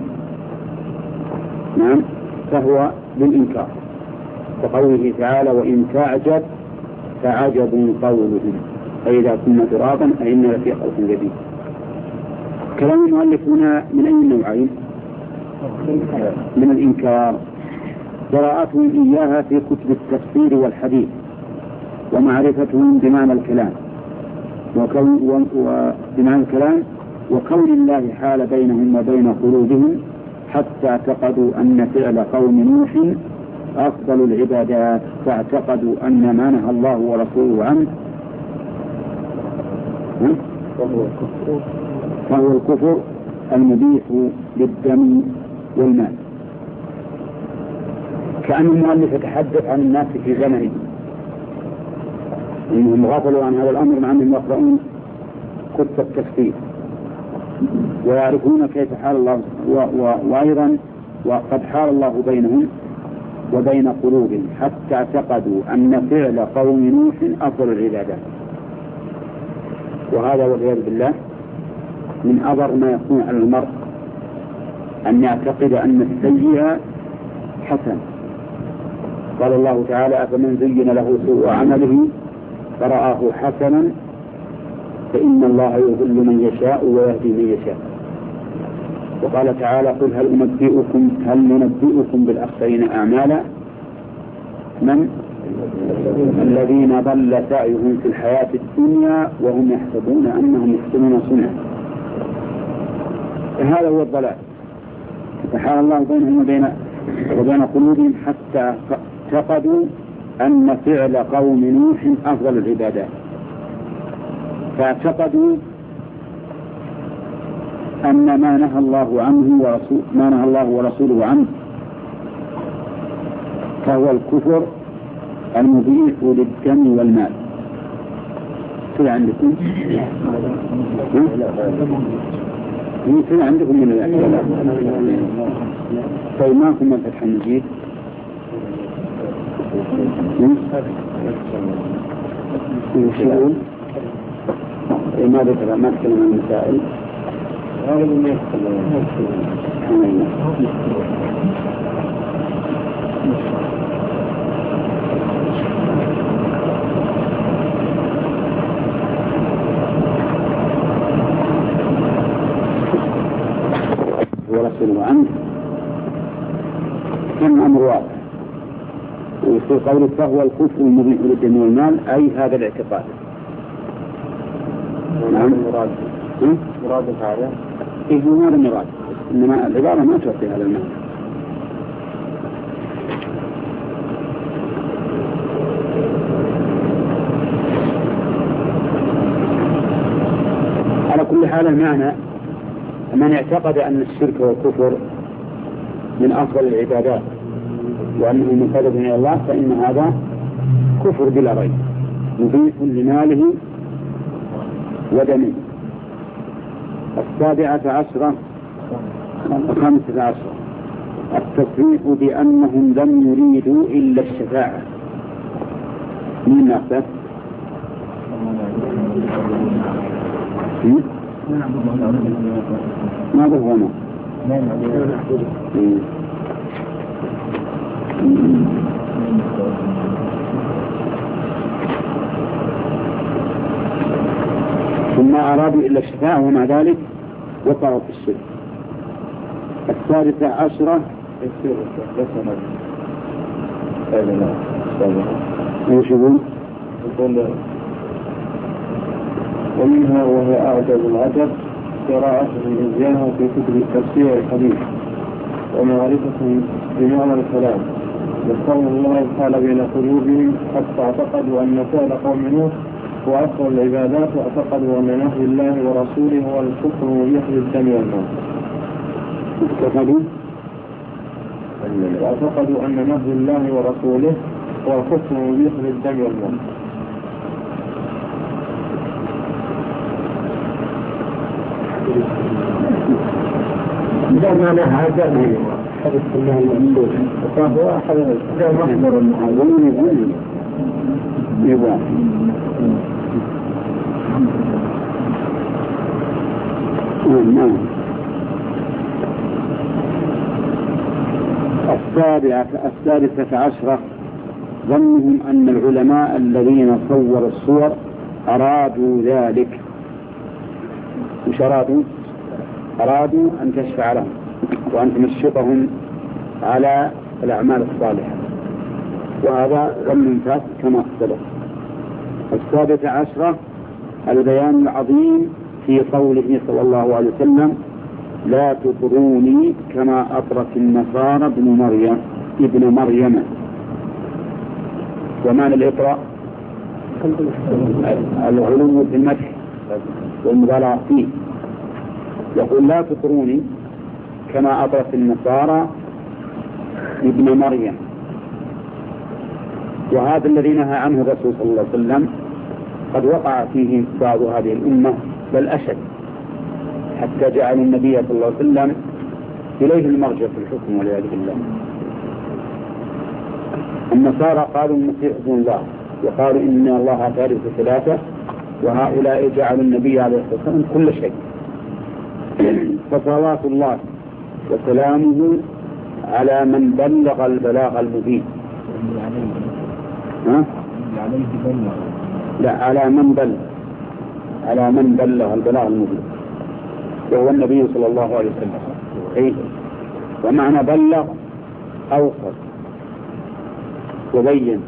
نعم فهو بالإنكار، كقوله تعالى وإن تعجب فعجب قولهم أئذا كنا ترابا أئنا لفي خلق جديد. كلام المؤلف هنا من أي النوعين؟ من الإنكار، قراءتهم إياها في كتب التفسير والحديث ومعرفتهم بمعنى الكلام وبمعنى الكلام وكون الله حال بينهم وبين قلوبهم حتى اعتقدوا أن فعل قوم نوح أفضل العبادات، فاعتقدوا أن ما نهى الله ورسوله عنه فهو الكفر المبيح للدم والمال. كأن المؤلف يتحدث عن الناس في زمنه إنهم غفلوا عن هذا الأمر مع أنهم يقرؤون كتب التفسير ويعرفون كيف حال الله وأيضا وقد حال الله بينهم وبين قلوبهم حتى اعتقدوا أن فعل قوم نوح أفضل العبادات. وهذا والعياذ بالله من أضر ما يكون على المرء أن يعتقد أن السيئة حسن. قال الله تعالى أفمن زين له سوء عمله فرآه حسنا فإن الله يضل من يشاء ويهدي من يشاء. وقال تعالى قل هل ننبئكم بالأخسرين أعمالا من الذين ضل سعيهم في الحياة الدنيا وهم يحسبون أنهم يحسنون صنعا. هذا هو الضلال، فحال الله بينهم وبين قلوبهم حتى اعتقدوا أن فعل قوم نوح أفضل العبادات، فاعتقدوا أن ما نهى الله ورسوله عنه فهو الكفر المبيح للدم والمال. كذا عندكم؟ كذا عندكم من الأحياء؟ طيب ما كنا فتح المجيد؟ يقول ما ذكر ما تكلم عن المسائل هذا ما يتكلم ورسوله عنه كان أمر واضح. وفي قوله فهو الكفر المبيح للدم والمال أي هذا الاعتقاد. نعم مراد هذا إيه هو هذا المراد، إنما العبارة ما تعطي هذا المعنى. على كل حال المعنى من اعتقد أن الشرك والكفر من أفضل العبادات وأنه مقرب إلى الله فإن هذا كفر بلا ريب مبيح لماله ودمه. 17 15 التصريح بأنهم لم يريدوا إلا الشفاعة. من نفسه ما ظهرنا ثم أرادوا إلا الشفاعة ومع ذلك وقعوا في الشرك. 16 يشبون ومنها وهي أعجب العجب قراءتهم إزيانه في كتب التفسير الحديث ومعرفتهم بمعنى الكلام يقول الله تعالى بين قلوبهم حتى اعتقدوا أن فعل قوم نوح هو أفضل العبادات واعتقدوا أن نهي الله ورسوله هو الكفر المبيح للدم والمال. واعتقدوا أن نهي الله ورسوله هو الكفر المبيح للدم والمال. إذا ما لها هذا حدث الله المنصور فهو أحد مصدر المعلوم يبقى نعم. 16 ظنهم أن العلماء الذين صوروا الصور أرادوا ذلك. مش أرادوا أن تشفع لهم وأن تنشطهم على الأعمال الصالحة، وهذا ظن فاسد كما اختلف. 17 البيان العظيم في قوله صلى الله عليه وسلم لا تطروني كما أطرت النصارى ابن مريم. ومعنى الإطراء العلو في المدح والمبالغة فيه. يقول لا تطروني كما أطرت النصارى ابن مريم، وهذا الذي نهى عنه الرسول صلى الله عليه وسلم قد وقع فيه بعض هذه الأمة بل أشد، حتى جعل النبي صلى الله عليه وسلم إليه المرجع في الحكم والعياذ بالله. النصارى قالوا المسيح ابن الله، وقالوا إن الله ثالث ثلاثة، وهؤلاء جعلوا النبي عليه الصلاة والسلام كل شيء. فصلوات الله وسلامه على من بلغ البلاغ المبين. لا، على من بلغ البلاغ المبين، وهو النبي صلى الله عليه وسلم. أي ومعنى بلغ أوصل وبين.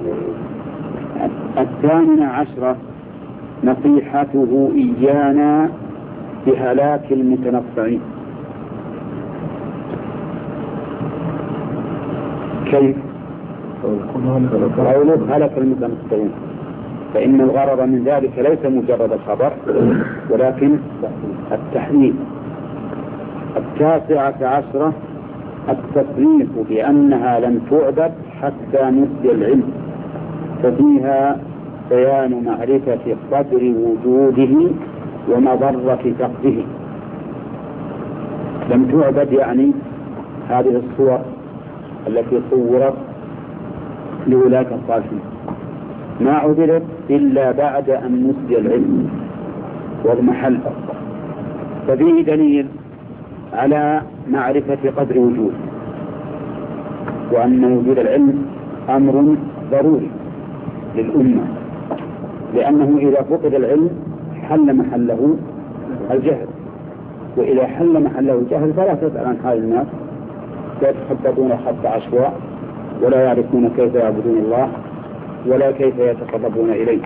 18 نصيحته إيانا بهلاك المتنفعين. كيف؟ قوله هلك المتنفعين، فإن الغرض من ذلك ليس مجرد الخبر ولكن التحذير. 19 التصريح بأنها لم تعبد حتى نسي العلم، ففيها بيان معرفة قدر وجوده ومضرة فقده. لم تعبد يعني هذه الصور التي صورت لولاة الصالحين ما عبدت إلا بعد أن نسي العلم واضمحل، ففيه دليل على معرفة قدر وجود، وأن وجود العلم أمر ضروري للأمة، لأنه إذا فقد العلم حل محله الجهل، وإذا حل محله الجهل فلا تسأل عن حال الناس، لا يتخبطون خط عشواء ولا يعرفون كيف يعبدون الله ولا كيف يتقربون إليه.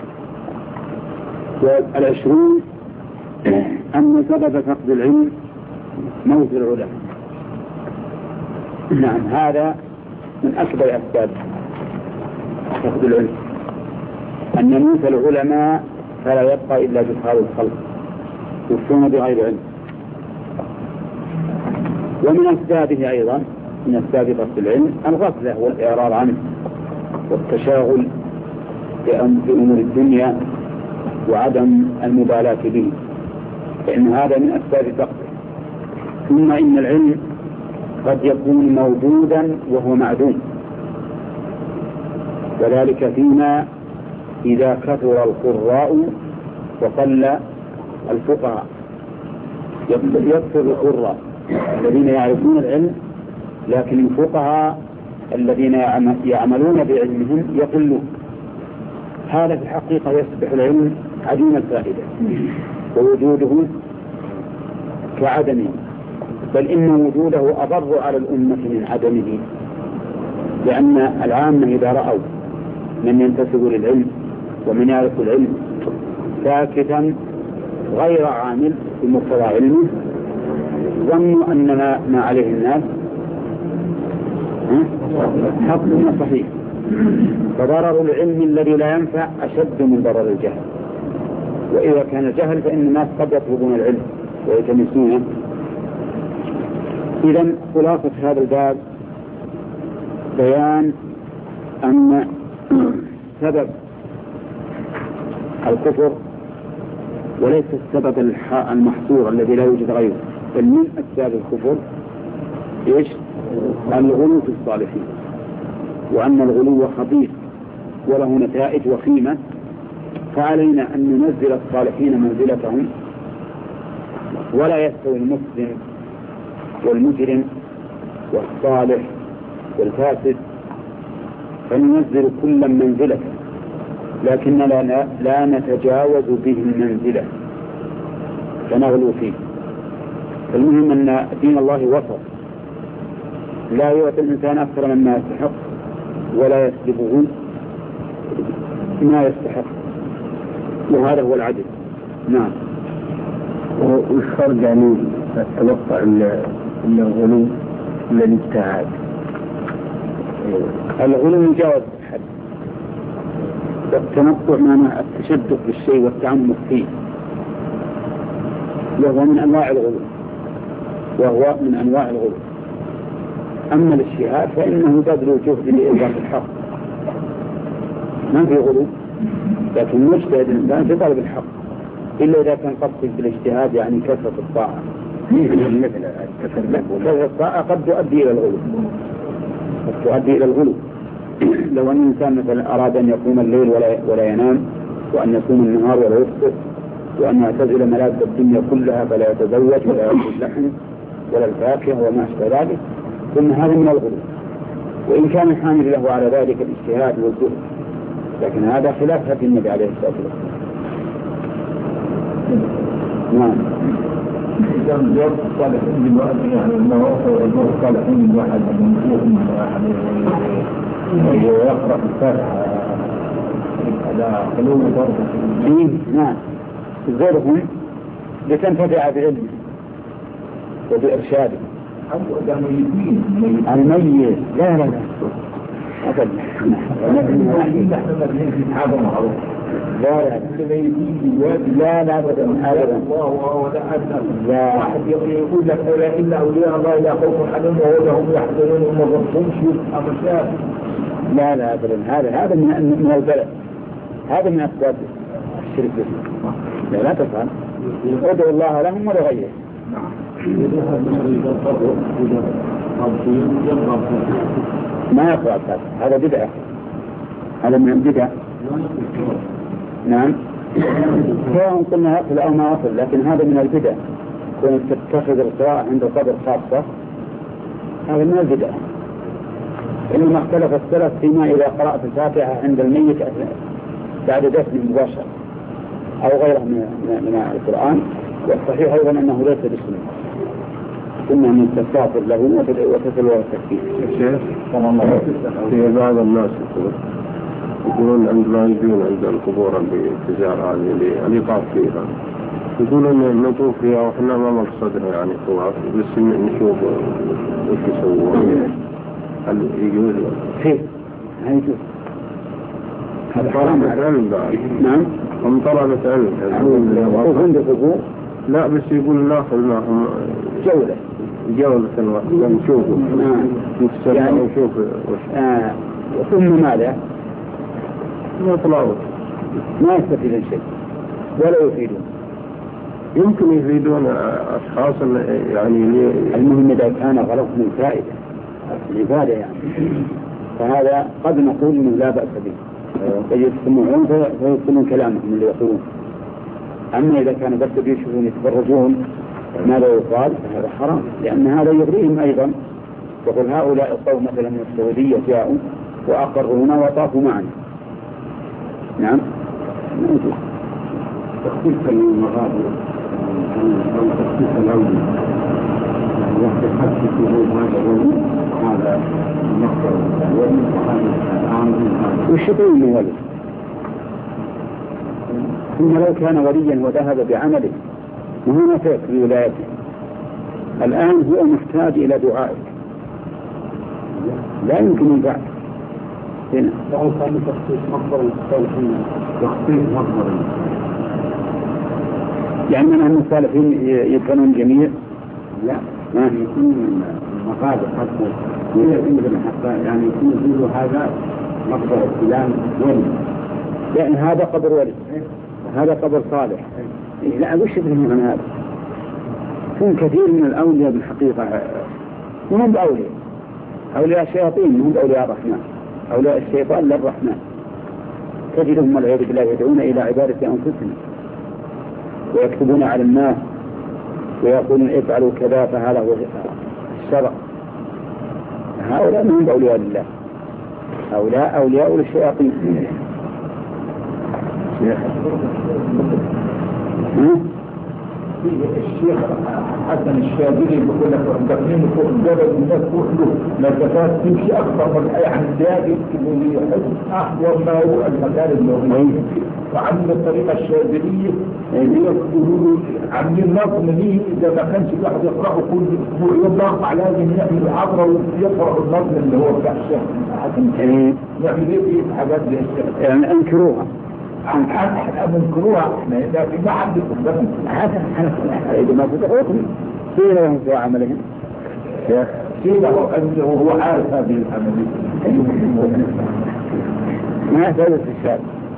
والعشرون أن سبب فقد العلم موت العلماء. نعم، هذا من أكبر أسباب فقد العلم، أن يموت العلماء فلا يبقى إلا جهال الخلق يفتون بغير علم. ومن أسبابه أيضا من أسباب فقد العلم الغفلة والإعراض عنه والتشاغل بأمور الدنيا وعدم المبالاة به، فإن هذا من أسباب فقده. ثم إن العلم قد يكون موجودا وهو معدوم، وذلك فيما إذا كثر القراء وقل الفقهاء. يكثر القراء الذين يعرفون العلم، لكن الفقهاء الذين يعملون بعلمهم يقلون. هذا في الحقيقة يصبح العلم عديم الفائدة ووجوده كعدمه، بل إن وجوده أضر على الأمة من عدمه، لأن العامة إذا رأوا من ينتسب للعلم ومن يعرف العلم ساكتا غير عامل بمقتضى علمه ظنوا أن ما عليه الناس حق صحيح، فضرر العلم الذي لا ينفع أشد من ضرر الجهل. وإذا كان الجهل فإن الناس قد يطلبون العلم ويتمسونه. إذن خلاصة هذا الباب بيان أن سبب الكفر وليس السبب المحصور الذي لا يوجد غيره، بل من أسباب الكفر إيش؟ الغلو في الصالحين، وأن الغلو خطير وله نتائج وخيمة، فعلينا أن ننزل الصالحين منزلتهم، ولا يستوي المسلم والمجرم والصالح والفاسد، فننزل كل منزلته، لكن لا نتجاوز به المنزلة فنغلو فيه. المهم أن دين الله وسط، لا يعطي الإنسان أكثر مما يستحق ولا يسلبه ما يستحق، وهذا هو العدل. نعم. والفرق يعني أتوقع أن الغلو من الابتعاد. الغلو يجاوز الحد، والتنطع معناه التشدق بالشيء والتعمق فيه، وهو من أنواع الغلو. أما الاجتهاد فإنه بذل جهد لإظهار الحق، ما في غلو، لكن مجتهد الإنسان في طلب الحق، إلا إذا كان قصد بالاجتهاد يعني كثرة الطاعة. كثرة الطاعة قد تؤدي إلى الغلو. لو أن الإنسان مثلا أراد أن يقوم الليل ولا ينام، وأن يصوم النهار ولا يفطر، وأن يعتزل ملاذ الدنيا كلها فلا يتزوج ولا يأكل اللحم ولا الفاكهة وما أشبه ذلك، ثم هذا من الغلو، وإن كان الحامل له على ذلك الاجتهاد والزهد، لكن هذا خلاف هدي النبي عليه الصلاة والسلام. نعم. إذا جواب الصالحين بالواحد يعني الموضوع الصالحين بالواحد من واحد ويقرأ الفاتحة على قلوب برضه. نعم. غيرهم لتنتفع بعلمه وبإرشاده. الميت لا أبدا. نحن مرحين في هذا معروف. لا أبدا. لا واحد يقول لك لا إلا أولياء الله لا خوف عليهم وهم يحزنون وما ظلمهمش أمشاء. لا أبدا. هذا من البلد، هذا من أسباب الشرك بالله. لا تفعل، ادعو الله لهم ولغيره. ما يقرأ الفاتحة، هذا بدعة، هذا من البدع. نعم، سواء قلنا يقل أو ما يقل، لكن هذا من البدع. كون تتخذ القراءة عند القبر خاصة، هذا من البدع. إنما اختلف السلف فيما إذا قرأت الفاتحة عند الميت بعد دفن مباشرة أو غيره من القرآن، والصحيح أيضا أنه ليس بسنة، ثم من تستغفر له وتتلو التكفير. الشيخ في بعض الناس يقولون عند ما يجون عند القبور بالتجارة هذه الإيقاف فيها، يقولون نطوف فيها وإحنا ما مقصدنا يعني طواف، بس نشوف وش يسوون. هل يجوز؟ كيف؟ هل يجوز؟ هذا طلبة علم بعد. نعم. هم طلبة علم. يطوفون بالقبور؟ لا، بس يقول ناخذ معهم جولة ونشوفه. يعني ونشوف ثم ماذا؟ يطلعون ما يستفيدون شيء ولا يفيدون. يمكن يفيدون أشخاص يعني المهم إذا كان غرض من فائدة العبادة يعني، فهذا قد نقول إنه لا بأس به، يستمعون فيستمعون كلامهم اللي يقولون. أما إذا كان بس يشوفون يتفرجون ماذا يقال فهذا حرام، لأن هذا يغريهم أيضا. يقول هؤلاء القوم مثلا من السعودية جاءوا وأقروا هنا وطافوا معنا. نعم. تخصيص المغادر أو تخصيص الأولي وقت الحج في هذا المقدر والشطوي من ولي. ثم لو كان وليا وذهب بعمله وهو نفع في ولايته، الآن هو محتاج إلى دعائك، لا يمكن ينفعك هنا. لو كان تخصيص مقدر الصالحين، تخصيص مقدر يعني من أن الصالحين يدفنون الجميع؟ لا، ما يكون مقابر حتى يعني يكون هذا مقبر فلان ولي، يعني هذا قبر ولي، هذا قبر صالح. لا، وش يفهم عن هذا؟ يكون كثير من الأولياء بالحقيقة هم بأولياء، أولياء الشياطين هم بأولياء الرحمن، أولياء الشيطان للرحمن. تجدهم والعياذ بالله يدعون إلى عبادة أنفسهم ويكتبون على الناس ويقولون افعلوا كذا فهذا هو الشرع. هؤلاء هم أولياء لله، هؤلاء أولياء للشياطين. الشيخ حسن الشاذلي بيقول لك داخلين فوق الجبل والناس فوق له مسافات تمشي اكثر من اي عن الزياده، يمكن يحس احوال ما هو المكان اللغوي. وعاملين الطريقه الشاذليه يقولوا عاملين نظم ليه، اذا ما كانش الواحد يقراه كل اسبوع يوم الاربعاء لازم يعمل عبره ويقرا النظم اللي هو بتاع الشيخ حسن. يعمل ايه في حاجات زي الشيخ؟ يعني انكروها. منكروها احنا اذا في ما حد يقدم هذا إذا ما تدعوكم فين لهم في عملهم؟ فين هو عارف هذه العملية ما يحتاج استشهاد.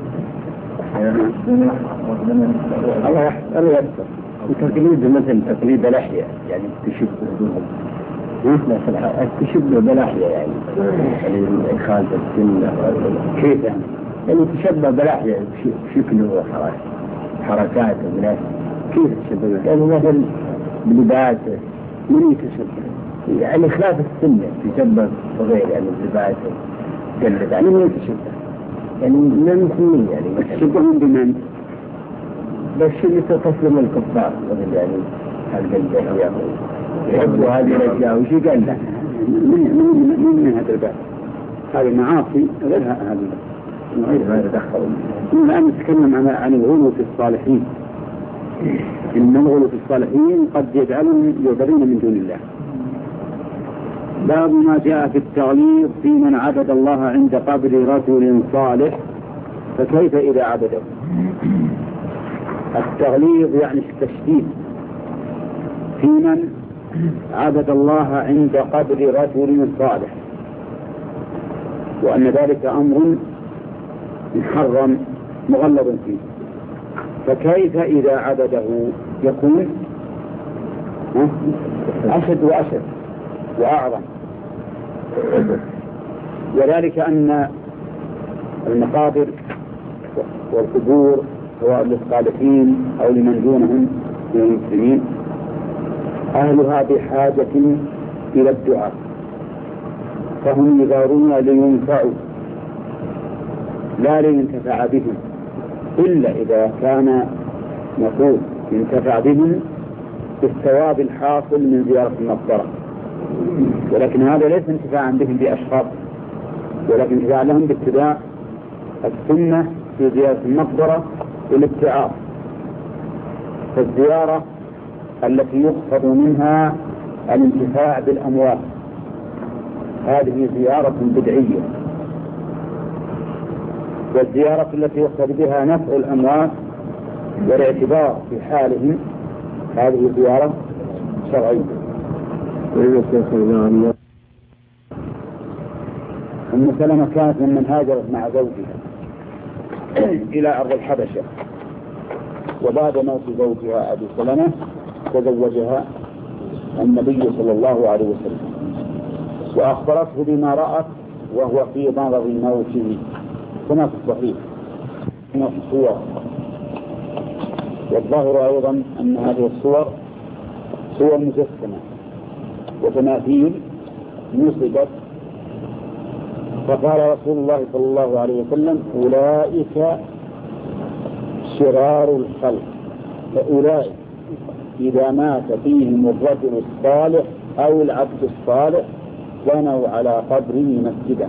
الله يحفظ. التقليد مثل تقليد لحية يعني تشبه بهم مثلا تشبه بلحية يعني خالد السنة كيف يعني؟ يعني تشبه بلحية شكله حركاته بناس كيف تشبه يعني مثل بلباسه من يتشبه يعني خلاف السنة تشبه صغير يعني بلباسه جلد يعني من يتشبه يعني من المسلمين يعني تشبههم بمن؟ بس اللي تسلم الكفار مثل يعني الجلد يحبوا هذه الأشياء وشي قال له من هذا الباب هذه معاصي غير هذا ما يدخلوا. الآن نتكلم عن الغلو في الصالحين. إن الغلو في الصالحين قد يجعلهم يعبدون من دون الله. باب ما جاء في التغليظ في من عبد الله عند قبر رجل صالح فكيف إذا عبده. التغليظ يعني التشديد في من عبد الله عند قبر رجل صالح، وأن ذلك أمر محرم مغلظ فيه، فكيف إذا عدده يكون أشد وأشد وأعظم؟ وذلك أن المقابر والقبور سواء للصالحين أو لمن دونهم من المسلمين أهلها بحاجة إلى الدعاء، فهم يزارون لينفعوا لا لينتفع بهم، إلا إذا كان نقول ينتفع بهم بالثواب الحاصل من زيارة المقبرة، ولكن هذا ليس انتفاعا بهم بأشخاص، ولكن انتفاعا لهم باتباع السنة في زيارة المقبرة والابتعاث. فالزيارة التي يقصد منها الانتفاع بالأموات هذه زيارة بدعية، والزيارة التي يقصد بها نفع الأموات والاعتبار في حالهم هذه زيارة شرعية. أم سلمة كانت ممن هاجرت مع زوجها إلى أرض الحبشة، وبعد موت زوجها أبي سلمة تزوجها النبي صلى الله عليه وسلم، وأخبرته بما رأت وهو في مرض موته كما في الصحيح من الصور. والظاهر أيضا أن هذه الصور صور مجسمة وتماثيل نصبت، فقال رسول الله صلى الله عليه وسلم أولئك شرار الخلق، فأولئك إذا مات فيهم الرجل الصالح أو العبد الصالح بنوا على قبره مسجدا.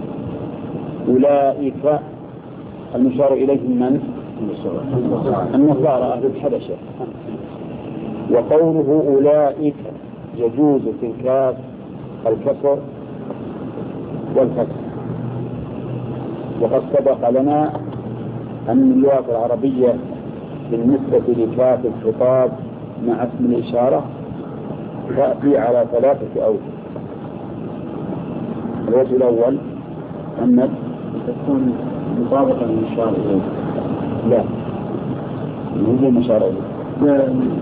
أولئك المشار إليهم من؟ النصارى أهل الحبشة. وقوله أولئك يجوز في الكاف الكسر والفتح، وقد سبق لنا أن اللغة العربية بالنسبة لكاف الخطاب مع اسم الإشارة تأتي على 3 أوجه. الوجه الأول أن تكون مطابقة للإشارة إليه، لا هو المشار إليه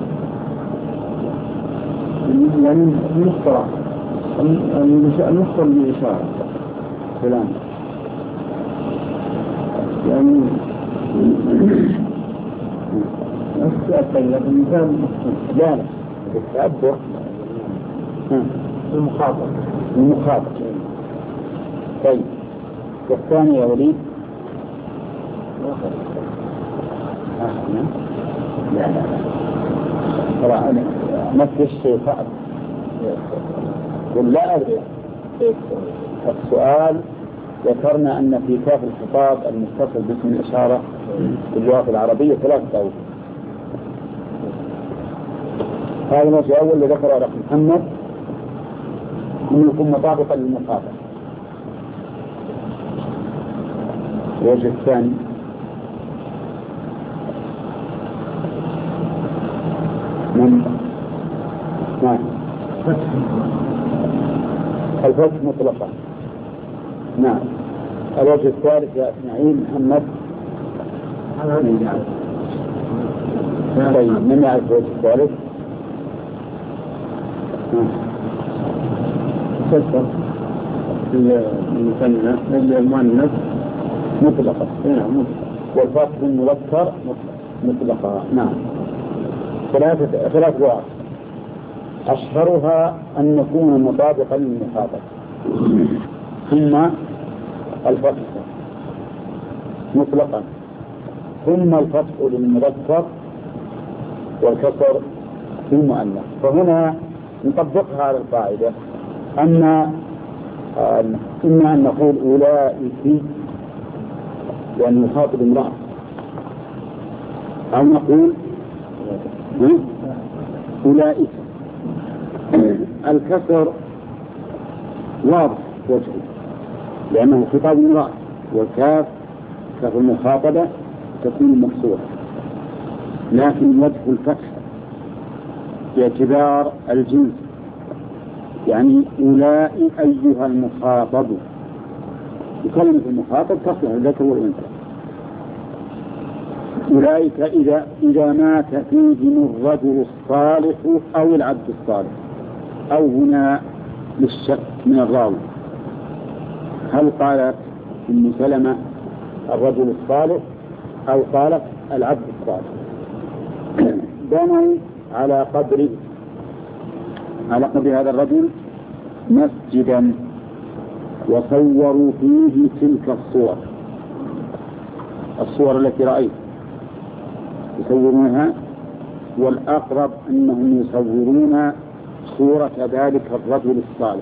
يعني المخترع المخترع بالإشارة فلان يعني الإنسان لا بالتعبر المخاطر. طيب والثاني يا وليد لا ترى أنا نفس الشيء صعب. قل لا أدري السؤال. ذكرنا أن في كاف الخطاب المتصل باسم الإشارة في اللغة العربية 3 أوجه. هذا الوجه الأول اللي ذكره رقم محمد أنه يكون مطابقا للمخاطب. الوجه الثاني الفتح مطلقا. نعم. الوجه الثالث يا إسماعيل محمد. طيب من يعرف الوجه الثالث؟ فسر المؤنث مطلقا والفتح المذكر مطلقا. نعم. 3 أنواع أشهرها أن يكون مطابقا للمخاطب، ثم الفتح مطلقا، ثم الفتح للمذكر والكسر في المؤنث. فهنا نطبقها على القاعدة أن إما أن نقول أولئك لأن يخاطب امرأة، أو نقول أولئك. الكسر واضح وجهه لأنه خطاب امرأة، والكاف كاف المخاطبة تكون مكسورة، لكن وجه الفتح باعتبار الجنس، يعني أولئك أيها المخاطب، وكلمة المخاطب تصلح الذكر والأنثى. أولئك إذا مات فيهم الرجل الصالح أو العبد الصالح، أو هنا للشك من الراوي، هل قالت أم سلمة الرجل الصالح أو قالت العبد الصالح؟ بنوا على قبر هذا الرجل مسجدا وصوروا فيه تلك الصور التي رأيت يصورونها، والأقرب أنهم يصورون صورة ذلك الرجل الصالح،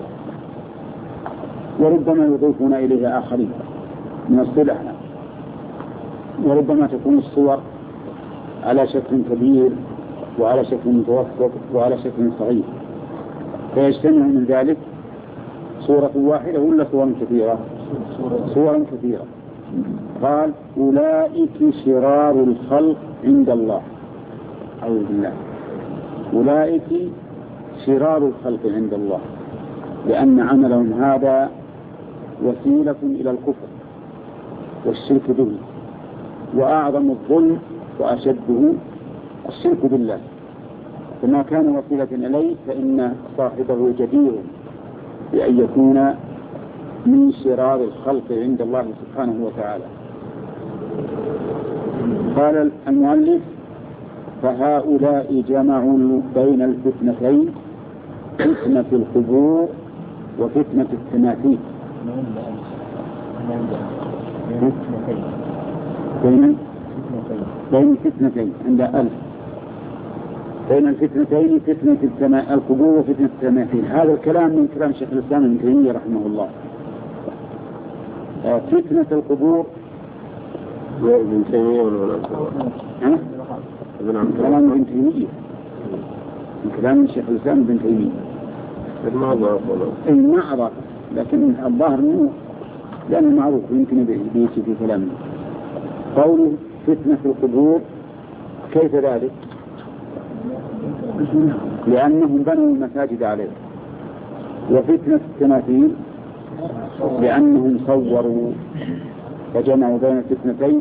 وربما يضيفون إليه آخرين من الصلح، وربما تكون الصور على شكل كبير وعلى شكل متوسط وعلى شكل صغير، فيجتمع من ذلك صورة واحدة ولا صور كثيرة؟ صور كثيرة. قال أولئك شرار الخلق عند الله، أعوذ بالله، أولئك شرار الخلق عند الله، لأن عملهم هذا وسيلة إلى الكفر والشرك به، وأعظم الظلم وأشده الشرك بالله، فما كان وسيلة إليه فإن صاحبه جدير بأن يكون من شرار الخلق عند الله سبحانه وتعالى. قال المؤلف فهؤلاء جمعوا بين الفتنتين، فتنة القبور وفتنة التماثيل. بين فتنتين عند ألف، بين الفتنتين فتنة القبور وفتنة التماثيل. هذا الكلام من كلام شيخ الإسلام ابن تيمية رحمه الله. فتنة القبور ابن تيمية ولا كلام ابن تيمية، من كلام شيخ الإسلام ابن تيمية. ما أعرف، لكن الظاهر منه لأنه معروف يمكن بيجي في كلامه. قوله فتنة القبور كيف ذلك؟ لأنهم بنوا المساجد عليه. وفتنة التماثيل لأنهم صوروا فجمعوا بين الفتنتين،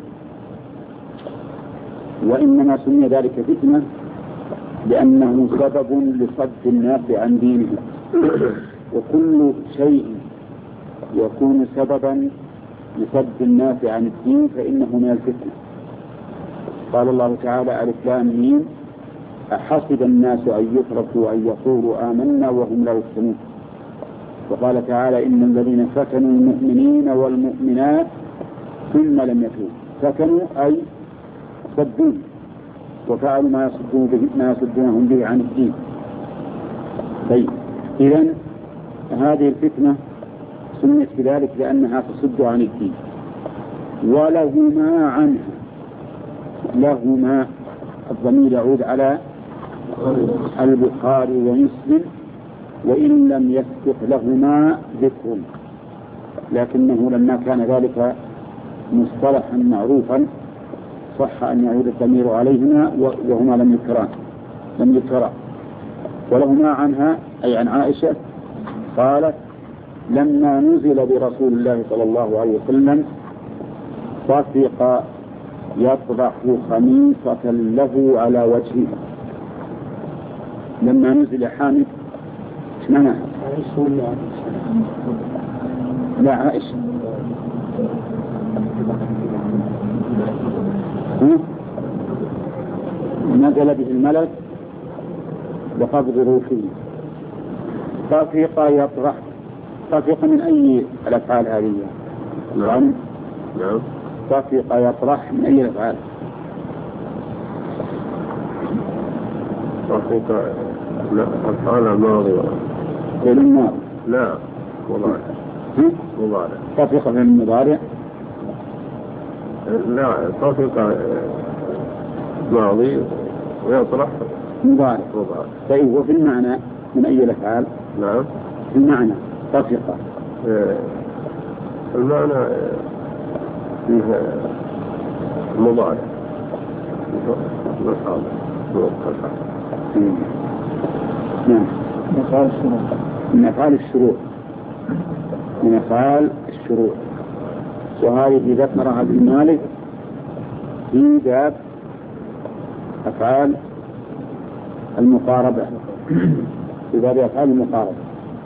وإنما سمي ذلك فتنة لأنه سبب لصد الناس عن دينهم، وكل شيء يكون سببا لصد الناس عن الدين فإنه من الفتنة. قال الله تعالى ألف لام ميم أحسب الناس أن يتركوا أن يقولوا آمنا وهم لا يفتنون. وقال تعالى إن الذين فتنوا المؤمنين والمؤمنات ثم لم يتوبوا، فتنوا أي صدون وفعلوا ما يصدونهم به عن الدين. طيب، إذن هذه الفتنة سميت بذلك لأنها تصد عن الدين. ولهما عنها، لهما الضمير يعود على البخاري ومسلم وإن لم يسبق لهما ذكر، لكنه لما كان ذلك مصطلحا معروفا صح أن يعود الضمير عليهما وهما لم يذكرا. ولهما عنها أي عن عائشة قالت لما نزل برسول الله صلى الله عليه وسلم طفق يطرح خميصة له على وجهه. لما نزل حامد ايش معناها؟ لا عائشة نزل به الملك بقبض روحه. طفق يطرح، طفق من أي الأفعال هذه؟ نعم. طفق يطرح من أي الأفعال؟ طفق لا أفعال الماضي فعل الماضي لا مضارع. طفق من المضارع لا طفق ماضي ويطرح مضارع. طيب وفي المعنى من أي الأفعال؟ نعم في المعنى طفق المعنى فيه مضارع نعم من أفعال الشروع. وهذه ذكرها ابن مالك في باب أفعال المقاربة، في باب أفعال المقاربة.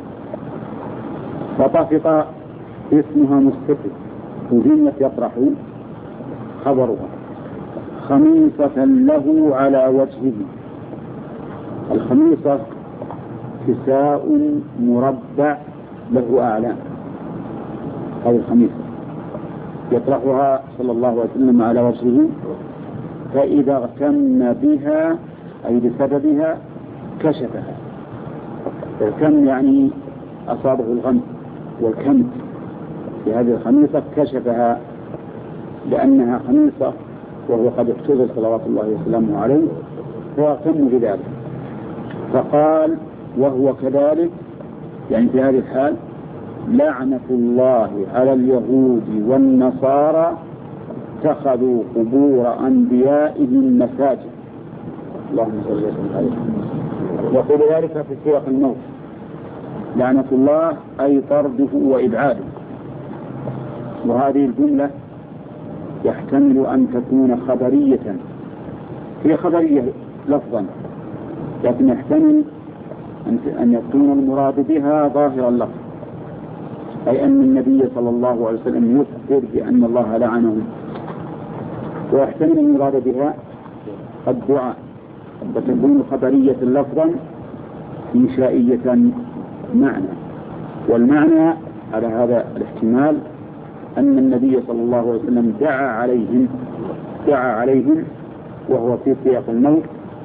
وطفق اسمها مستتر وجملة يطرح خبرها خميصة له على وجهه. الخميصة كساء مربع له أعلام، هذه الخميصة يطرحها صلى الله عليه وسلم على وجهه، فإذا اغتم بها أي بسببها كشفها. الكم يعني أصابه الغم والكمت في هذه الخميصة كشفها لأنها خميصة وهو قد اقتدر صلوات الله وسلامه عليه فيغتم بذلك. فقال وهو كذلك يعني في هذه الحال لعنة الله على اليهود والنصارى اتخذوا قبور أنبيائهم مساجد. اللهم صل وسلم عليه. يقول ذلك في سياق الموت، لعنة الله أي طرده وإبعاده. وهذه الجملة يحتمل أن تكون خبرية، هي خبرية لفظا، لكن يحتمل أن يكون المراد بها ظاهر اللفظ، أي أن النبي صلى الله عليه وسلم يخبر بأن الله لعنهم، ويحتمل المراد بها الدعاء، فتكون خبرية لفظا إنشائية معنى. والمعنى على هذا الاحتمال أن النبي صلى الله عليه وسلم دعا عليهم وهو في سياق الموت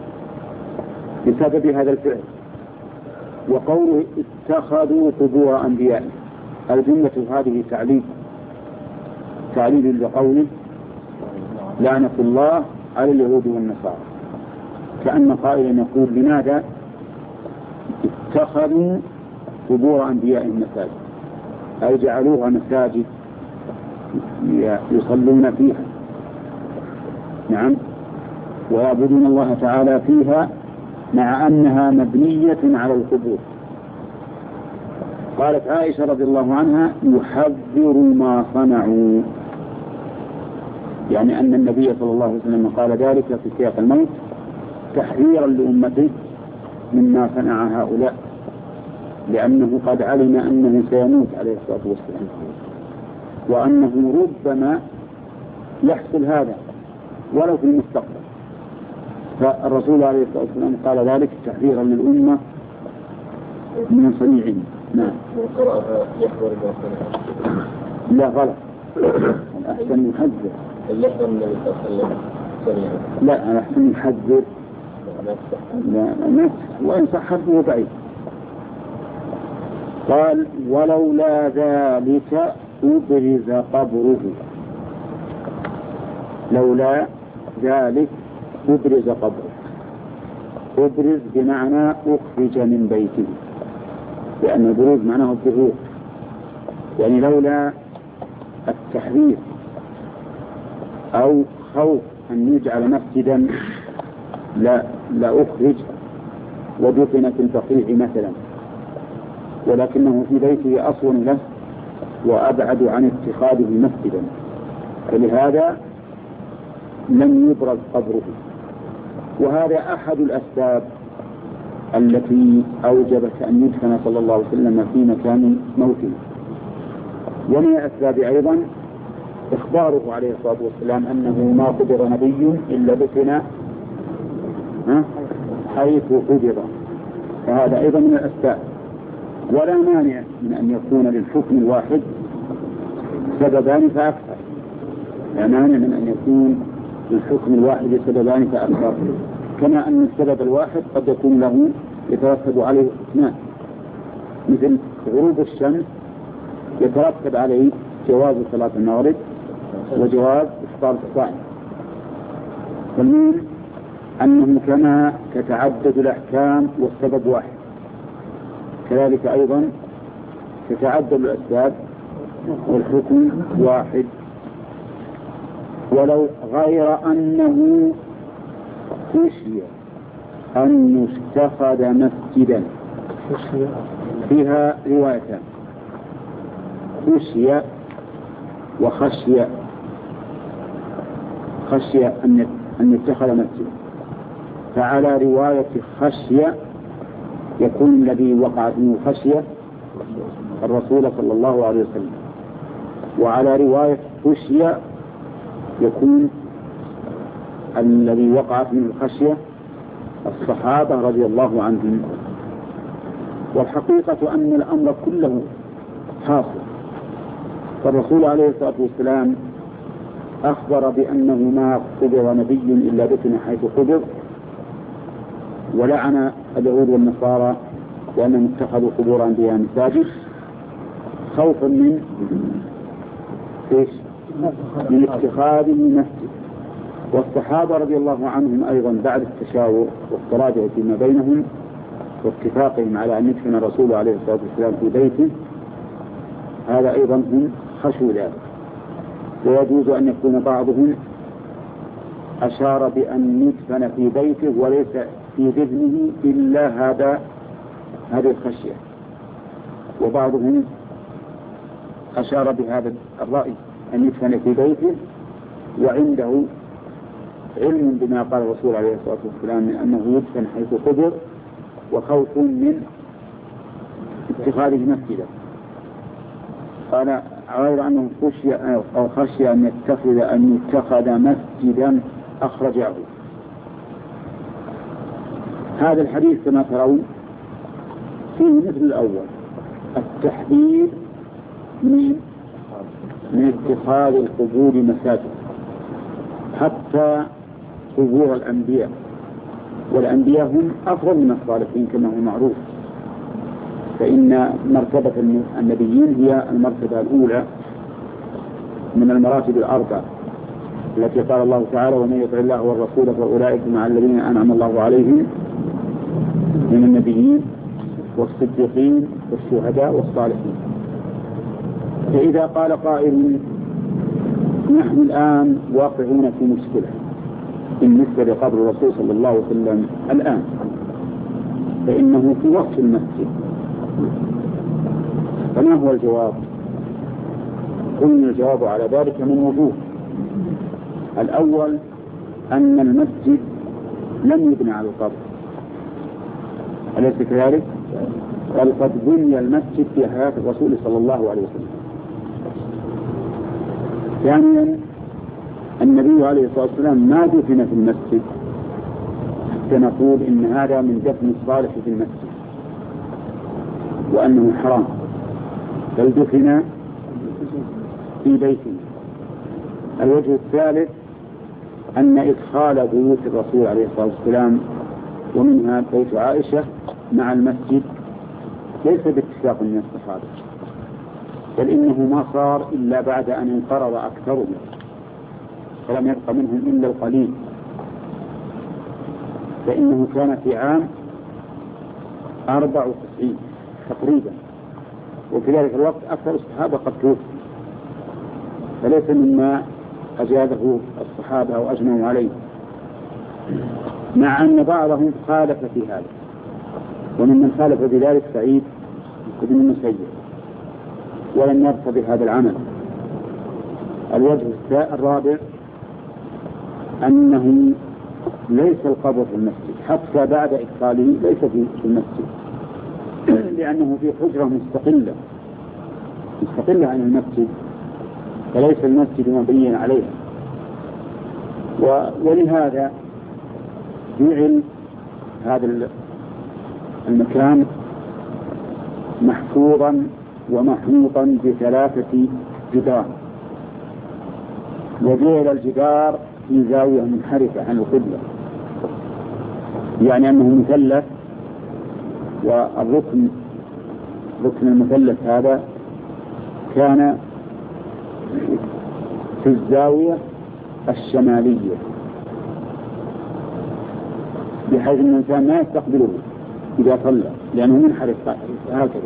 بسبب هذا الفعل. وقوله اتخذوا قبور أنبيائهم، الجملة هذه تعليل لقوله لعنة الله على اليهود والنصارى، كأن قائلا يقول لماذا اتخذوا قبور أنبيائهم مساجد، أي جعلوها مساجد يصلون فيها، نعم، ويعبدون الله تعالى فيها مع أنها مبنية على القبور. قالت عائشة رضي الله عنها يحذر ما صنعوا، يعني أن النبي صلى الله عليه وسلم قال ذلك في سياق الموت تحذيرا لأمته مما صنع هؤلاء، لأنه قد علم أنه سيموت عليه الصلاة والسلام، وأنه ربما يحصل هذا ولو في المستقبل. فالرسول عليه الصلاة والسلام قال ذلك تحذيرا للأمة من صنيعهم. نعم. لا غلط، الأحسن يحذر. اللفظ الذي تصل لا الأحسن يحذر. لا وإن صح حذره بعيد. قال ولولا ذلك أبرز قبره، لولا ذلك أبرز قبره. أبرز بمعنى أخرج من بيته، لأن البروز معناه الظهور، يعني لولا التحذير أو خوف أن يجعل مسجدا لا أخرج ودفن في البقيع مثلا، ولكنه في بيته أصون له وأبعد عن اتخاذه مسجدا، فلهذا لم يبرز قبره. وهذا أحد الأسباب التي أوجبت أن يدفن صلى الله عليه وسلم في مكان موته. ومن الأسباب أيضا إخباره عليه الصلاة والسلام أنه ما قبر نبي إلا دفن حيث قبر، فهذا أيضا من الأسباب. ولا مانع من أن يكون للحكم الواحد سببان فأكثر، لا مانع من أن يكون للحكم الواحد سببان فأكثر، كما أن السبب الواحد قد يكون له يترتب عليه اثنان، مثل غروب الشمس يترتب عليه جواز صلاة المغرب وجواز إفطار الصائم. والمهم أنه كما تتعدد الأحكام والسبب واحد، كذلك أيضا تتعدد الأسباب والحكم واحد. ولو غير أنه خشي أن يتخذ مسجدا، فيها روايتان، خشي وخشي. خشي أن يتخذ مسجدا، فعلى رواية خشية يكون الذي وقعت منه خشية الرسول صلى الله عليه وسلم، وعلى رواية خشية يكون الذي وقعت منه الخشية الصحابة رضي الله عنهم. والحقيقة أن الأمر كله حاصل، فالرسول عليه الصلاة والسلام أخبر بأنه ما قبر نبي إلا دفن حيث قبر، ولعن اليهود والنصارى لأنهم اتخذوا قبور أنبياء مساجد خوفا من اتخاذ المسجد. والصحابة رضي الله عنهم أيضا بعد التشاور والتراجع فيما بينهم واتفاقهم على أن يدفن الرسول عليه الصلاة والسلام في بيته، هذا أيضا هم خشوا ذلك. ويجوز أن يكون بعضهم أشار بأن يدفن في بيته وليس في ذهنه إلا هذه الخشية، وبعضهم أشار بهذا الرأي أن يدفن في بيته وعنده علم بما قال الرسول عليه الصلاة والسلام من أنه يدفن حيث قبر وخوف من اتخاذه مسجدا. قال غير أنه خشي أن يتخذ مسجدا أخرجه. هذا الحديث كما ترون فيه مثل الأول التحذير من اتخاذ القبور مساجد، حتى قبور الأنبياء، والأنبياء هم أفضل من الصالحين كما هو معروف، فإن مرتبة النبيين هي المرتبة الأولى من المراتب الأربع التي قال الله تعالى ومن يطع الله والرسول فأولئك مع الذين أنعم الله عليهم من النبيين والصديقين والشهداء والصالحين. فإذا قال قائل نحن الآن واقعون في مشكلة بالنسبة لقبر الرسول صلى الله عليه وسلم الآن، فإنه في وقت المسجد، فما هو الجواب؟ قلنا الجواب على ذلك من وجوه. الأول أن المسجد لم يبنى على القبر، أليس كذلك؟ بل قد بني المسجد في حياة الرسول صلى الله عليه وسلم. ثانيا النبي عليه الصلاة والسلام ما دفن في المسجد حتى نقول إن هذا من دفن الصالح في المسجد وأنه حرام، بل دفن في بيته. الوجه الثالث أن إدخال بيوت الرسول عليه الصلاة والسلام ومنها بيت عائشة مع المسجد ليس باتفاق من الصحابة، بل إنه ما صار إلا بعد أن انقرض أكثرهم فلم يبق منهم إلا القليل، فإنه كان في عام 94 تقريبا، وفي ذلك الوقت أكثر الصحابة قد توفوا، فليس مما أجازه الصحابة أو أجمعوا عليه، مع أن بعضهم خالف في هذا، وممن خالف بذلك سعيد بن المسيب ولم يرضى بهذا العمل. الوجه الرابع أنه ليس القبر في المسجد حتى بعد إدخاله، ليس في المسجد، لأنه في حجرة مستقلة عن المسجد، فليس المسجد مبنيا عليها. ولهذا جعل هذا المكان محفوظا ومحموطا بثلاثة جدار، وجعل الجدار في زاوية منحرفة عن القبلة، يعني أنه مثلث، والركن المثلث هذا كان في الزاوية الشمالية، بحيث أن الإنسان ما يستقبله إذا صلى لأنه منحرف هكذا.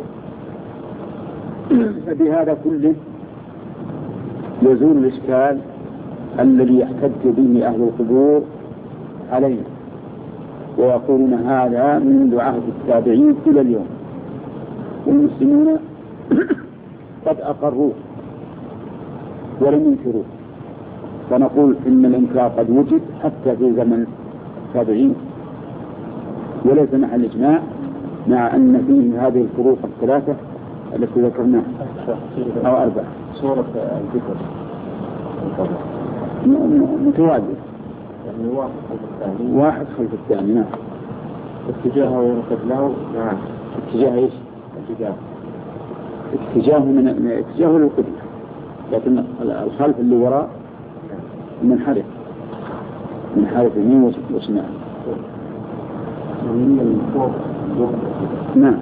فبهذا كله يزول الإشكال الذي يحتج به أهل القبور عليه، ويقولون هذا منذ عهد التابعين إلى اليوم، والمسلمون قد أقروه ولم ينكروه، فنقول إن الإنكار قد وجد حتى في زمن التابعين وليس محل إجماع، مع أن فيه هذه الفروق الثلاثة التي ذكرناها أو 4. صورة الذكر متوازي، يعني واحد خلف الثاني. نعم. اتجاهه وقبله. نعم. اتجاه ايش؟ اتجاهه من اتجاهه للقبلة، لكن الخلف اللي وراء منحرف يمين وشمال. نعم.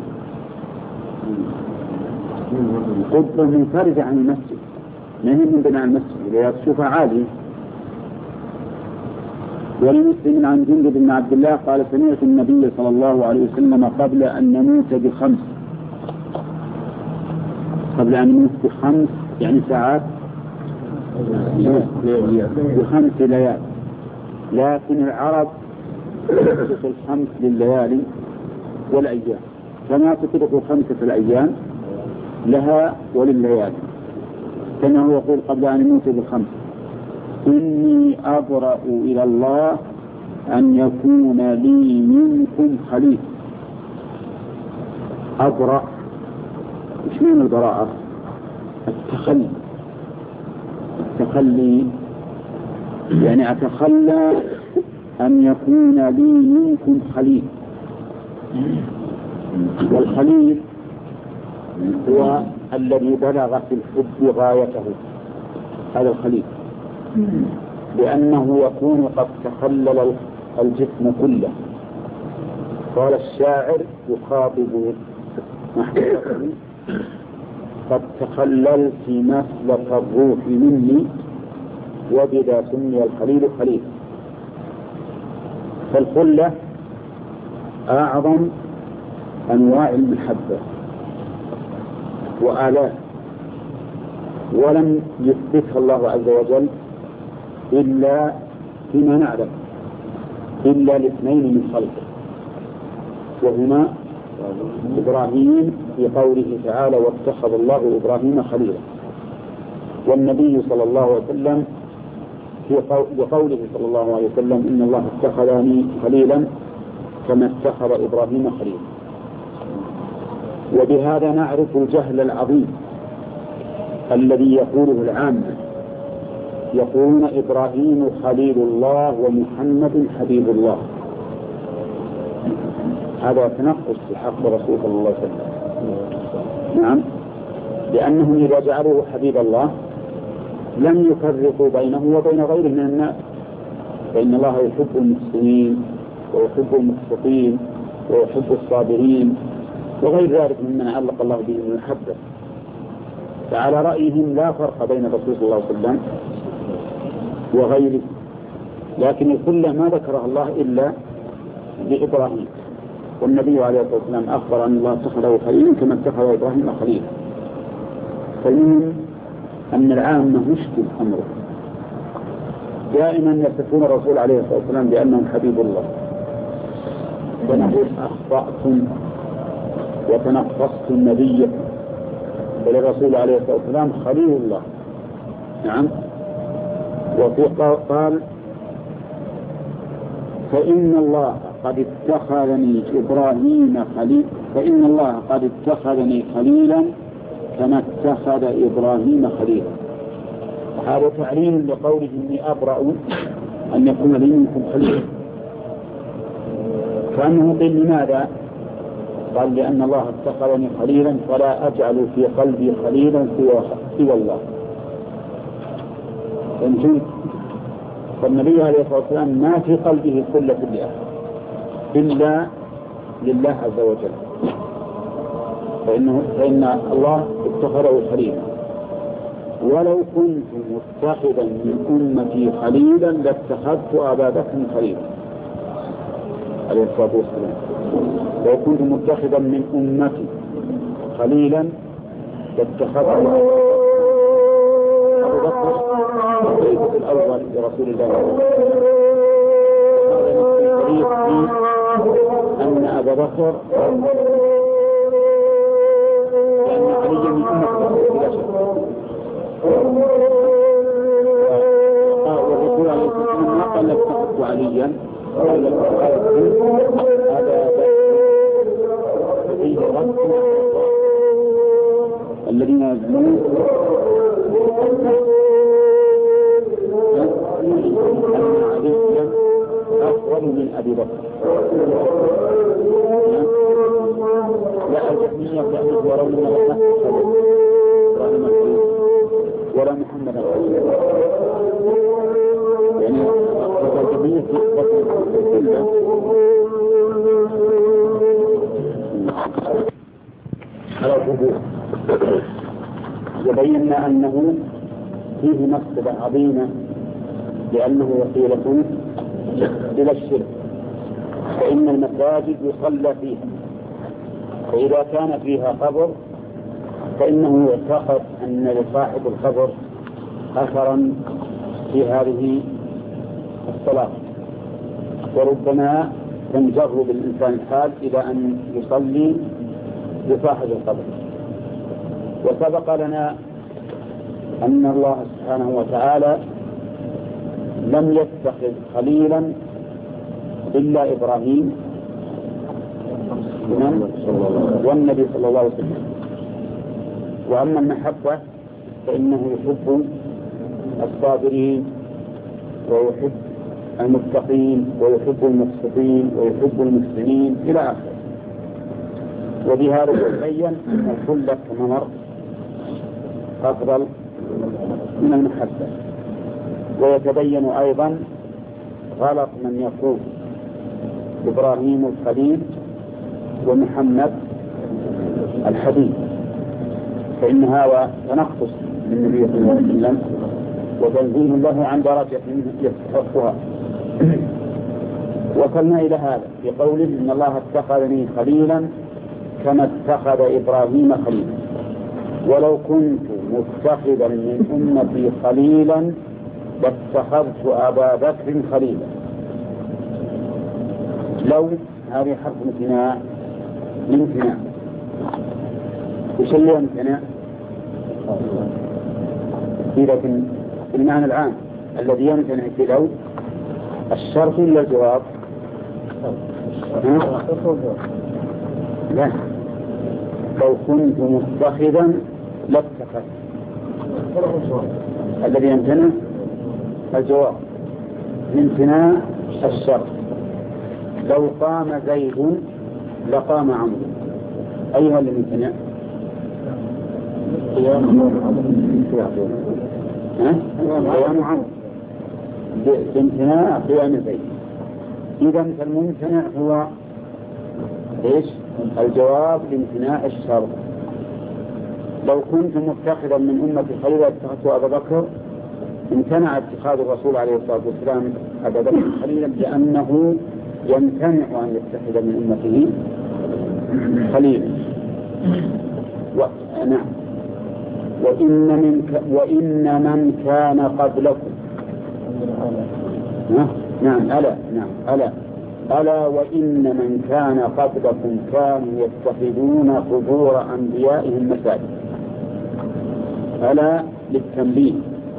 قبة منفردة عن المسجد، ما هي من بناء المسجد، إذا تشوفها عالية. ولمسلم عن جندب بن عبد الله قال سمعت النبي صلى الله عليه وسلم قبل أن نموت ب5 يعني ساعات، ب5 ليال. لكن العرب تطلق 5 لليالي والأيام، كما تطلق 5 الأيام لها ولليالي. كما هو يقول قبل أن نموت ب5 إني أبرأ إلى الله أن يكون لي منكم خليفة. أبرأ، إيش معنى البراءة؟ التخلي، يعني أتخلى أن يكون لي منكم خليل. والخليل هو الذي بلغ في الحب غايته، هذا الخليل، لأنه يكون قد تخلل الجسم كله. قال الشاعر يخاطب محبوبته قد تخللت مسلك الروح مني وبذا سمي الخليل خليل. فالخلة أعظم أنواع المحبة وآلاف، ولم يثبتها الله عز وجل إلا فيما نعلم إلا لاثنين من خلقه، وهما إبراهيم في قوله تعالى واتخذ الله إبراهيم خليلا، والنبي صلى الله عليه وسلم في قوله صلى الله عليه وسلم إن الله اتخذني خليلا كما اتخذ إبراهيم خليلا. وبهذا نعرف الجهل العظيم الذي يقوله العامة، يقولون إبراهيم خليل الله ومحمد حبيب الله. هذا تنقص في حق رسول الله صلى الله عليه وسلم. نعم، لأنهم إذا جعلوه حبيب الله لم يفرقوا بينه وبين غيره من الناس، فإن الله يحب المحسنين ويحب المقسطين ويحب الصابرين وغير ذلك ممن علق الله به من المحبة. فعلى رأيهم لا فرق بين الرسول صلى الله عليه وسلم وغيره، لكن الخلة ما ذكرها الله إلا لإبراهيم، والنبي عليه الصلاة والسلام أخبر أن الله اتخذه خليلا كما اتخذ إبراهيم خليلا. فالمهم أن العامة مشكل أمره، دائما يصفون الرسول عليه الصلاة والسلام بأنه حبيب الله، فنقول أخطأتم وتنقصتم النبي، بل الرسول عليه الصلاة والسلام خليل الله. نعم. وفي قال فإن الله قد اتخذني إبراهيم خليل، فإن الله قد اتخذني خليلا كما اتخذ إبراهيم خليلا. هذا تعليل لقوله إني أبرأ أن يكون لي منكم خليلا. كأنه قيل لماذا؟ قال لأن الله اتخذني خليلا فلا أجعل في قلبي خليلا سوى الله. فانتم فالنبي عليه الصلاة والسلام ما في قلبه خلة لأحد إلا لله عز وجل، فإن الله اتخذه خليلا. ولو كنت متخذا من أمتي خليلا لاتخذت أبا بكر خليلا عليه الصلاة والسلام. لو كنت متخذا من أمتي خليلا لاتخذت أبو بكر الخليفة الأول لرسول الله. أن أبا بكر لأن عليا من أمة الرسول بلا شك، والرسول عليه الصلاة والسلام ما قال اتخذت عليا، قال اتخذت أبا فيه رد الذين يزعمون أن عليا أفضل من أبي بكر. لا الجهمية كأنه يرون ولا محمد يعني الجهمية على الربوع. وبينا أنه فيه مفسدة عظيمة لأنه وسيلة إلى الشرك، فإن المساجد يصلى فيها، فإذا كان فيها قبر فإنه يعتقد أن لصاحب القبر أثرا في هذه الصلاة، وربما تنجر بالإنسان الحال إلى أن يصلي لصاحب القبر. وسبق لنا أن الله سبحانه وتعالى لم يتخذ خليلا إلا إبراهيم والنبي صلى الله عليه وسلم. وأما المحبة فإنه يحب الصابرين ويحب المتقين ويحب المقسطين ويحب المسلمين إلى آخره. وبهذا يتبين أن الخلة كما مر أفضل من المحبة. ويتبين أيضا غلط من يقول إبراهيم الخليل ومحمد الحبيب، فإن هذا تنقص للنبي صلى الله عليه وسلم وتنزيه له عن درجة يستحقها. وصلنا إلى هذا في قوله إن الله اتخذني خليلا كما اتخذ إبراهيم خليلا، ولو كنت متخذا من أمتي خليلا لاتخذت أبا بكر خليلا. لو هذه حرف امتناع وش اللي يمتنع؟ لكن المعنى العام الذي يمتنع في لو الشرط ولا الجواب؟ لا، لو كنت متخذا لاتخذت. الذي يمتنع الجواب امتناع الشرط. لو قام زيد لقام عمرو، أيها اللي يمتنع؟ قيام عمرو بامتناع قيام زيد. إذا فالممتنع هو إيش؟ الجواب لامتناع الشرط. لو كنت متخذا من أمتي خليلا اتخذت أبا بكر، امتنع اتخاذ الرسول عليه الصلاة والسلام أبا بكر خليلا لأنه يمتنع أن يتخذ من أمته خليلا. نعم. وإن من كان قبلكم ألا وإن من كان قبلكم كانوا يتخذون قبور أنبيائهم مساجد. ألا للتنبيه.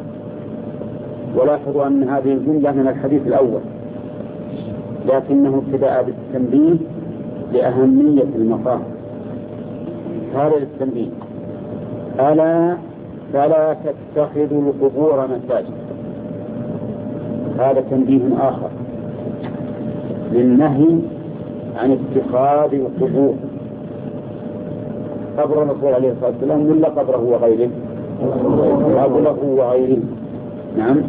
ولاحظوا أن هذه الجملة من الحديث الأول، لكنه ابتدأ بالتنبيه لأهمية المقام. هذا للتنبيه. ألا فلا تتخذوا القبور مساجد. هذا تنبيه آخر للنهي عن اتخاذ القبور. قبر الرسول عليه الصلاة والسلام ولا قبره وغيره؟ قبره وغيره. نعم.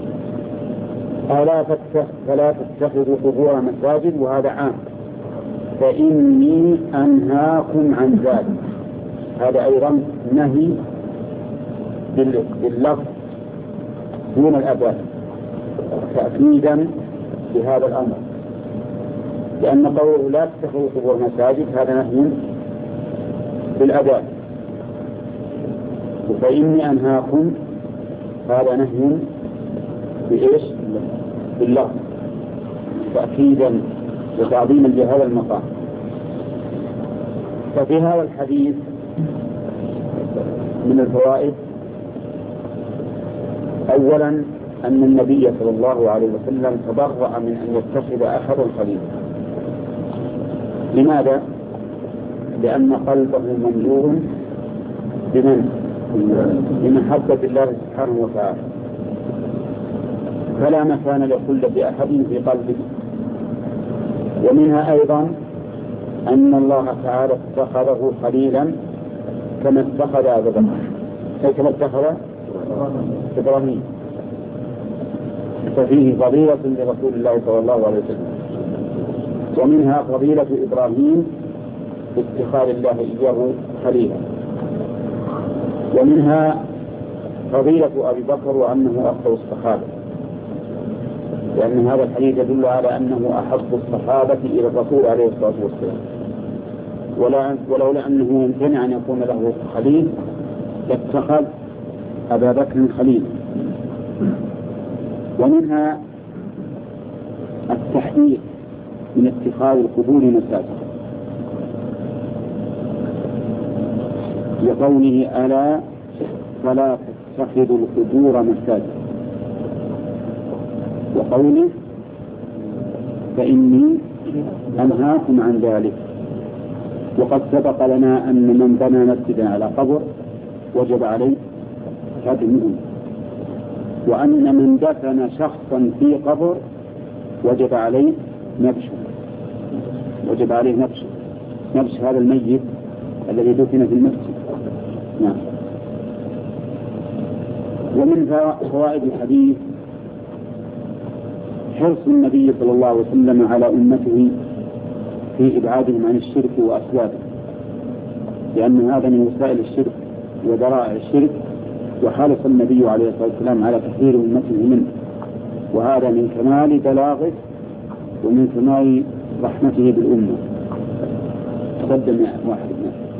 فلا تتخذوا قبور مساجد، وهذا عام. فإني أنهاكم عن ذلك. هذا أيضا نهي باللفظ دون الأداة تأكيدا لهذا الأمر، لأن قوله لا تتخذوا قبور مساجد هذا نهي بالأداة، فإني أنهاكم هذا نهي بإيش؟ باللفظ تأكيدا وتعظيما لهذا المقام. ففي هذا الحديث من الفوائد أولا أن النبي صلى الله عليه وسلم تبرأ من أن يتخذ أحد خليلا. لماذا؟ لأن قلبه مملوء بمحبة الله سبحانه وتعالى، فلا مكان لخلة أحد في قلبه. ومنها أيضا أن الله تعالى اتخذه خليلا كما اتخذ أبا بكر، أي كما اتخذ إبراهيم، ففيه فضيلة لرسول الله صلى الله عليه وسلم. ومنها فضيلة إبراهيم باتخاذ الله إياه خليلا. ومنها فضيلة أبي بكر وأنه أفضل الصحابة، لأن هذا الحديث يدل على أنه أحب الصحابة إلى الرسول عليه الصلاة والسلام، ولولا أنه يمتنع أن يكون له خليل لاتخذ أبا بكر خليل. ومنها التحذير من اتخاذ القبور مساجد، لقوله ألا فلا تتخذوا القبور مساجد، وقوله فإني أنهاكم عن ذلك. وقد سبق لنا أن من بنى مسجدا على قبر وجب عليه هدمه، وأن من دفن شخصا في قبر وجب عليه نبشه، نبش هذا الميت الذي دفن في المسجد. نعم. ومن فوائد الحديث حرص النبي صلى الله عليه وسلم على أمته في إبعادهم عن الشرك وأسبابه، لأن هذا من وسائل الشرك وذرائع الشرك، وحرص النبي عليه الصلاة والسلام على تحذير أمته منه، وهذا من كمال بلاغه ومن كمال رحمته بالأمة. تقدم يا واحد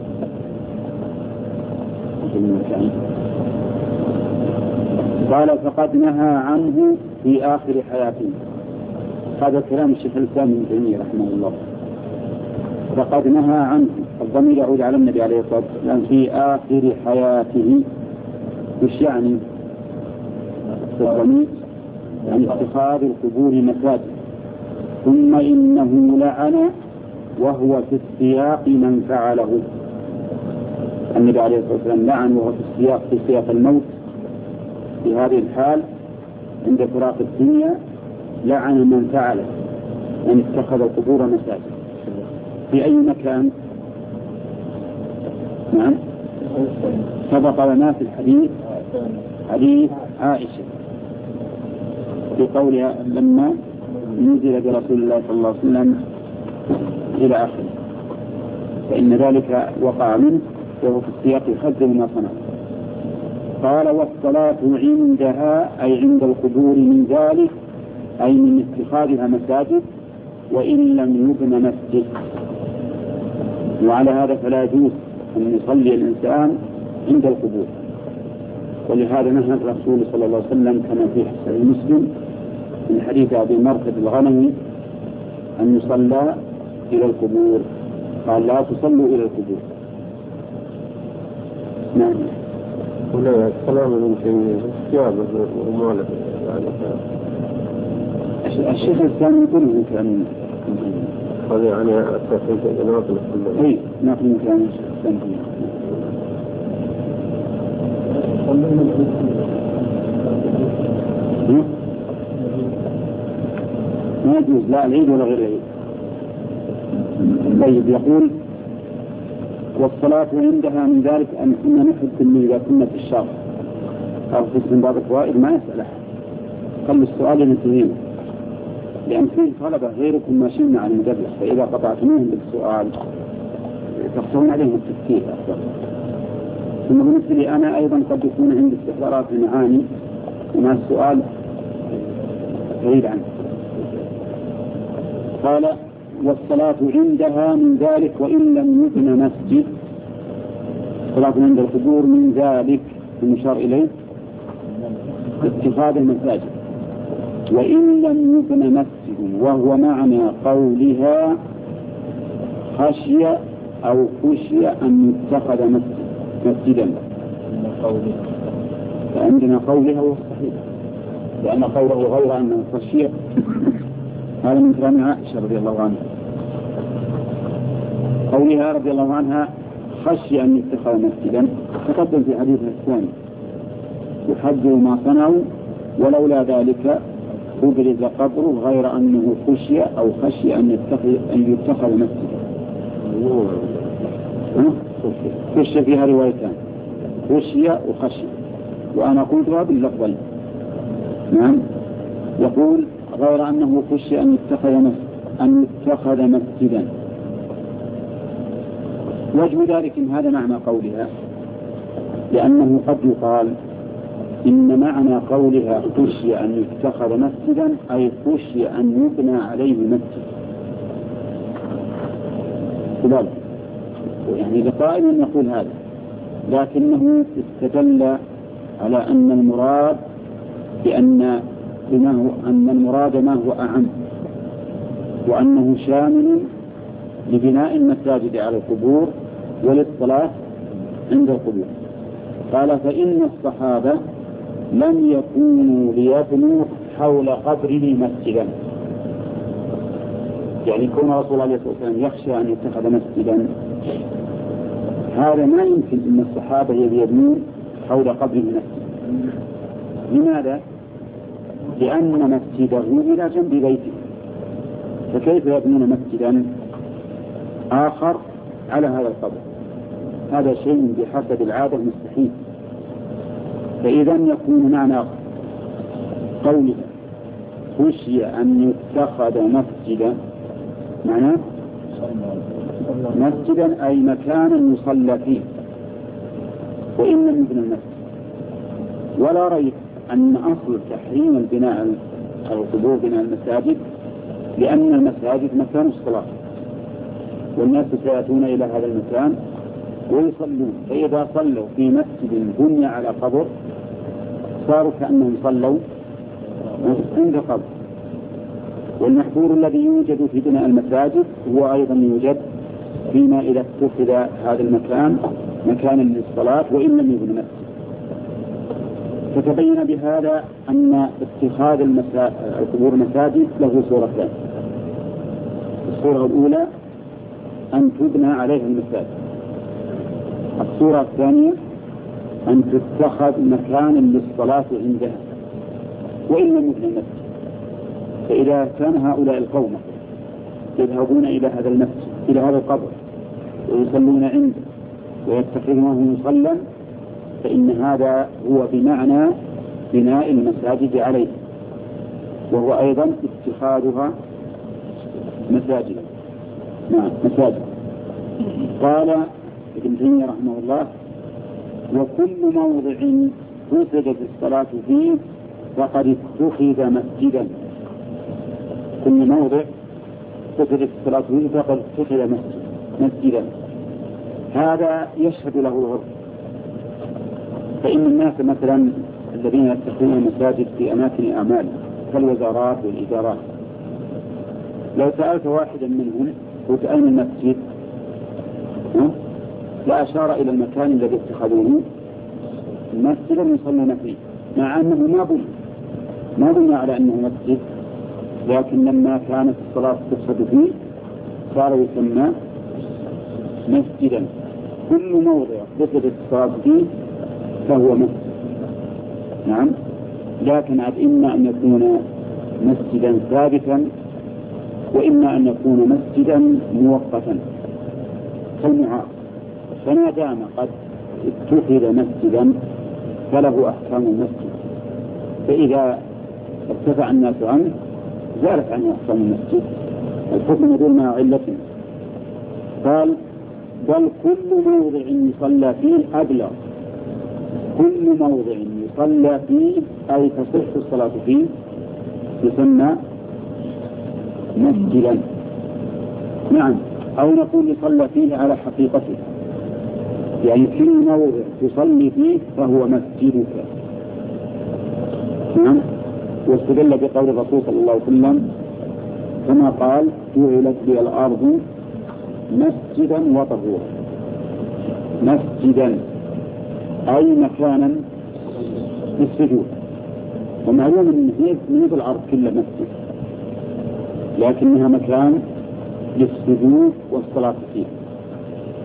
قال فقد نهى عنه في آخر حياته. هذا كلام الشيخ الإسلام ابن تيمية رحمه الله. فقد نهى عنه، الضمير يعود على النبي عليه الصلاة والسلام في آخر حياته. وش يعني الضمير؟ عن اتخاذ القبور مساجد. ثم إنه لعن وهو في السياق من فعله. النبي عليه الصلاة والسلام لعن وهو في سياق الموت، في هذه الحال عند فراق الدنيا لعن من فعله، من اتخذ القبور مساجد. في أي مكان؟ نعم، سبق لنا في الحديث حديث عائشة في قولها لما نزل برسول الله صلى الله عليه وسلم إلى آخره، فإن ذلك وقع منه وهو في السياق يخذل ما صنع. قال والصلاة عندها أي عند القبور من ذلك أي من اتخاذها مساجد، وإن لم يبن مسجد. وعلى هذا فلا يجوز أن يصلي الإنسان عند القبور، ولهذا نهى الرسول صلى الله عليه وسلم كما في صحيح مسلم من حديث أبي مرثد الغنمي أن يصلى إلى القبور، قال لا تصلوا إلى القبور. نعم. ولا السلام عليكم استجابة ومالك الشيخ الثاني يقول كان هذا يعني التوحيد ناقل كله. أي ناقل كلام الشيخ الثاني. ما يجوز لا العيد ولا غير العيد. طيب يقول والصلاة عندها من ذلك أن كنا نحب أن إذا كنا في الشر أو في استنباط الفوائد ما يسأل أحد، خلوا السؤال ينتهين، لأن فيه طلبة غيركم ماشيين عن المدرس، فإذا قطعتموهم بالسؤال تخسرون عليهم التفكير أكثر. ثم بالنسبة لي أنا أيضا قد يكون عندي استحضارات المعاني وما السؤال بعيد عنه. قال والصلاة عندها من ذلك وإن لم يبن مسجد. الصلاة عند القبور من ذلك المشار إليه اتخاذ المساجد، وإن لم يبن مسجد، وهو معنى قولها خشي أو خشي أن يتخذ مسجدا. فعندنا قولها هو الصحيح، لأن قوله غير أنه خشي هذا من كلام عائشة رضي الله عنها. قولها رضي الله عنها خشي أن يتخذ مسجدا تقدم في حديثها الثاني يحذر ما صنعوا ولولا ذلك أبرز قبره غير أنه خشي أن يتخذ مسجدا. خشي فيها روايتان خشي وخشي وأنا قلتها باللفظين. نعم يقول غير أنه خشي أن يتخذ مسجدا. وجه ذلك إن هذا معنى قولها لأنه قد يقال إن معنى قولها خشي أن يتخذ مسجدا أي خشي أن يبنى عليه مسجد يعني لقائل يقول هذا لكنه استدل على أن المراد أن المراد ما هو أعم وأنه شامل لبناء المساجد على القبور وللصلاة عند القبور. قال فإن الصحابة لم يكونوا ليبنوا حول قبره مسجدا يعني كون رسول الله صلى الله عليه وسلم يخشى أن يتخذ مسجدا هذا ما يمكن أن الصحابة يبنون حول قبره مسجدا. لماذا؟ لأن مسجده إلى جنب بيته فكيف يبنون مسجدا آخر على هذا القبر؟ هذا شيء بحسب العادة مستحيل. فإذا يكون معنى قوله خشي أن يتخذ مسجدا معناه مسجدا أي مكانا يصلى فيه وإن لم يبنى المسجد. ولا ريب أن أصل تحريم البناء على القبور بناء المساجد لأن المساجد مكان الصلاة والناس سيأتون إلى هذا المكان ويصلون فإذا صلوا في مسجد بني على قبر صاروا كأنهم صلوا عند قبر. والمحظور الذي يوجد في بناء المساجد هو أيضا يوجد فيما إذا اتخذ هذا المكان مكانا للصلاة وإن لم يبن مسجد. فتبين بهذا أن اتخاذ القبور مساجد له صورتان. الصورة الأولى أن تبنى عليها المساجد. الصورة الثانية أن تتخذ مكانا للصلاة عندها وإن لم يبن المسجد. فإذا كان هؤلاء القوم يذهبون إلى هذا المسجد إلى هذا القبر ويصلون عنده ويتخذونه مصلى فإن هذا هو بمعنى بناء المساجد عليه وهو أيضا اتخاذها مساجد. نعم مساجد. قال ابن تيمية رحمه الله وكل موضع قصدت الصلاة فيه فقد اتخذ مسجدا. كل موضع قصدت الصلاة فيه فقد اتخذ مسجدا. هذا يشهد له العرف. فإن الناس مثلا الذين يتخذون المساجد في أماكن أعمال كالوزارات والإدارات لو سألت واحدا منهم قلت أين المسجد لأشار إلى المكان الذي اتخذوه مسجدا يصلون فيه مع أنه ما بني على أنه مسجد لكن لما كانت الصلاة تقصد فيه صار يسمى مسجدا. كل موضع قصدت الصلاة فيه فهو مسجد. نعم لكن إما أن يكون مسجدا ثابتا وإما أن يكون مسجدا مؤقتا كالمعاق. فما دام قد اتخذ مسجدا فله أحكام المسجد فإذا ارتفع الناس عنه زالت عنه أحكام المسجد الحكم يدور مع علته. قال بل كل موضع يصلى فيه أبلغ. كل موضع يصلى فيه أي تصح الصلاة فيه يسمى مسجدا. نعم أو نقول يصلى فيه على حقيقته يعني كل موضع تصلي فيه فهو مسجدك. نعم واستدل بقول الرسول صلى الله عليه وسلم كما قال جعلت لي الأرض مسجدا وطهورا. مسجدا أي مكانا للسجود ومعلوم أن هي الأرض كلها مسجد لكنها مكان للسجود والصلاة فيه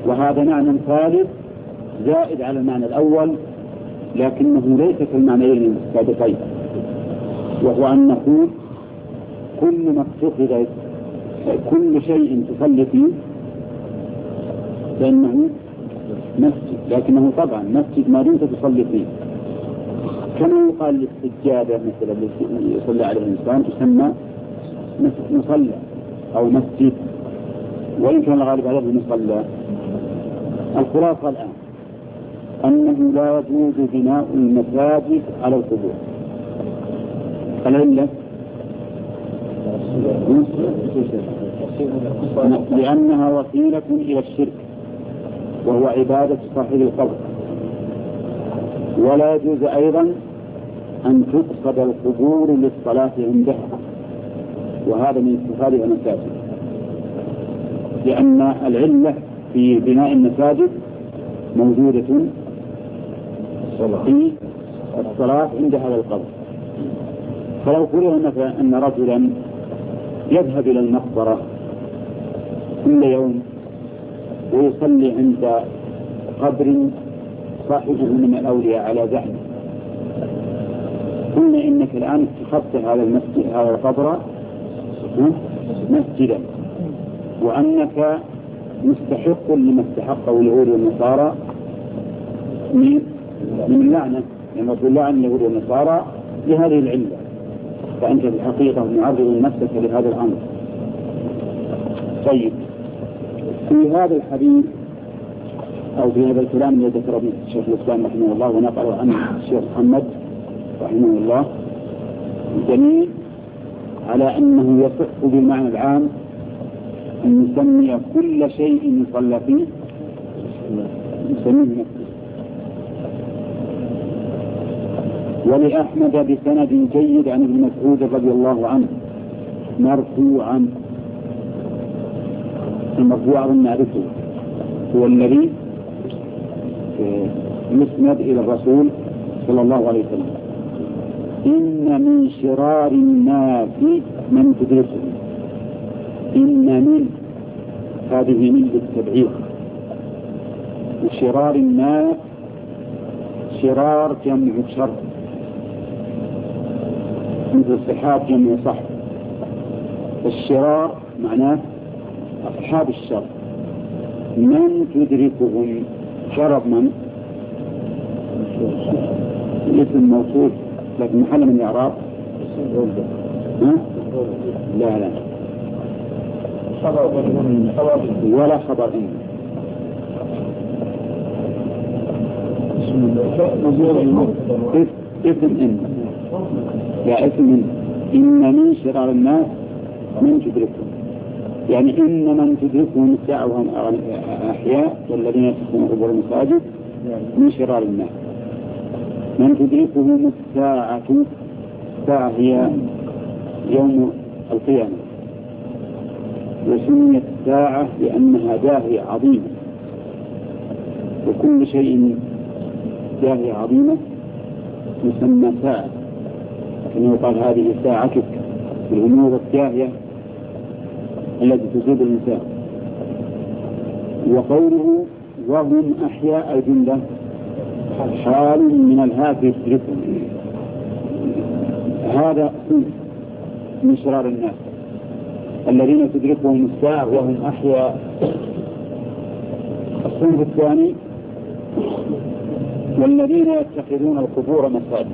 وهذا معنى ثالث زائد على المعنى الأول لكنه ليس في المعنيين السابقين، وهو أن نقول كل ما اتخذ كل شيء تصلي فيه فإنه مسجد، لكنه طبعا مسجد ما دمت تصلي فيه. كما يقال للسجادة مثلا يصلي عليه الإنسان تسمى مصلى أو مسجد، وإن كان الغالب عليه المصلى. الخلاصة الآن أنه لا يجوز بناء المساجد على القبور. العلة لأنها وسيلة إلى الشرك وهو عبادة صاحب القبر. ولا يجوز أيضا أن تقصد القبور للصلاة عندها، وهذا من اتخاذ المساجد، لأن العلة في بناء المساجد موجودة في الصلاة عند هذا القبر. فلو قلنا مثلا أن رجلا يذهب إلى المقبرة كل يوم ويصلي عند قبر صاحبه من الأولياء على زعمه، قلنا إنك الآن اتخذت هذا المسجد هذا القبر مسجدا، وأنك مستحق لما استحقه اليهود والنصارى من اللعنة، لما تقول لعن اليهود والنصارى لهذه العلة، فأنت في الحقيقة معرض نفسك لهذا الأمر. طيب، في هذا الحديث أو في هذا الكلام الذي ذكره الشيخ الإسلام رحمه الله ونقله عنه الشيخ محمد رحمه الله دليل على أنه يصح بالمعنى العام أن نسمي كل شيء يصلى فيه نسميه مسجد. ولأحمد بسند جيد عن ابن مسعود رضي الله عنه مرفوعا، المرفوع نعرفه هو الذي يسند إلى الرسول صلى الله عليه وسلم: إن من شرار الناس من تدركه. إن من هذه من بالتبعيض، وشرار الناس شرار جمع شر، مثل الصحاب جمع صح. الشرار معناه أصحاب الشر. من تدركهم شرب من الاسم موصول لكن محل من الإعراب لا ولا خبر إن اسم إن لا اسم إن من شرار الناس من تدركهم، يعني إن من تدركهم الساعة وهم أحياء والذين يتخذون قبور المساجد من شرار الناس. من تدركهم الساعة، الساعة هي يوم القيامة، وسميت الساعة لأنها داهية عظيمة، وكل شيء داهية عظيمة يسمى ساعة، كما يقال هذه ساعتك في الأمور الداهية التي تزيد الإنسان. وقوله وهم أحياء الجملة حال من الهاف يدركهم، هذا من شرار الناس الذين تدركهم الساعة وهم أحياء. الصنف الثاني والذين يتخذون القبور مساجد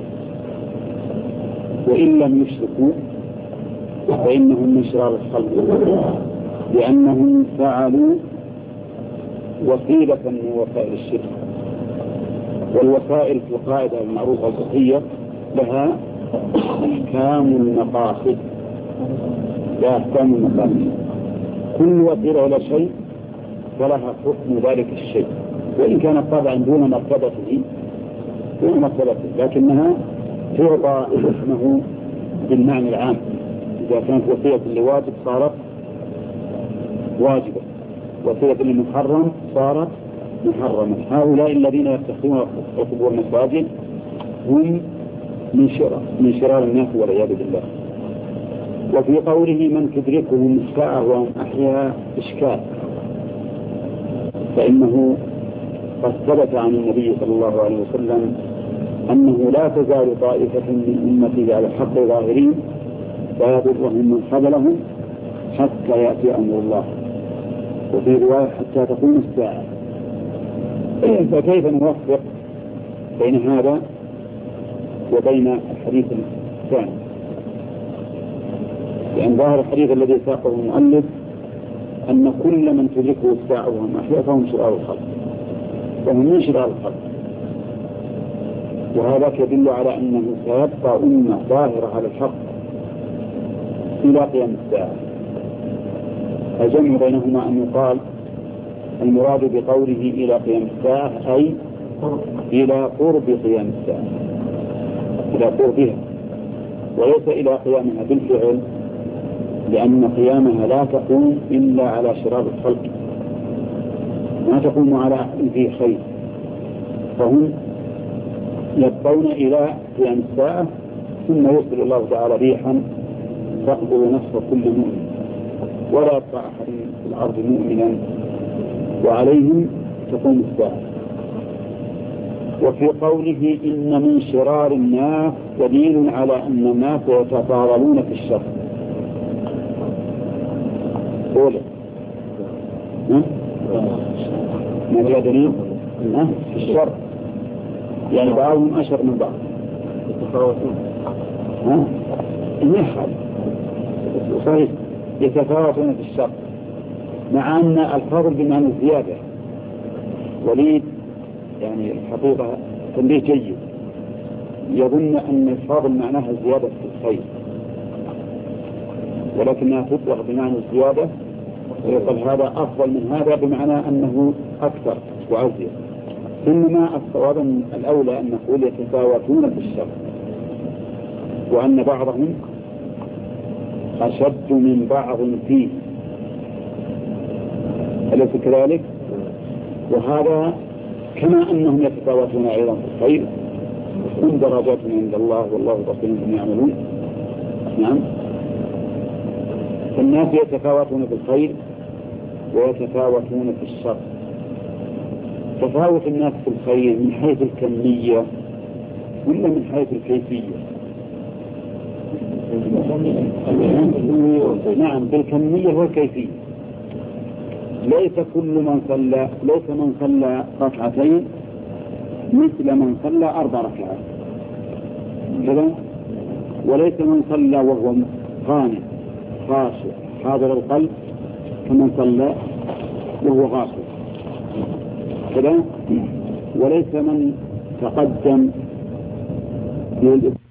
وإن لم يشركوا فإنهم من شرار الخلق، لأنهم فعلوا وسيلة من وسائل الشرك. والوسائل في القاعدة المعروفة الفقهية لها أحكام المقاصد، لا أحكام المقاصد، كل وسيلة إلى شيء فلها حكم ذلك الشيء، وإن كانت طبعا دون مرتبته لكنها تعطى اسمه بالمعنى العام. إذا كانت وسيلة لواجب صارت واجبة، وسيلة للمحرم صارت محرمة. هؤلاء الذين يتخذون القبور مساجد هم من شرار الناس والعياذ بالله. وفي قوله من تدركهم الساعة وهم أحياء إشكال، فإنه قد ثبت عن النبي صلى الله عليه وسلم أنه لا تزال طائفة من أمته على الحق ظاهرين لا يضرهم من خذلهم حتى يأتي أمر الله، وفي رواية حتى تقوم الساعة. فكيف نوفق بين هذا وبين الحديث الثاني؟ لأن ظاهر الحديث الذي ساقه المؤلف أن كل من تدركه الساعة وهم أحياء فهم شرار الخلق، وهم من شرار الخلق، وهذا يدل على أنه سيبقى أمة ظاهرة على الحق إلى قيام الساعة. الجمع بينهما أن يقال المراد بقوله إلى قيام الساعة أي إلى قرب قيام الساعة، إلى قربها، وليس إلى قيامها بالفعل، لأن قيامها لا تقوم إلا على شرار الخلق، ما تقوم على أحد فيه خير، فهم يبقون إلى قيام الساعة ثم يرسل الله تعالى ريحا تقبض نفس كل مؤمن ولا يبقى أحد في الأرض مؤمنا، وعليهم تقوم الساعة. وفي قوله إن من شرار الناس دليل على أن الناس يتفاضلون في الشر. قوله ما فيها دليل في الشر، يعني بعضهم أشر من بعض صحيح يتفاوتون في الشر، مع أن الفضل بمعنى الزيادة. وليد يعني الحقيقة تنبيه جيد، يظن أن الفضل معناها الزيادة في الخير، ولكنها تطلق بمعنى الزيادة، ويقول هذا أفضل من هذا بمعنى أنه أكثر وأزيد. إنما الصواب الأولى أن نقول يتفاوتون في الشر، وأن بعضهم أشد من بعض فيه، أليس كذلك؟ وهذا كما أنهم يتفاوتون أيضا في الخير، هم درجات عند الله والله بصير بما يعملون. نعم، فالناس يتفاوتون في الخير ويتفاوتون في الشر. تفاوت الناس في الخير من حيث الكمية ولا من حيث الكيفية؟ نعم، بالكمية والكيفية. ليس من صلى ركعتين مثل من صلى 4 ركعات كذا، وليس من صلى وهو قانع خاشع حاضر القلب كمن صلى وهو غافل كذا، وليس من تقدم